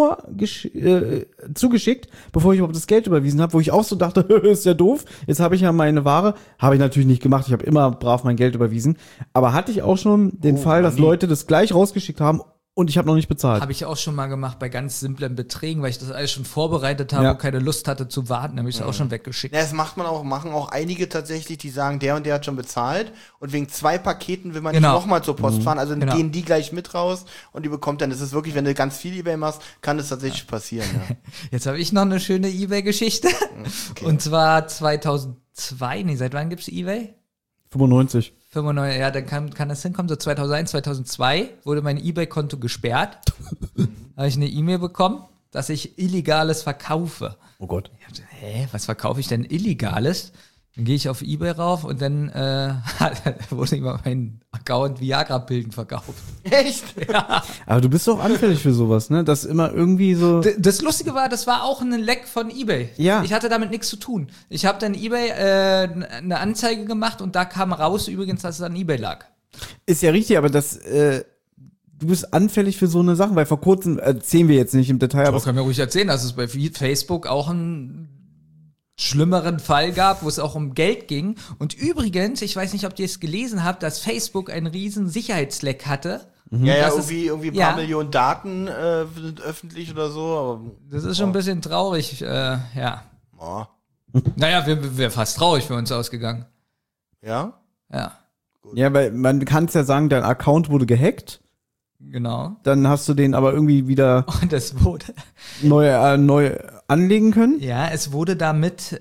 zugeschickt, bevor ich überhaupt das Geld überwiesen habe, wo ich auch so dachte, ist ja doof. Jetzt habe ich ja meine Ware, habe ich natürlich nicht gemacht. Ich habe immer brav mein Geld überwiesen, aber hatte ich auch schon den Fall, dass Leute das gleich rausgeschickt haben. Und ich habe noch nicht bezahlt. Habe ich auch schon mal gemacht bei ganz simplen Beträgen, weil ich das alles schon vorbereitet habe Ja. und keine Lust hatte zu warten, habe ich es auch schon weggeschickt. Ja, das machen auch einige tatsächlich, die sagen, der und der hat schon bezahlt und wegen 2 Paketen will man Genau. nicht nochmal zur Post fahren, also Genau. gehen die gleich mit raus und die bekommt dann, das ist wirklich, wenn du ganz viel eBay machst, kann das tatsächlich passieren. Ja. Jetzt habe ich noch eine schöne eBay-Geschichte. Und zwar 2002, nee, seit wann gibt's eBay? 95. 95, ja, dann kann das hinkommen, so 2001, 2002 wurde mein eBay-Konto gesperrt. Da habe ich eine E-Mail bekommen, dass ich Illegales verkaufe. Oh Gott. Ich dachte, was verkaufe ich denn Illegales? Dann gehe ich auf eBay rauf und dann wurde immer mein Account Viagra-Pillen verkauft. Echt? Aber du bist doch anfällig für sowas, ne? Das immer irgendwie so. Das Lustige war, das war auch ein Leck von eBay. Ja. Ich hatte damit nichts zu tun. Ich habe dann eBay eine Anzeige gemacht und da kam raus übrigens, dass es an eBay lag. Ist ja richtig, aber du bist anfällig für so eine Sache, weil vor kurzem erzählen wir jetzt nicht im Detail, aber Aber kann mir ruhig erzählen, dass es bei Facebook auch einen schlimmeren Fall gab, wo es auch um Geld ging. Und übrigens, ich weiß nicht, ob ihr es gelesen habt, dass Facebook einen riesen Sicherheitsleck hatte. Ja, Das ist- irgendwie ein ja. paar Millionen Daten sind öffentlich oder so, aber Das ist schon ein bisschen traurig, ja. oh. Naja, wäre fast traurig für uns ausgegangen. Ja? Ja, Ja, weil man kann es ja sagen, dein Account wurde gehackt. genau. Dann hast du den aber irgendwie wieder Und es wurde, neu anlegen können. ja, es wurde damit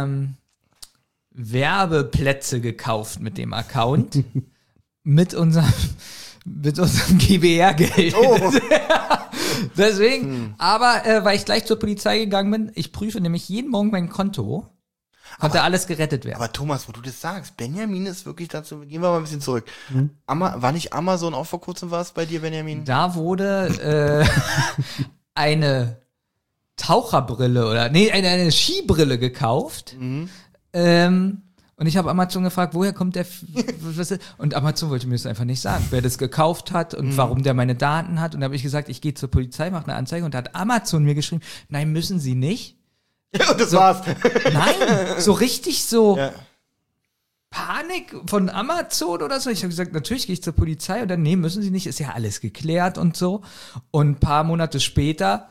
Werbeplätze gekauft mit dem Account. mit unserem GBR-Geld. Oh. Deswegen, aber weil ich gleich zur Polizei gegangen bin, ich prüfe nämlich jeden Morgen mein Konto, konnte alles gerettet werden. Aber Thomas, wo du das sagst, Benjamin ist wirklich dazu, gehen wir mal ein bisschen zurück. War nicht Amazon auch vor kurzem was bei dir, Benjamin? Da wurde eine Taucherbrille eine Skibrille gekauft. Und ich habe Amazon gefragt, woher kommt der und Amazon wollte mir das einfach nicht sagen, wer das gekauft hat und warum der meine Daten hat. Und da habe ich gesagt, ich gehe zur Polizei, mache eine Anzeige und da hat Amazon mir geschrieben, nein, müssen Sie nicht. Ja, und das war's. Nein, so richtig so Ja. Panik von Amazon oder so. Ich habe gesagt, natürlich gehe ich zur Polizei und dann, nee, müssen Sie nicht, ist ja alles geklärt und so. Und ein paar Monate später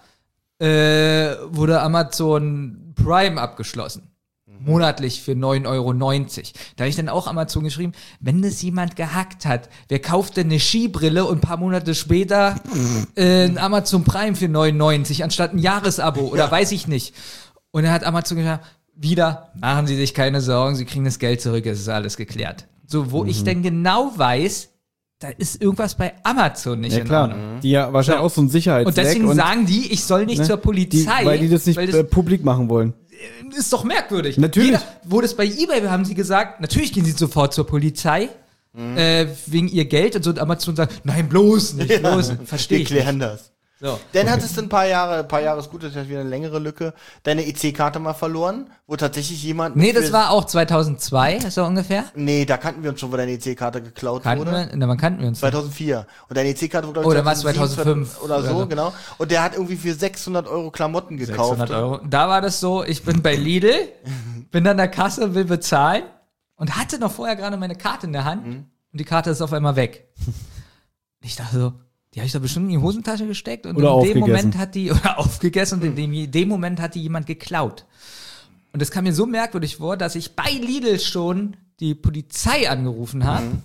wurde Amazon Prime abgeschlossen. Monatlich für 9,90 Euro. Da habe ich dann auch Amazon geschrieben, wenn das jemand gehackt hat, wer kauft denn eine Skibrille und ein paar Monate später ein Amazon Prime für 9,90 anstatt ein Jahresabo oder weiß ich nicht. Und dann hat Amazon gesagt, wieder, machen Sie sich keine Sorgen, Sie kriegen das Geld zurück, es ist alles geklärt. So, wo ich dann genau weiß, da ist irgendwas bei Amazon nicht Ja in klar, Ordnung. die ja wahrscheinlich auch so ein Sicherheitsleck. Und deswegen sagen die, ich soll nicht zur Polizei. Weil die das nicht publik machen wollen. Ist doch merkwürdig. Natürlich. Wo das bei eBay, haben sie gesagt, natürlich gehen sie sofort zur Polizei, wegen ihr Geld und so, und Amazon sagt, nein, bloß nicht, bloß nicht. Verstehe Wir ich klären nicht. das. So. Dann hattest du ein paar Jahre ist gut, das ist wieder eine längere Lücke, deine EC-Karte mal verloren, wo tatsächlich jemand... Nee, das war auch 2002, so ungefähr. Nee, da kannten wir uns schon, wo deine EC-Karte geklaut wurde. Wann kannten wir uns? 2004. Und deine EC-Karte wurde, Oh, glaube dann war es 2005 oder so, oder so. genau. Und der hat irgendwie für 600 Euro Klamotten gekauft. 600 Euro. Da war das so, ich bin bei Lidl, bin an der Kasse, will bezahlen und hatte noch vorher gerade meine Karte in der Hand und die Karte ist auf einmal weg. Ich dachte so, die habe ich doch bestimmt in die Hosentasche gesteckt und Oder in dem aufgegessen. Moment hat die, oder aufgegessen und in dem Moment hat die jemand geklaut. Und das kam mir so merkwürdig vor, dass ich bei Lidl schon die Polizei angerufen habe,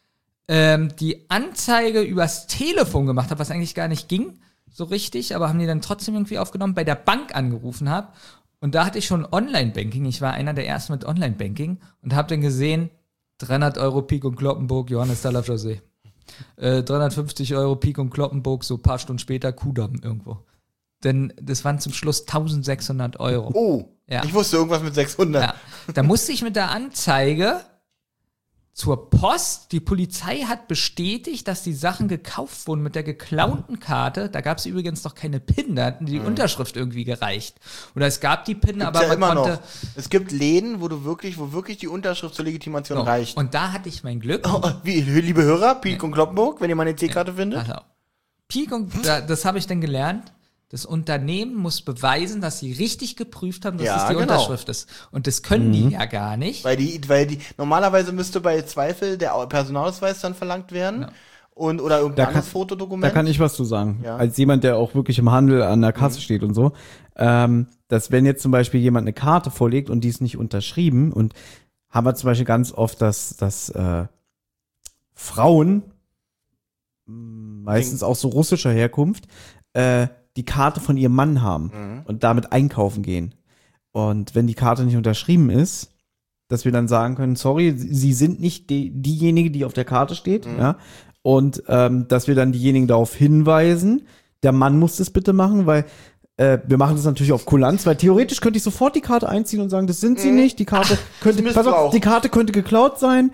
die Anzeige übers Telefon gemacht habe, was eigentlich gar nicht ging, so richtig, aber haben die dann trotzdem irgendwie aufgenommen, bei der Bank angerufen habe. Und da hatte ich schon Online-Banking. Ich war einer der ersten mit Online-Banking und habe dann gesehen, 300 Euro Pik und Kloppenburg, Johannes Dalafjosee. 350 Euro Pik und Kloppenburg, so ein paar Stunden später Kudamm irgendwo. Denn das waren zum Schluss 1600 Euro. Oh, Ja. ich wusste irgendwas mit 600. Ja. Da musste ich mit der Anzeige zur Post. Die Polizei hat bestätigt, dass die Sachen gekauft wurden mit der geklauten Karte. Da gab es übrigens noch keine PIN, da hatten die Unterschrift irgendwie gereicht. Oder es gab die PIN, aber ja man immer konnte... noch. Es gibt Läden, wo wirklich die Unterschrift zur Legitimation So. reicht. Und da hatte ich mein Glück. Oh, wie, liebe Hörer, Pik und Kloppenburg, wenn ihr meine EC-Karte findet. Pass auf. Pik und das habe ich dann gelernt. Das Unternehmen muss beweisen, dass sie richtig geprüft haben, dass Ja, es die genau. Unterschrift ist. Und das können die ja gar nicht. Weil die, normalerweise müsste bei Zweifel der Personalausweis dann verlangt werden. Ja. Oder irgendein Da kann- anderes Da Fotodokument. kann ich was zu sagen. Ja. Als jemand, der auch wirklich im Handel an der Kasse steht und so, dass wenn jetzt zum Beispiel jemand eine Karte vorlegt und die ist nicht unterschrieben und haben wir zum Beispiel ganz oft, dass Frauen, meistens auch so russischer Herkunft, die Karte von ihrem Mann haben und damit einkaufen gehen. Und wenn die Karte nicht unterschrieben ist, dass wir dann sagen können, sorry, sie sind nicht diejenige, die auf der Karte steht, ja. Und dass wir dann diejenigen darauf hinweisen, der Mann muss das bitte machen, weil wir machen das natürlich auf Kulanz, weil theoretisch könnte ich sofort die Karte einziehen und sagen, das sind sie nicht, die Karte könnte, pass auf, Missbrauch. die Karte könnte geklaut sein,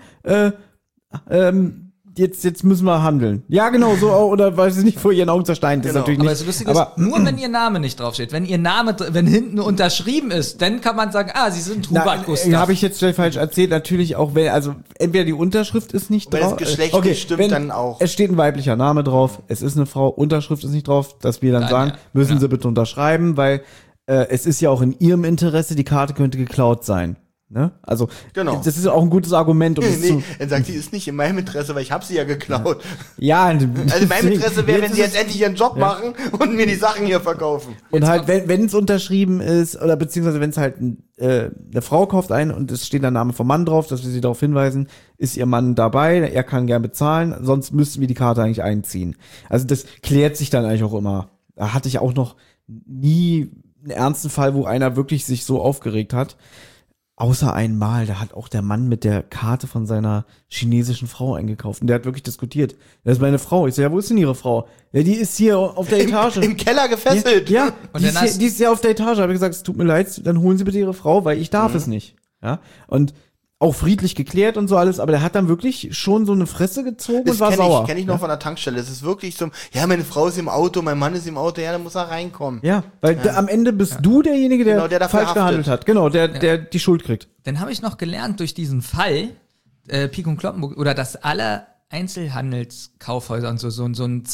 jetzt müssen wir handeln. Ja, genau, so auch, oder weiß ich nicht, vor ihren Augen zerstein. Das Genau. ist natürlich Aber nicht. das Lustige ist, nur wenn ihr Name nicht draufsteht, wenn ihr Name, wenn hinten unterschrieben ist, dann kann man sagen, sie sind Hubert Gustav. Habe ich jetzt falsch erzählt, natürlich auch, wenn, also entweder die Unterschrift ist nicht Wenn drauf. das Geschlecht nicht stimmt, dann auch. Es steht ein weiblicher Name drauf, es ist eine Frau, Unterschrift ist nicht drauf, dass wir dann Nein, sagen, ja. müssen sie bitte unterschreiben, weil es ist ja auch in ihrem Interesse, die Karte könnte geklaut sein. Ne? Also, Genau. das ist auch ein gutes Argument. Um das Nee, zu, er sagt, die ist nicht in meinem Interesse, weil ich habe sie ja geklaut. ja, Also mein Interesse wäre, wenn sie jetzt endlich ihren Job machen und mir die Sachen hier verkaufen. Und halt, wenn es unterschrieben ist, oder beziehungsweise wenn es halt eine Frau kauft ein und es steht der Name vom Mann drauf, dass wir sie darauf hinweisen, ist ihr Mann dabei, er kann gern bezahlen, sonst müssten wir die Karte eigentlich einziehen. Also das klärt sich dann eigentlich auch immer. Da hatte ich auch noch nie einen ernsten Fall, wo einer wirklich sich so aufgeregt hat. Außer einmal, da hat auch der Mann mit der Karte von seiner chinesischen Frau eingekauft. Und der hat wirklich diskutiert. Das ist meine Frau. Ich so, ja, wo ist denn Ihre Frau? Ja, die ist hier auf der Etage. Im Keller gefesselt. Ja, Und die, dann die ist ja auf der Etage. Habe ich gesagt, es tut mir leid, dann holen Sie bitte Ihre Frau, weil ich darf es nicht. Ja, und auch friedlich geklärt und so alles, aber der hat dann wirklich schon so eine Fresse gezogen Das und war sauer. Kenn ich noch von der Tankstelle. Es ist wirklich so, ja, meine Frau ist im Auto, mein Mann ist im Auto, ja, dann muss er reinkommen. Ja, weil am Ende bist du derjenige, der, Genau, der dafür falsch haftet. gehandelt hat. Genau, der die Schuld kriegt. Dann habe ich noch gelernt durch diesen Fall, Pik und Kloppenburg, oder dass alle Einzelhandelskaufhäuser und so ein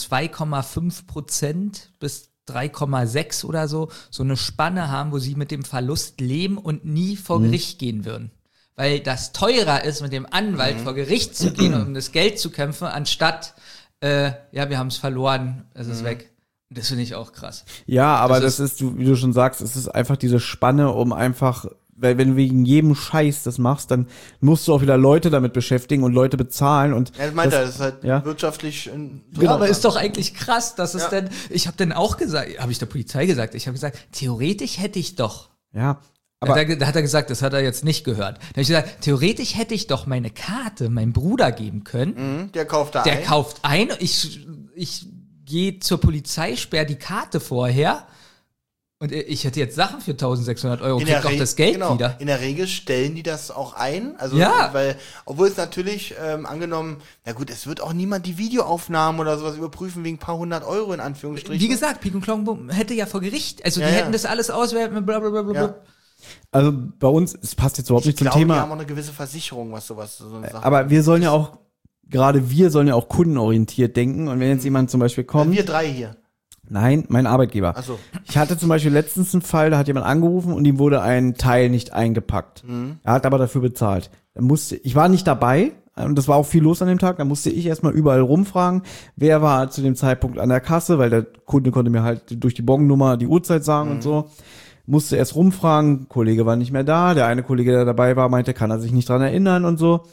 2,5% bis 3,6 oder so eine Spanne haben, wo sie mit dem Verlust leben und nie vor Gericht gehen würden. Weil das teurer ist, mit dem Anwalt vor Gericht zu gehen und um das Geld zu kämpfen, anstatt, ja, wir haben es verloren, es ist weg. Und das finde ich auch krass. Ja, aber Das das ist, wie du schon sagst, es ist einfach diese Spanne, um einfach, weil wenn du wegen jedem Scheiß das machst, dann musst du auch wieder Leute damit beschäftigen und Leute bezahlen und Ja, das meint er, das ist halt ja. wirtschaftlich. Genau, aber ist doch eigentlich krass, dass es denn, ich habe dann auch gesagt, habe ich der Polizei gesagt, ich habe gesagt, theoretisch hätte ich doch. ja, Da aber hat er gesagt, das hat er jetzt nicht gehört. Da habe ich gesagt, theoretisch hätte ich doch meine Karte meinem Bruder geben können. Der kauft da Der ein. kauft ein, ich gehe zur Polizei, sperre die Karte vorher und ich hätte jetzt Sachen für 1.600 Euro, krieg doch das Geld wieder. In der Regel stellen die das auch ein. Also, Ja. weil, obwohl es natürlich, angenommen, na gut, es wird auch niemand die Videoaufnahmen oder sowas überprüfen wegen ein paar 100 Euro in Anführungsstrichen. Wie gesagt, Pik und Kloppenburg hätte ja vor Gericht, also Ja, die ja. hätten das alles auswerten, blablabla. Ja. also bei uns, es passt jetzt überhaupt nicht zum Die haben Thema, auch eine gewisse Versicherung, was sowas, so eine Sache. aber wir sollen ja auch, gerade wir sollen ja auch kundenorientiert denken und wenn jetzt jemand zum Beispiel kommt, wir drei hier. nein, mein Arbeitgeber. Achso. Ich hatte zum Beispiel letztens einen Fall, da hat jemand angerufen und ihm wurde ein Teil nicht eingepackt. Er hat aber dafür bezahlt. Ich war nicht dabei und das war auch viel los an dem Tag, da musste ich erstmal überall rumfragen, wer war zu dem Zeitpunkt an der Kasse, weil der Kunde konnte mir halt durch die Bonnummer die Uhrzeit sagen und so. Musste erst rumfragen, Kollege war nicht mehr da, der eine Kollege, der dabei war, meinte, kann er sich nicht dran erinnern und so.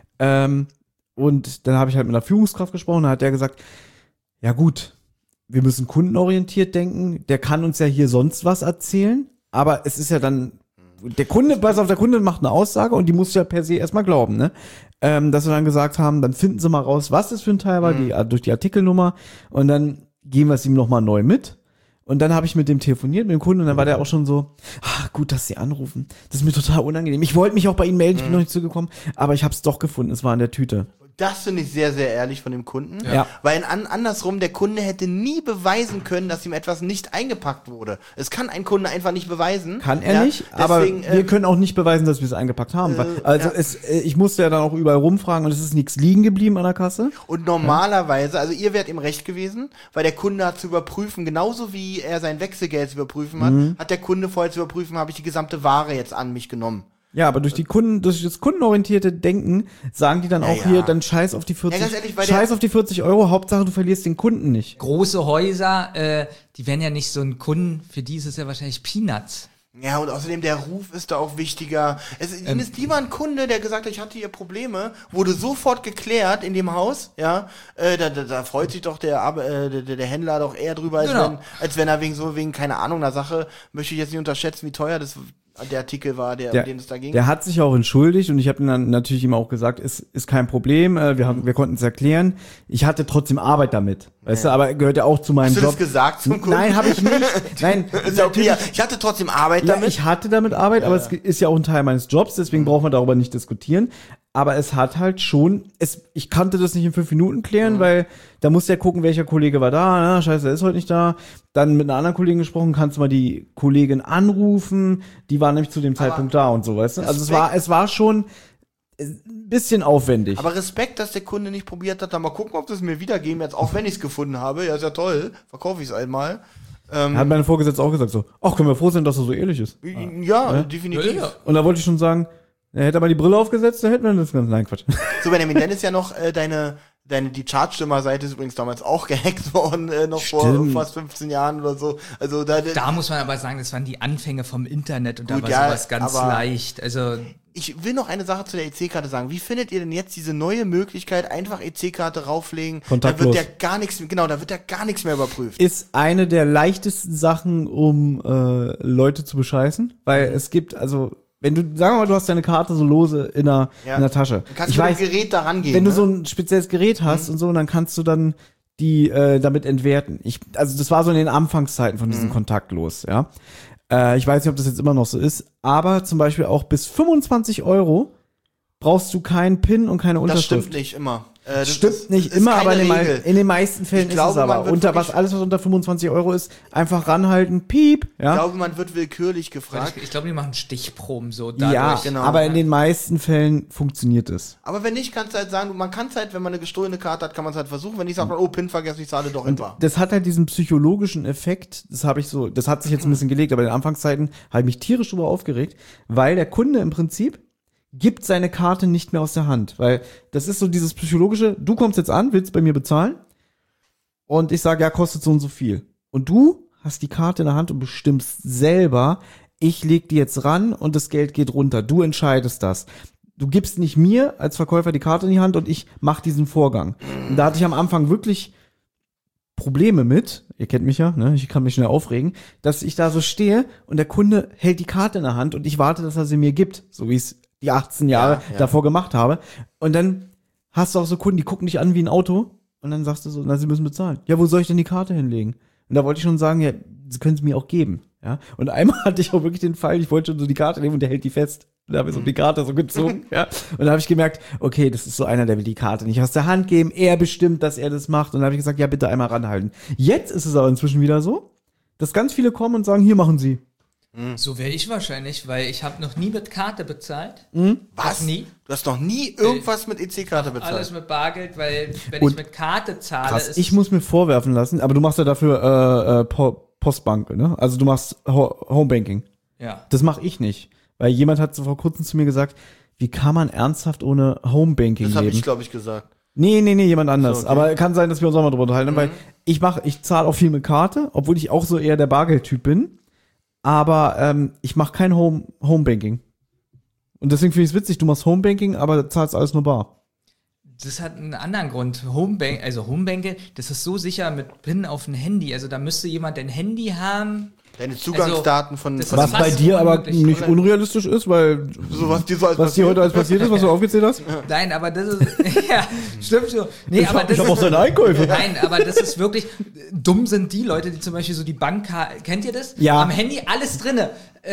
Und dann habe ich halt mit einer Führungskraft gesprochen, da hat der gesagt, ja gut, wir müssen kundenorientiert denken, der kann uns ja hier sonst was erzählen, aber es ist ja dann, der Kunde macht eine Aussage und die muss ja per se erstmal glauben, ne? Dass wir dann gesagt haben, dann finden Sie mal raus, was das für ein Teil war, durch die Artikelnummer und dann geben wir es ihm nochmal neu mit. Und dann habe ich mit dem telefoniert, mit dem Kunden, und dann war der auch schon so, gut, dass Sie anrufen. Das ist mir total unangenehm. Ich wollte mich auch bei Ihnen melden, ich bin noch nicht zugekommen, aber ich habe es doch gefunden, es war in der Tüte. Das finde ich sehr, sehr ehrlich von dem Kunden. Ja. Weil andersrum, der Kunde hätte nie beweisen können, dass ihm etwas nicht eingepackt wurde. Es kann ein Kunde einfach nicht beweisen. Kann er Ja, nicht, aber deswegen, wir können auch nicht beweisen, dass wir es eingepackt haben. Also ich musste ja dann auch überall rumfragen und es ist nichts liegen geblieben an der Kasse. Und normalerweise, also ihr wärt im Recht gewesen, weil der Kunde hat zu überprüfen, genauso wie er sein Wechselgeld zu überprüfen hat, hat der Kunde vorher zu überprüfen, habe ich die gesamte Ware jetzt an mich genommen. Ja, aber durch das kundenorientierte Denken sagen die dann auch ja. hier, dann scheiß auf die 40, Ja, ganz ehrlich, weil scheiß auf die 40 Euro, Hauptsache du verlierst den Kunden nicht. Große Häuser, die wären ja nicht so ein Kunden, für die ist es ja wahrscheinlich Peanuts. Ja, und außerdem der Ruf ist da auch wichtiger. Ihnen ist lieber ein Kunde, der gesagt hat, ich hatte hier Probleme, wurde sofort geklärt in dem Haus, ja, da freut sich doch der Händler doch eher drüber, als wenn er wegen, keine Ahnung, einer Sache, möchte ich jetzt nicht unterschätzen, wie teuer der Artikel war, um den es da ging. Der hat sich auch entschuldigt und ich habe dann natürlich ihm auch gesagt, ist kein Problem, wir konnten es erklären. Ich hatte trotzdem Arbeit damit, weißt du, aber gehört ja auch zu meinem Hast du Job. das gesagt zum Kunden? Nein, habe ich nicht. Nein, Ist ja okay. Ich hatte trotzdem Arbeit ja, damit. ich hatte damit Arbeit, aber es ist ja auch ein Teil meines Jobs, deswegen brauchen wir darüber nicht diskutieren. Aber es hat halt schon, ich konnte das nicht in 5 Minuten klären, weil da musste ja gucken, welcher Kollege war da, scheiße, er ist heute nicht da. Dann mit einer anderen Kollegin gesprochen, kannst du mal die Kollegin anrufen, die war nämlich zu dem Zeitpunkt da und so, weißt du? Also es war schon ein bisschen aufwendig. Aber Respekt, dass der Kunde nicht probiert hat, dann mal gucken, ob das mir wiedergeben, jetzt auch wenn ich es gefunden habe. Ja, ist ja toll, verkaufe ich es einmal. Hat meine Vorgesetzte auch gesagt so, ach, können wir froh sein, dass er so ehrlich ist. Ja, definitiv. Ja. Und da wollte ich schon sagen, Er hätte aber die Brille aufgesetzt, da hätten wir das ganz. Nein, Quatsch. So, Benjamin, dann ist ja noch die Chartstimmer-Seite ist übrigens damals auch gehackt worden, noch vor fast 15 Jahren oder so. Also da muss man aber sagen, das waren die Anfänge vom Internet und Gut, da war sowas ganz leicht. Also ich will noch eine Sache zu der EC-Karte sagen. Wie findet ihr denn jetzt diese neue Möglichkeit, einfach EC-Karte rauflegen? Kontaktlos. Da wird ja gar nichts mehr überprüft. Ist eine der leichtesten Sachen, um Leute zu bescheißen, weil es gibt, also wenn du, sagen wir mal, du hast deine Karte so lose in der Tasche. Du kannst mit dem Gerät da rangehen. Wenn du so ein spezielles Gerät hast und so, dann kannst du dann die damit entwerten. Also das war so in den Anfangszeiten von diesem Kontaktlos, ja. Ich weiß nicht, ob das jetzt immer noch so ist, aber zum Beispiel auch bis 25 € brauchst du keinen PIN und keine Unterschrift. Das stimmt nicht immer. Stimmt nicht immer, aber in den meisten Fällen ist es aber. Alles, was unter 25 € ist, einfach ranhalten, piep. Ja? Ich glaube, man wird willkürlich gefragt. Ich glaube, die machen Stichproben so dadurch. Ja, genau. Aber in den meisten Fällen funktioniert es. Aber wenn nicht, kannst du halt sagen, man kann es halt, wenn man eine gestohlene Karte hat, kann man es halt versuchen. Wenn ich sage, oh, PIN vergessen, ich zahle doch etwa. Das hat halt diesen psychologischen Effekt, das hat sich jetzt ein bisschen gelegt, aber in den Anfangszeiten habe ich mich tierisch drüber aufgeregt, weil der Kunde im Prinzip gibt seine Karte nicht mehr aus der Hand, weil das ist so dieses psychologische, du kommst jetzt an, willst bei mir bezahlen und ich sage, ja, kostet so und so viel. Und du hast die Karte in der Hand und bestimmst selber, ich leg die jetzt ran und das Geld geht runter. Du entscheidest das. Du gibst nicht mir als Verkäufer die Karte in die Hand und ich mache diesen Vorgang. Und da hatte ich am Anfang wirklich Probleme mit, ihr kennt mich ja, ne? Ich kann mich schnell aufregen, dass ich da so stehe und der Kunde hält die Karte in der Hand und ich warte, dass er sie mir gibt, so wie es die 18 Jahre davor gemacht habe. Und dann hast du auch so Kunden, die gucken dich an wie ein Auto und dann sagst du so, na, sie müssen bezahlen. Ja, wo soll ich denn die Karte hinlegen? Und da wollte ich schon sagen, ja, sie können es mir auch geben. Ja. Und einmal hatte ich auch wirklich den Fall, ich wollte schon so die Karte nehmen und der hält die fest. Und da habe ich so die Karte so gezogen. Ja. Und da habe ich gemerkt, okay, das ist so einer, der will die Karte nicht aus der Hand geben. Er bestimmt, dass er das macht. Und dann habe ich gesagt, ja, bitte einmal ranhalten. Jetzt ist es aber inzwischen wieder so, dass ganz viele kommen und sagen, hier machen Sie. So wäre ich wahrscheinlich, weil ich habe noch nie mit Karte bezahlt. Was? Nie. Du hast noch nie irgendwas mit EC-Karte bezahlt? Alles mit Bargeld, weil wenn Und ich mit Karte zahle, krass, ich muss mir vorwerfen lassen, aber du machst ja dafür Postbank, ne? Also du machst Homebanking. Ja. Das mache ich nicht. Weil jemand hat so vor kurzem zu mir gesagt, wie kann man ernsthaft ohne Homebanking leben? Das habe ich, glaube ich, gesagt. Nee, jemand anders. So, okay. Aber kann sein, dass wir uns auch mal drüber unterhalten, weil ich zahle auch viel mit Karte, obwohl ich auch so eher der Bargeldtyp bin. Aber ich mache kein Homebanking. Und deswegen finde ich es witzig, du machst Homebanking, aber zahlst alles nur bar. Das hat einen anderen Grund. Homebanking, das ist so sicher mit PIN auf ein Handy. Also da müsste jemand ein Handy haben. Deine Zugangsdaten von das ist Was bei dir aber nicht unrealistisch ist, weil so, was dir heute alles passiert ist, was du aufgezählt hast. Nein, aber das ist ja, stimmt so. Nee, Ich hab auch seine Einkäufe. Nein, aber das ist wirklich dumm sind die Leute, die zum Beispiel so die Bankkarte, kennt ihr das? Ja. Am Handy alles drinne.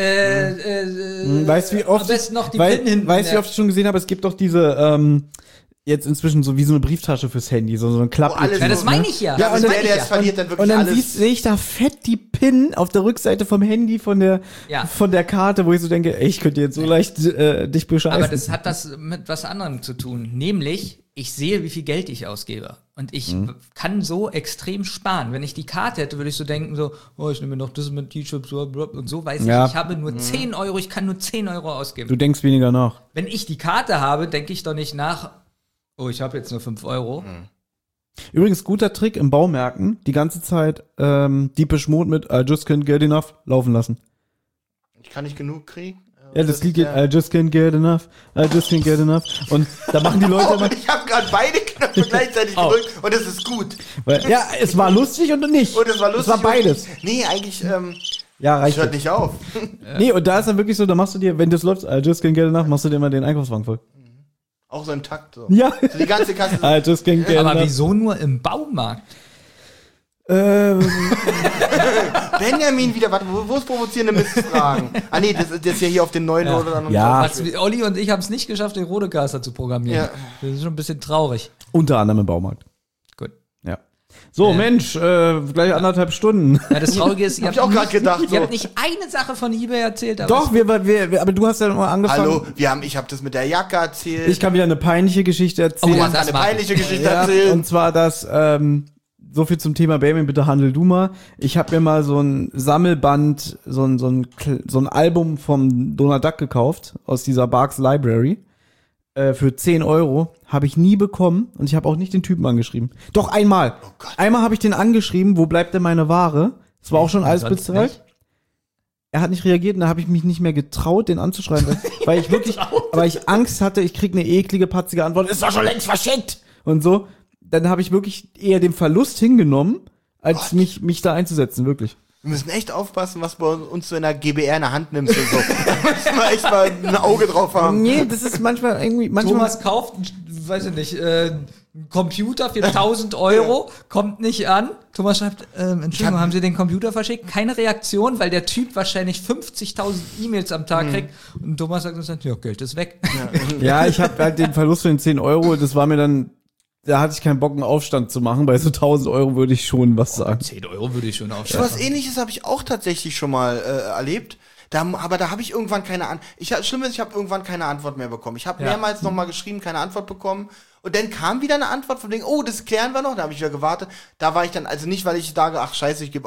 Weißt du, wie oft am besten noch die PIN hinten. Weißt du, wie oft ich schon gesehen habe, es gibt doch diese jetzt inzwischen so wie so eine Brieftasche fürs Handy, so ein Klapp. Ja, das meine ich ja. Ja, das und meine der ich jetzt verliert dann wirklich Und dann alles. sehe ich da fett die PIN auf der Rückseite vom Handy von der Karte, wo ich so denke, ey, ich könnte jetzt so leicht dich bescheißen. Aber das hat das mit was anderem zu tun. Nämlich, ich sehe, wie viel Geld ich ausgebe. Und ich kann so extrem sparen. Wenn ich die Karte hätte, würde ich so denken, so, oh, ich nehme mir noch das mit T-Chips und so, weiß ich, ich habe nur 10 €, ich kann nur 10 € ausgeben. Du denkst weniger nach. Wenn ich die Karte habe, denke ich doch nicht nach, oh, ich habe jetzt nur 5 €. Übrigens, guter Trick im Baumärkten, die ganze Zeit Deepish Mode mit I just can't get enough laufen lassen. Ich kann nicht genug kriegen. Ja, das Lied geht I just can't get enough, I just can't get enough. Und da machen die Leute immer... Ich habe gerade beide Knöpfe gleichzeitig gedrückt und es ist gut. Weil, ja, es war lustig und nicht. Und es war lustig. Es war beides. Nee, eigentlich, Ja, es reicht. hört nicht auf. Nee, und da ist dann wirklich so, da machst du dir, wenn das läuft, I just can't get enough, machst du dir immer den Einkaufswagen voll. Auch so im Takt. So. Ja. So die ganze Kasse. I just can't get Aber enough. wieso nur im Baumarkt? Benjamin wieder, warte, wo ist provozierende Mistfragen? Ah nee, das ist ja hier auf den neuen oder anderen. Ja. Olli und ich haben es nicht geschafft, den Rodecaster zu programmieren. Ja. Das ist schon ein bisschen traurig. Unter anderem im Baumarkt. Gut. Ja. So, Mensch, gleich 1,5 Stunden. Ja, das Traurige ist, Hab ich auch gerade gedacht. ihr habt nicht eine Sache von eBay erzählt. Aber Doch, aber du hast ja noch mal angefangen. Hallo, ich habe das mit der Jacke erzählt. Ich kann wieder eine peinliche Geschichte erzählen. Oh, Du hast das eine war- peinliche Geschichte Ja, erzählt. und zwar, dass so viel zum Thema Benjamin, bitte handel du mal. Ich habe mir mal so ein Sammelband, so ein Album vom Donald Duck gekauft, aus dieser Barks Library. Für 10 Euro, habe ich nie bekommen und ich habe auch nicht den Typen angeschrieben. Doch einmal. Oh Gott. Einmal habe ich den angeschrieben, wo bleibt denn meine Ware? Das war auch schon alles Sonst bezahlt. nicht? Er hat nicht reagiert und da habe ich mich nicht mehr getraut, den anzuschreiben, weil ich wirklich, weil ich Angst hatte, ich krieg eine eklige, patzige Antwort, ist doch schon längst verschickt und so. Dann habe ich wirklich eher den Verlust hingenommen, als mich da einzusetzen, wirklich. Wir müssen echt aufpassen, was bei uns so in der GBR in der Hand nimmst und so. Da müssen wir echt mal ein Auge drauf haben. Nee, das ist manchmal irgendwie, Thomas kauft, weiß ich nicht, einen Computer für 1000 Euro, kommt nicht an. Thomas schreibt, Entschuldigung, haben Sie den Computer verschickt? Keine Reaktion, weil der Typ wahrscheinlich 50.000 E-Mails am Tag kriegt. Und Thomas sagt uns dann, ja, Geld ist weg. Ja, ich habe halt den Verlust von den 10 Euro, das war mir dann, da hatte ich keinen Bock, einen Aufstand zu machen. Bei so 1000 Euro würde ich schon was sagen. 10 Euro würde ich schon So aufschreiben. was Ähnliches habe ich auch tatsächlich schon mal erlebt. Aber da habe ich irgendwann keine Antwort. Schlimm ist, ich habe irgendwann keine Antwort mehr bekommen. Ich habe mehrmals nochmal geschrieben, keine Antwort bekommen. Und dann kam wieder eine Antwort von denen, oh, das klären wir noch. Da habe ich wieder gewartet. Da war ich dann, also nicht, weil ich sage, ach scheiße, ich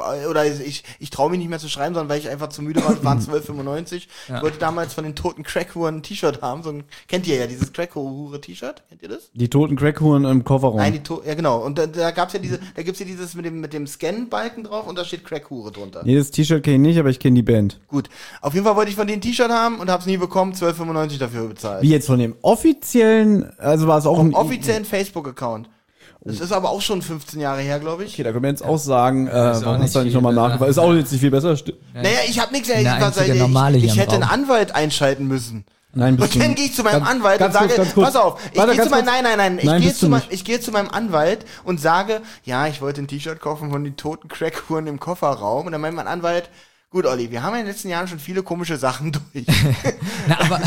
traue mich nicht mehr zu schreiben, sondern weil ich einfach zu müde war. Es waren 12,95. Ich wollte damals von den toten Crackhuren ein T-Shirt haben. Kennt ihr ja dieses Crackhure-T-Shirt? Kennt ihr das? Die toten Crackhuren im Kofferraum. Nein, ja genau. Und da gibt's ja dieses mit dem Scan-Balken drauf und da steht Crackhure drunter. Nee, das T-Shirt kenne ich nicht, aber ich kenne die Band. Gut. Auf jeden Fall wollte ich von denen ein T-Shirt haben und hab's nie bekommen, 12,95 dafür bezahlt. Wie jetzt von dem offiziellen, also war es auch Vom offiziellen Facebook-Account. Das ist aber auch schon 15 Jahre her, glaube ich. Okay, da können wir jetzt auch sagen, auch warum nicht hast du da nicht viel nochmal besser. nachgefragt? Ist auch jetzt nicht viel besser. Naja, ich habe nichts. Der einzige Normale hier Ich im hätte einen Raum. Anwalt einschalten müssen. Nein, Und dann gehe ich zu meinem Anwalt und sage, ganz kurz. pass auf, Warte, ganz kurz. nein, Nein, bist du nicht. ich gehe zu meinem Anwalt und sage, ja, ich wollte ein T-Shirt kaufen von den toten Crackhuren im Kofferraum. Und dann meint mein Anwalt, gut, Olli, wir haben ja in den letzten Jahren schon viele komische Sachen durch. Na, aber,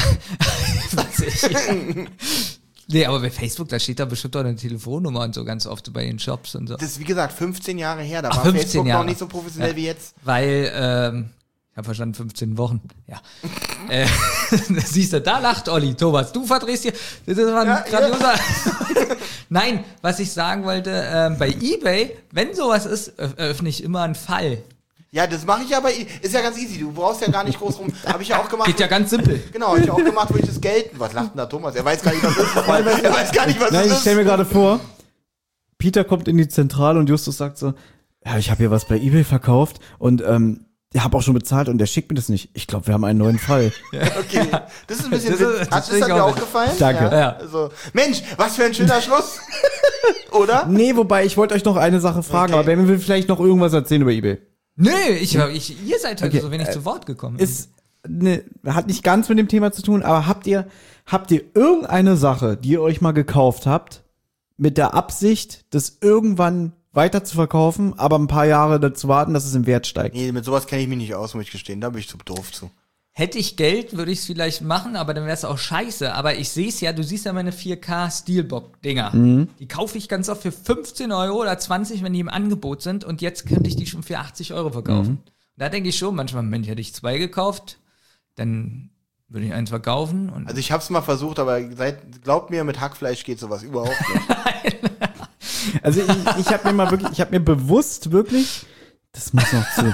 nee, aber bei Facebook, da steht da bestimmt auch eine Telefonnummer und so ganz oft bei den Shops und so. Das ist, wie gesagt, 15 Jahre her. Da Ach, war 15 Facebook Jahre. noch nicht so professionell wie jetzt. Weil, ich habe verstanden, 15 Wochen. Ja. Siehst du, da lacht Olli. Thomas, du verdrehst hier. Das war ein grandioser. Nein, was ich sagen wollte, bei eBay, wenn sowas ist, öffne ich immer einen Fall. Ja, das mache ich aber, ist ja ganz easy. Du brauchst ja gar nicht groß rum. Habe ich ja auch gemacht. Geht ja ganz simpel. Genau, hab ich auch gemacht, wo ich das Geld. Was lacht denn da Thomas? Er weiß gar nicht, was das ist. Er weiß gar nicht, was Nein, das ich ist. stelle mir gerade vor, Peter kommt in die Zentrale und Justus sagt so, ja, ich habe hier was bei eBay verkauft und ich habe auch schon bezahlt und der schickt mir das nicht. Ich glaube, wir haben einen neuen Fall. Okay, das ist ein bisschen. Das Hat finde das ich dir auch auch gefallen? Danke. Ja. Also, Mensch, was für ein schöner Schluss. Oder? Nee, wobei, ich wollte euch noch eine Sache fragen, Okay. aber Benjamin will vielleicht noch irgendwas erzählen über eBay. Nö, ihr seid heute Okay, so wenig zu Wort gekommen. Hat nicht ganz mit dem Thema zu tun, aber habt ihr irgendeine Sache, die ihr euch mal gekauft habt, mit der Absicht, das irgendwann weiter zu verkaufen, aber ein paar Jahre dazu warten, dass es im Wert steigt? Nee, mit sowas kenne ich mich nicht aus, muss ich gestehen. Da bin ich zu doof zu. Hätte ich Geld, würde ich es vielleicht machen, aber dann wäre es auch scheiße. Aber ich sehe es ja, du siehst ja meine 4K Steelbook-Dinger. Die kaufe ich ganz oft für 15 Euro oder 20, wenn die im Angebot sind. Und jetzt könnte ich die schon für 80 Euro verkaufen. Da denke ich schon manchmal, Mensch, hätte ich 2 gekauft, dann würde ich eins verkaufen. Und Also ich hab's mal versucht, aber glaubt mir, mit Hackfleisch geht sowas überhaupt nicht. Also ich habe mir bewusst wirklich, das muss noch zu,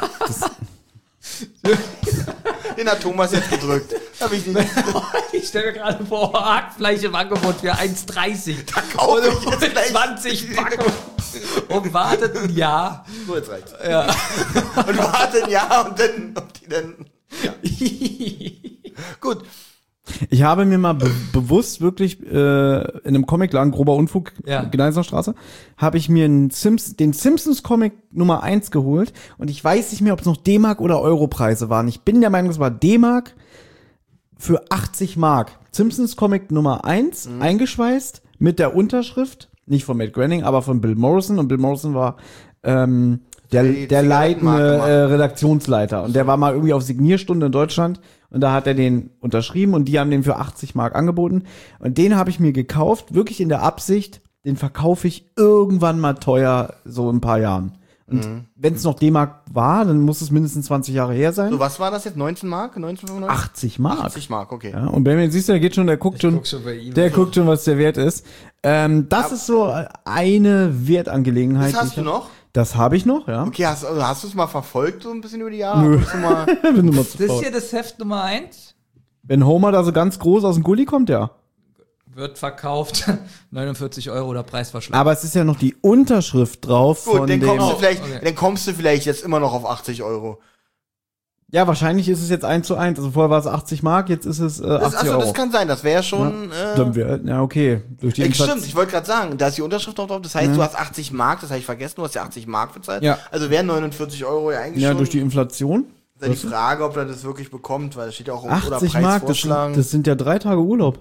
Den hat Thomas jetzt gedrückt. Hab ich nicht. ich stelle mir gerade vor, Hackfleisch im Angebot für 1,30. Da kaufe ich jetzt gleich 20 Packungen. Und wartet ein Jahr. So, jetzt reicht's. Ja. Und warte ein Jahr und dann, ob die dann. Ja. Gut. Ich habe mir mal bewusst wirklich in einem Comicladen, grober Unfug, Ja. Gneisenstraße, habe ich mir den Simpsons-Comic Nummer 1 geholt und ich weiß nicht mehr, ob es noch D-Mark oder Euro-Preise waren. Ich bin der Meinung, es war D-Mark für 80 Mark. Simpsons-Comic Nummer 1, eingeschweißt, mit der Unterschrift, nicht von Matt Groening, aber von Bill Morrison, und Bill Morrison war der leitende Redaktionsleiter, und der war mal irgendwie auf Signierstunde in Deutschland und da hat er den unterschrieben und die haben den für 80 Mark angeboten und den habe ich mir gekauft, wirklich in der Absicht, den verkaufe ich irgendwann mal teuer, so in ein paar Jahren. Und wenn es noch D-Mark war, dann muss es mindestens 20 Jahre her sein. So, was war das jetzt? 19 Mark? 1995? 80 Mark. 80 Mark, okay. Ja, und Benjamin, siehst du, der geht schon, der guckt schon, guckt schon, was der Wert ist. Das ist so eine Wertangelegenheit. Das hast du noch? Das habe ich noch, ja. Okay, hast du es mal verfolgt, so ein bisschen über die Jahre? Nö. Hast du mal Bin nur mal zu Das ist faul. hier das Heft Nummer 1. Wenn Homer da so ganz groß aus dem Gully kommt, ja. Wird verkauft. 49 € oder Preisverschlag. Aber es ist ja noch die Unterschrift drauf Gut, von dann dem. kommst du vielleicht jetzt immer noch auf 80 €. Ja, wahrscheinlich ist es jetzt 1:1. Also vorher war es 80 Mark, jetzt ist es 80 Also Euro. das kann sein, das wäre schon. Ja, okay. Durch die Inflation. Stimmt, ich wollte gerade sagen, da ist die Unterschrift noch drauf. Das heißt, du hast 80 Mark, das habe ich vergessen, du hast ja 80 Mark bezahlt. Ja. Also wären 49 € ja eigentlich Ja, schon. durch die Inflation. Ist ja die Frage, ob er das wirklich bekommt, weil es steht ja auch um 80 Mark, das sind ja 3 Tage Urlaub.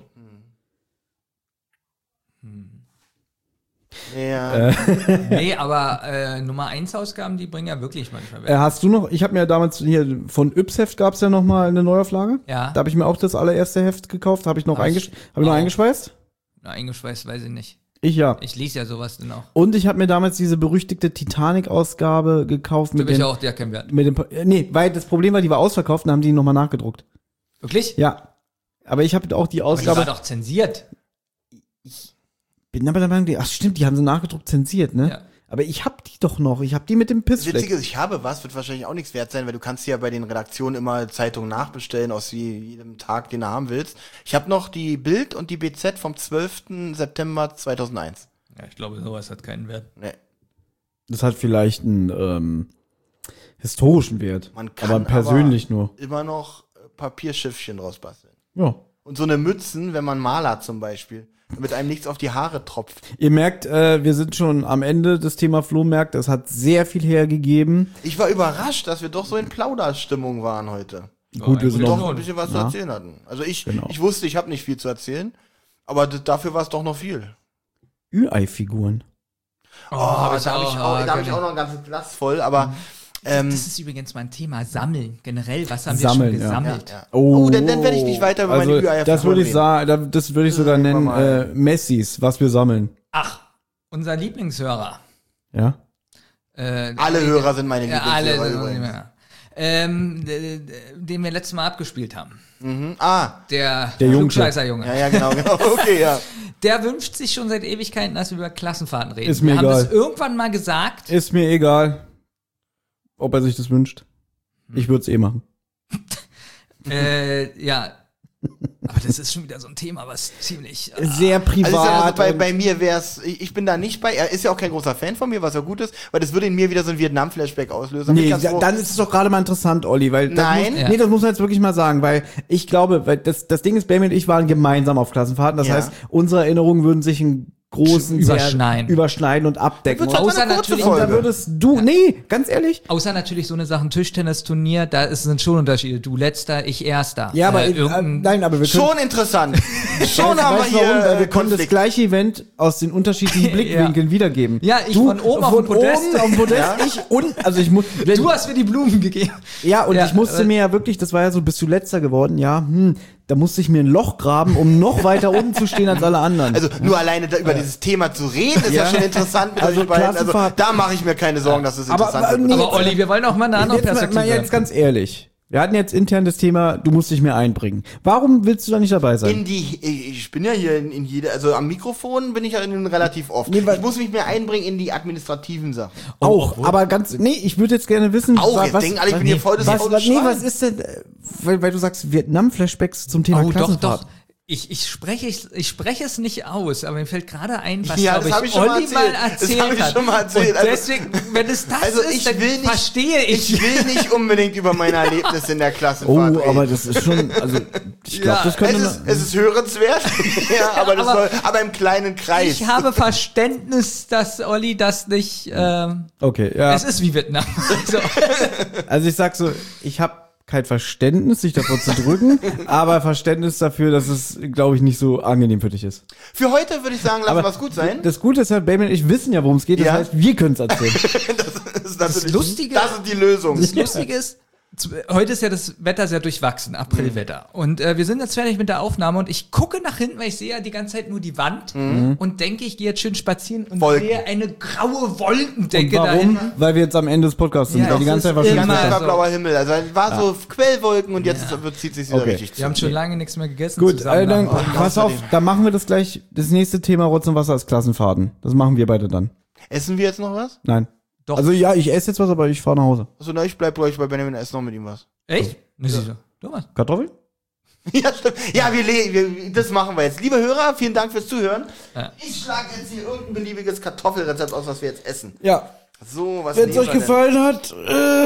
Ja. Nee, aber Nummer 1 Ausgaben, die bringen ja wirklich manchmal Wert. Hast du noch, ich habe mir damals hier von Yps-Heft gab's ja noch mal eine Neuauflage. Ja. Da habe ich mir auch das allererste Heft gekauft, habe ich noch, eingeschweißt. Na, eingeschweißt, weiß ich nicht. Ich ja. Ich lese ja sowas dann auch. Und ich habe mir damals diese berüchtigte Titanic-Ausgabe gekauft Für mit mich den, auch, der kein Wert. mit dem, nee, weil das Problem war, die war ausverkauft und haben die nochmal nachgedruckt. Wirklich? Ja. Aber ich habe auch die Aber die war Ausgabe, doch zensiert. bin aber der Meinung, ach stimmt, die haben sie nachgedruckt zensiert, ne? Ja. Aber ich hab die doch noch, ich hab die mit dem Das Witzige Pissfleck. ist, ich habe was, wird wahrscheinlich auch nichts wert sein, weil du kannst ja bei den Redaktionen immer Zeitungen nachbestellen aus jedem Tag, den du haben willst. Ich habe noch die Bild und die BZ vom 12. September 2001. Ja, ich glaube, sowas hat keinen Wert. Nee. Das hat vielleicht einen historischen Wert, Man kann aber persönlich nur. immer noch Papierschiffchen draus basteln. Ja. Und so eine Mützen, wenn man Maler hat zum Beispiel, damit einem nichts auf die Haare tropft. Ihr merkt, wir sind schon am Ende des Thema Flohmärkte. Es hat sehr viel hergegeben. Ich war überrascht, dass wir doch so in Plauderstimmung waren heute. Gut, wir sind Und doch noch ein bisschen was zu Ja. erzählen hatten. Also ich Genau. wusste, ich habe nicht viel zu erzählen, aber dafür war es doch noch viel. Ü-Ei-Figuren. Oh, Da habe ich auch noch ein ganzes Glas voll, aber Das ist übrigens mein Thema, Sammeln. Generell, was haben Sammeln, wir ja. schon gesammelt? ja. Oh, dann werde ich nicht weiter über meine Ü-Eier Das würde ich reden. sagen, das würde ich sogar Sagen wir nennen, mal. Messis, was wir sammeln. Ach, unser Lieblingshörer. Ja? Alle Hörer sind meine Ja, alle. Lieblingshörer übrigens. Den wir letztes Mal abgespielt haben. Der Junge. Klugscheißer-Junge. Ja, genau. Okay, ja. Der wünscht sich schon seit Ewigkeiten, dass wir über Klassenfahrten reden. Ist mir wir haben egal. das irgendwann mal gesagt. Ist mir egal, ob er sich das wünscht. Ich würde es eh machen. Ja. Aber das ist schon wieder so ein Thema, was ziemlich. Sehr privat. Also bei mir wäre es, ich bin da nicht bei, er ist ja auch kein großer Fan von mir, was ja gut ist, weil das würde in mir wieder so ein Vietnam-Flashback auslösen. Nee, Ganz froh. dann ist es doch gerade mal interessant, Olli, weil das Nein. muss, Ja. nee, das muss man jetzt wirklich mal sagen, weil ich glaube, weil das Ding ist, Benjamin und ich waren gemeinsam auf Klassenfahrten, das Ja. heißt, unsere Erinnerungen würden sich in großen Überschneiden. sehr überschneiden und abdecken. Wird halt Und mal eine Außer kurze natürlich- da Folge. würdest du, nee, ganz ehrlich, Außer natürlich so eine Sachen Tischtennisturnier, sind schon Unterschiede. Du letzter, ich erster. ja, aber nein, aber wir können Schon interessant. Schon haben wir weißt du warum? Weil hier wir können das Konflikt. gleiche Event aus den unterschiedlichen Blickwinkeln wiedergeben. Ja, ich von oben auf dem Podest. Oben auf dem Podest, ich und, also ich muss, Du hast mir die Blumen gegeben. ja, und Ja, ich musste mir ja wirklich, das war ja so, bist du letzter geworden, ja, da musste ich mir ein Loch graben, um noch weiter unten zu stehen als alle anderen. Also nur alleine über dieses Thema zu reden, ist ja, Ja. schon interessant mit Also euch beiden. Also Klassenfahrt- da mache ich mir keine Sorgen, dass es Aber- interessant aber wird. nee. Aber Olli, wir wollen auch mal eine andere jetzt Perspektive. mal jetzt ganz ehrlich. Wir hatten jetzt intern das Thema, du musst dich mehr einbringen. Warum willst du da nicht dabei sein? Ich bin ja hier in jeder, also am Mikrofon bin ich ja relativ oft. Nee, weil- ich muss mich mehr einbringen in die administrativen Sachen. Auch, aber ganz, nee, ich würde jetzt gerne wissen, Auch, jetzt denken alle, ich bin hier voll das was, faule nee, Schwein. was ist denn, weil du sagst Vietnam-Flashbacks zum Thema Oh, doch, Klassenfahrt. doch. Ich spreche es nicht aus, aber mir fällt gerade ein, was, Ja, glaube das hab ich, ich schon mal Olli mal erzählt. Das erzählt hab ich hat. schon mal erzählt. Und Also- deswegen, wenn es das Also ist, ich dann will nicht, verstehe ich. Ich will nicht unbedingt über meine Erlebnisse in der Klassenfahrt Oh, reden. aber das ist schon, also, ich glaube, Ja, das könnte, es ist hörenswert, ja, aber, das aber- soll, aber im kleinen Kreis. Ich habe Verständnis, dass Olli das nicht, okay, ja. es ist wie Vietnam. Also, Also ich sag so, ich habe kein Verständnis, sich davor zu drücken, aber Verständnis dafür, dass es, glaube ich, nicht so angenehm für dich ist. Für heute würde ich sagen, lassen wir es gut sein. Das Gute ist ja, Baby und ich wissen ja, worum es geht. Das Ja. heißt, wir können es erzählen. Das ist natürlich, Lustige- das ist die Lösung. das Lustige ist, Heute ist ja das Wetter sehr durchwachsen, Aprilwetter. Und wir sind jetzt fertig mit der Aufnahme und ich gucke nach hinten, weil ich sehe ja die ganze Zeit nur die Wand und denke, ich gehe jetzt schön spazieren und sehe eine graue Wolkendecke da Warum? hinten. Weil wir jetzt am Ende des Podcasts sind, Ja, weil die es ganze Zeit ist war Die schön. ganze Zeit war so. blauer Himmel. Also es war so Quellwolken und jetzt zieht sich wieder Okay. richtig zu. Wir haben schon lange nichts mehr gegessen Gut, zusammen. dann, nach dem pass auf, dann machen wir das gleich. Das nächste Thema Rotz und Wasser ist Klassenfahrten. Das machen wir beide dann. Essen wir jetzt noch was? Nein. Doch. Also ja, ich esse jetzt was, aber ich fahre nach Hause. Achso, na, ich bleib bei euch bei Benjamin, esse noch mit ihm was. Echt? Ne, siehst du. Thomas. Kartoffeln? Ja, stimmt. Ja, das machen wir jetzt. Liebe Hörer, vielen Dank fürs Zuhören. Ja. Ich schlage jetzt hier irgendein beliebiges Kartoffelrezept aus, was wir jetzt essen. Ja. So, was Wenn es nehmen euch wir gefallen hat,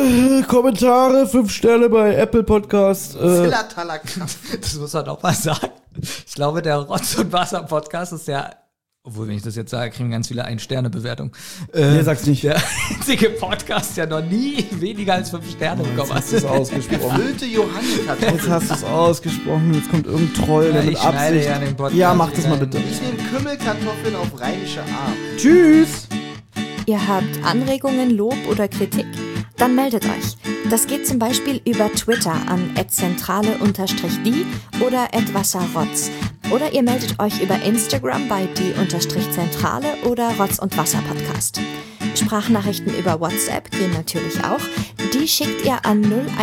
Kommentare, 5 Sterne bei Apple Podcast. denn? Zillertaler Kraft. Das muss man auch mal sagen. Ich glaube, der Rotz- und Wasser-Podcast ist ja, obwohl, wenn ich das jetzt sage, kriegen ganz viele 1-Sterne-Bewertung. Nee, sag's nicht. Der einzige Podcast, der noch nie weniger als 5 Sterne bekommen hat. Hast du es ausgesprochen? Gefüllte Johannkartoffeln. Jetzt hast du es ausgesprochen. Jetzt kommt irgendein Troll, der Ja, mit ich schneide Absicht. ja den Podcast Ja, mach das mal wieder bitte. Ich nehme Kümmelkartoffeln auf rheinische Art. Tschüss. Ihr habt Anregungen, Lob oder Kritik? Dann meldet euch. Das geht zum Beispiel über Twitter an @zentrale_die oder @wasserrotz. Oder ihr meldet euch über Instagram bei die_zentrale oder Rotz und Wasser Podcast. Sprachnachrichten über WhatsApp gehen natürlich auch. Die schickt ihr an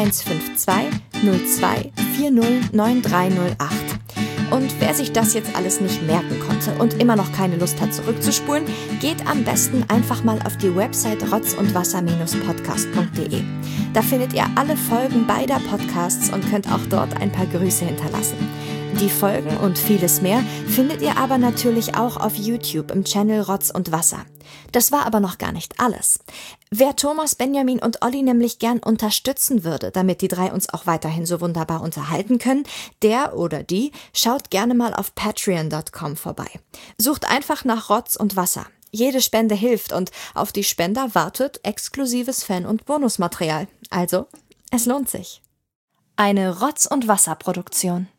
0152 02 40 9308. Und wer sich das jetzt alles nicht merken konnte und immer noch keine Lust hat zurückzuspulen, geht am besten einfach mal auf die Website rotzundwasser-podcast.de. Da findet ihr alle Folgen beider Podcasts und könnt auch dort ein paar Grüße hinterlassen. Die Folgen und vieles mehr findet ihr aber natürlich auch auf YouTube im Channel Rotz und Wasser. Das war aber noch gar nicht alles. Wer Thomas, Benjamin und Olli nämlich gern unterstützen würde, damit die drei uns auch weiterhin so wunderbar unterhalten können, der oder die schaut gerne mal auf patreon.com vorbei. Sucht einfach nach Rotz und Wasser. Jede Spende hilft und auf die Spender wartet exklusives Fan- und Bonusmaterial. Also, es lohnt sich. Eine Rotz- und Wasser-Produktion.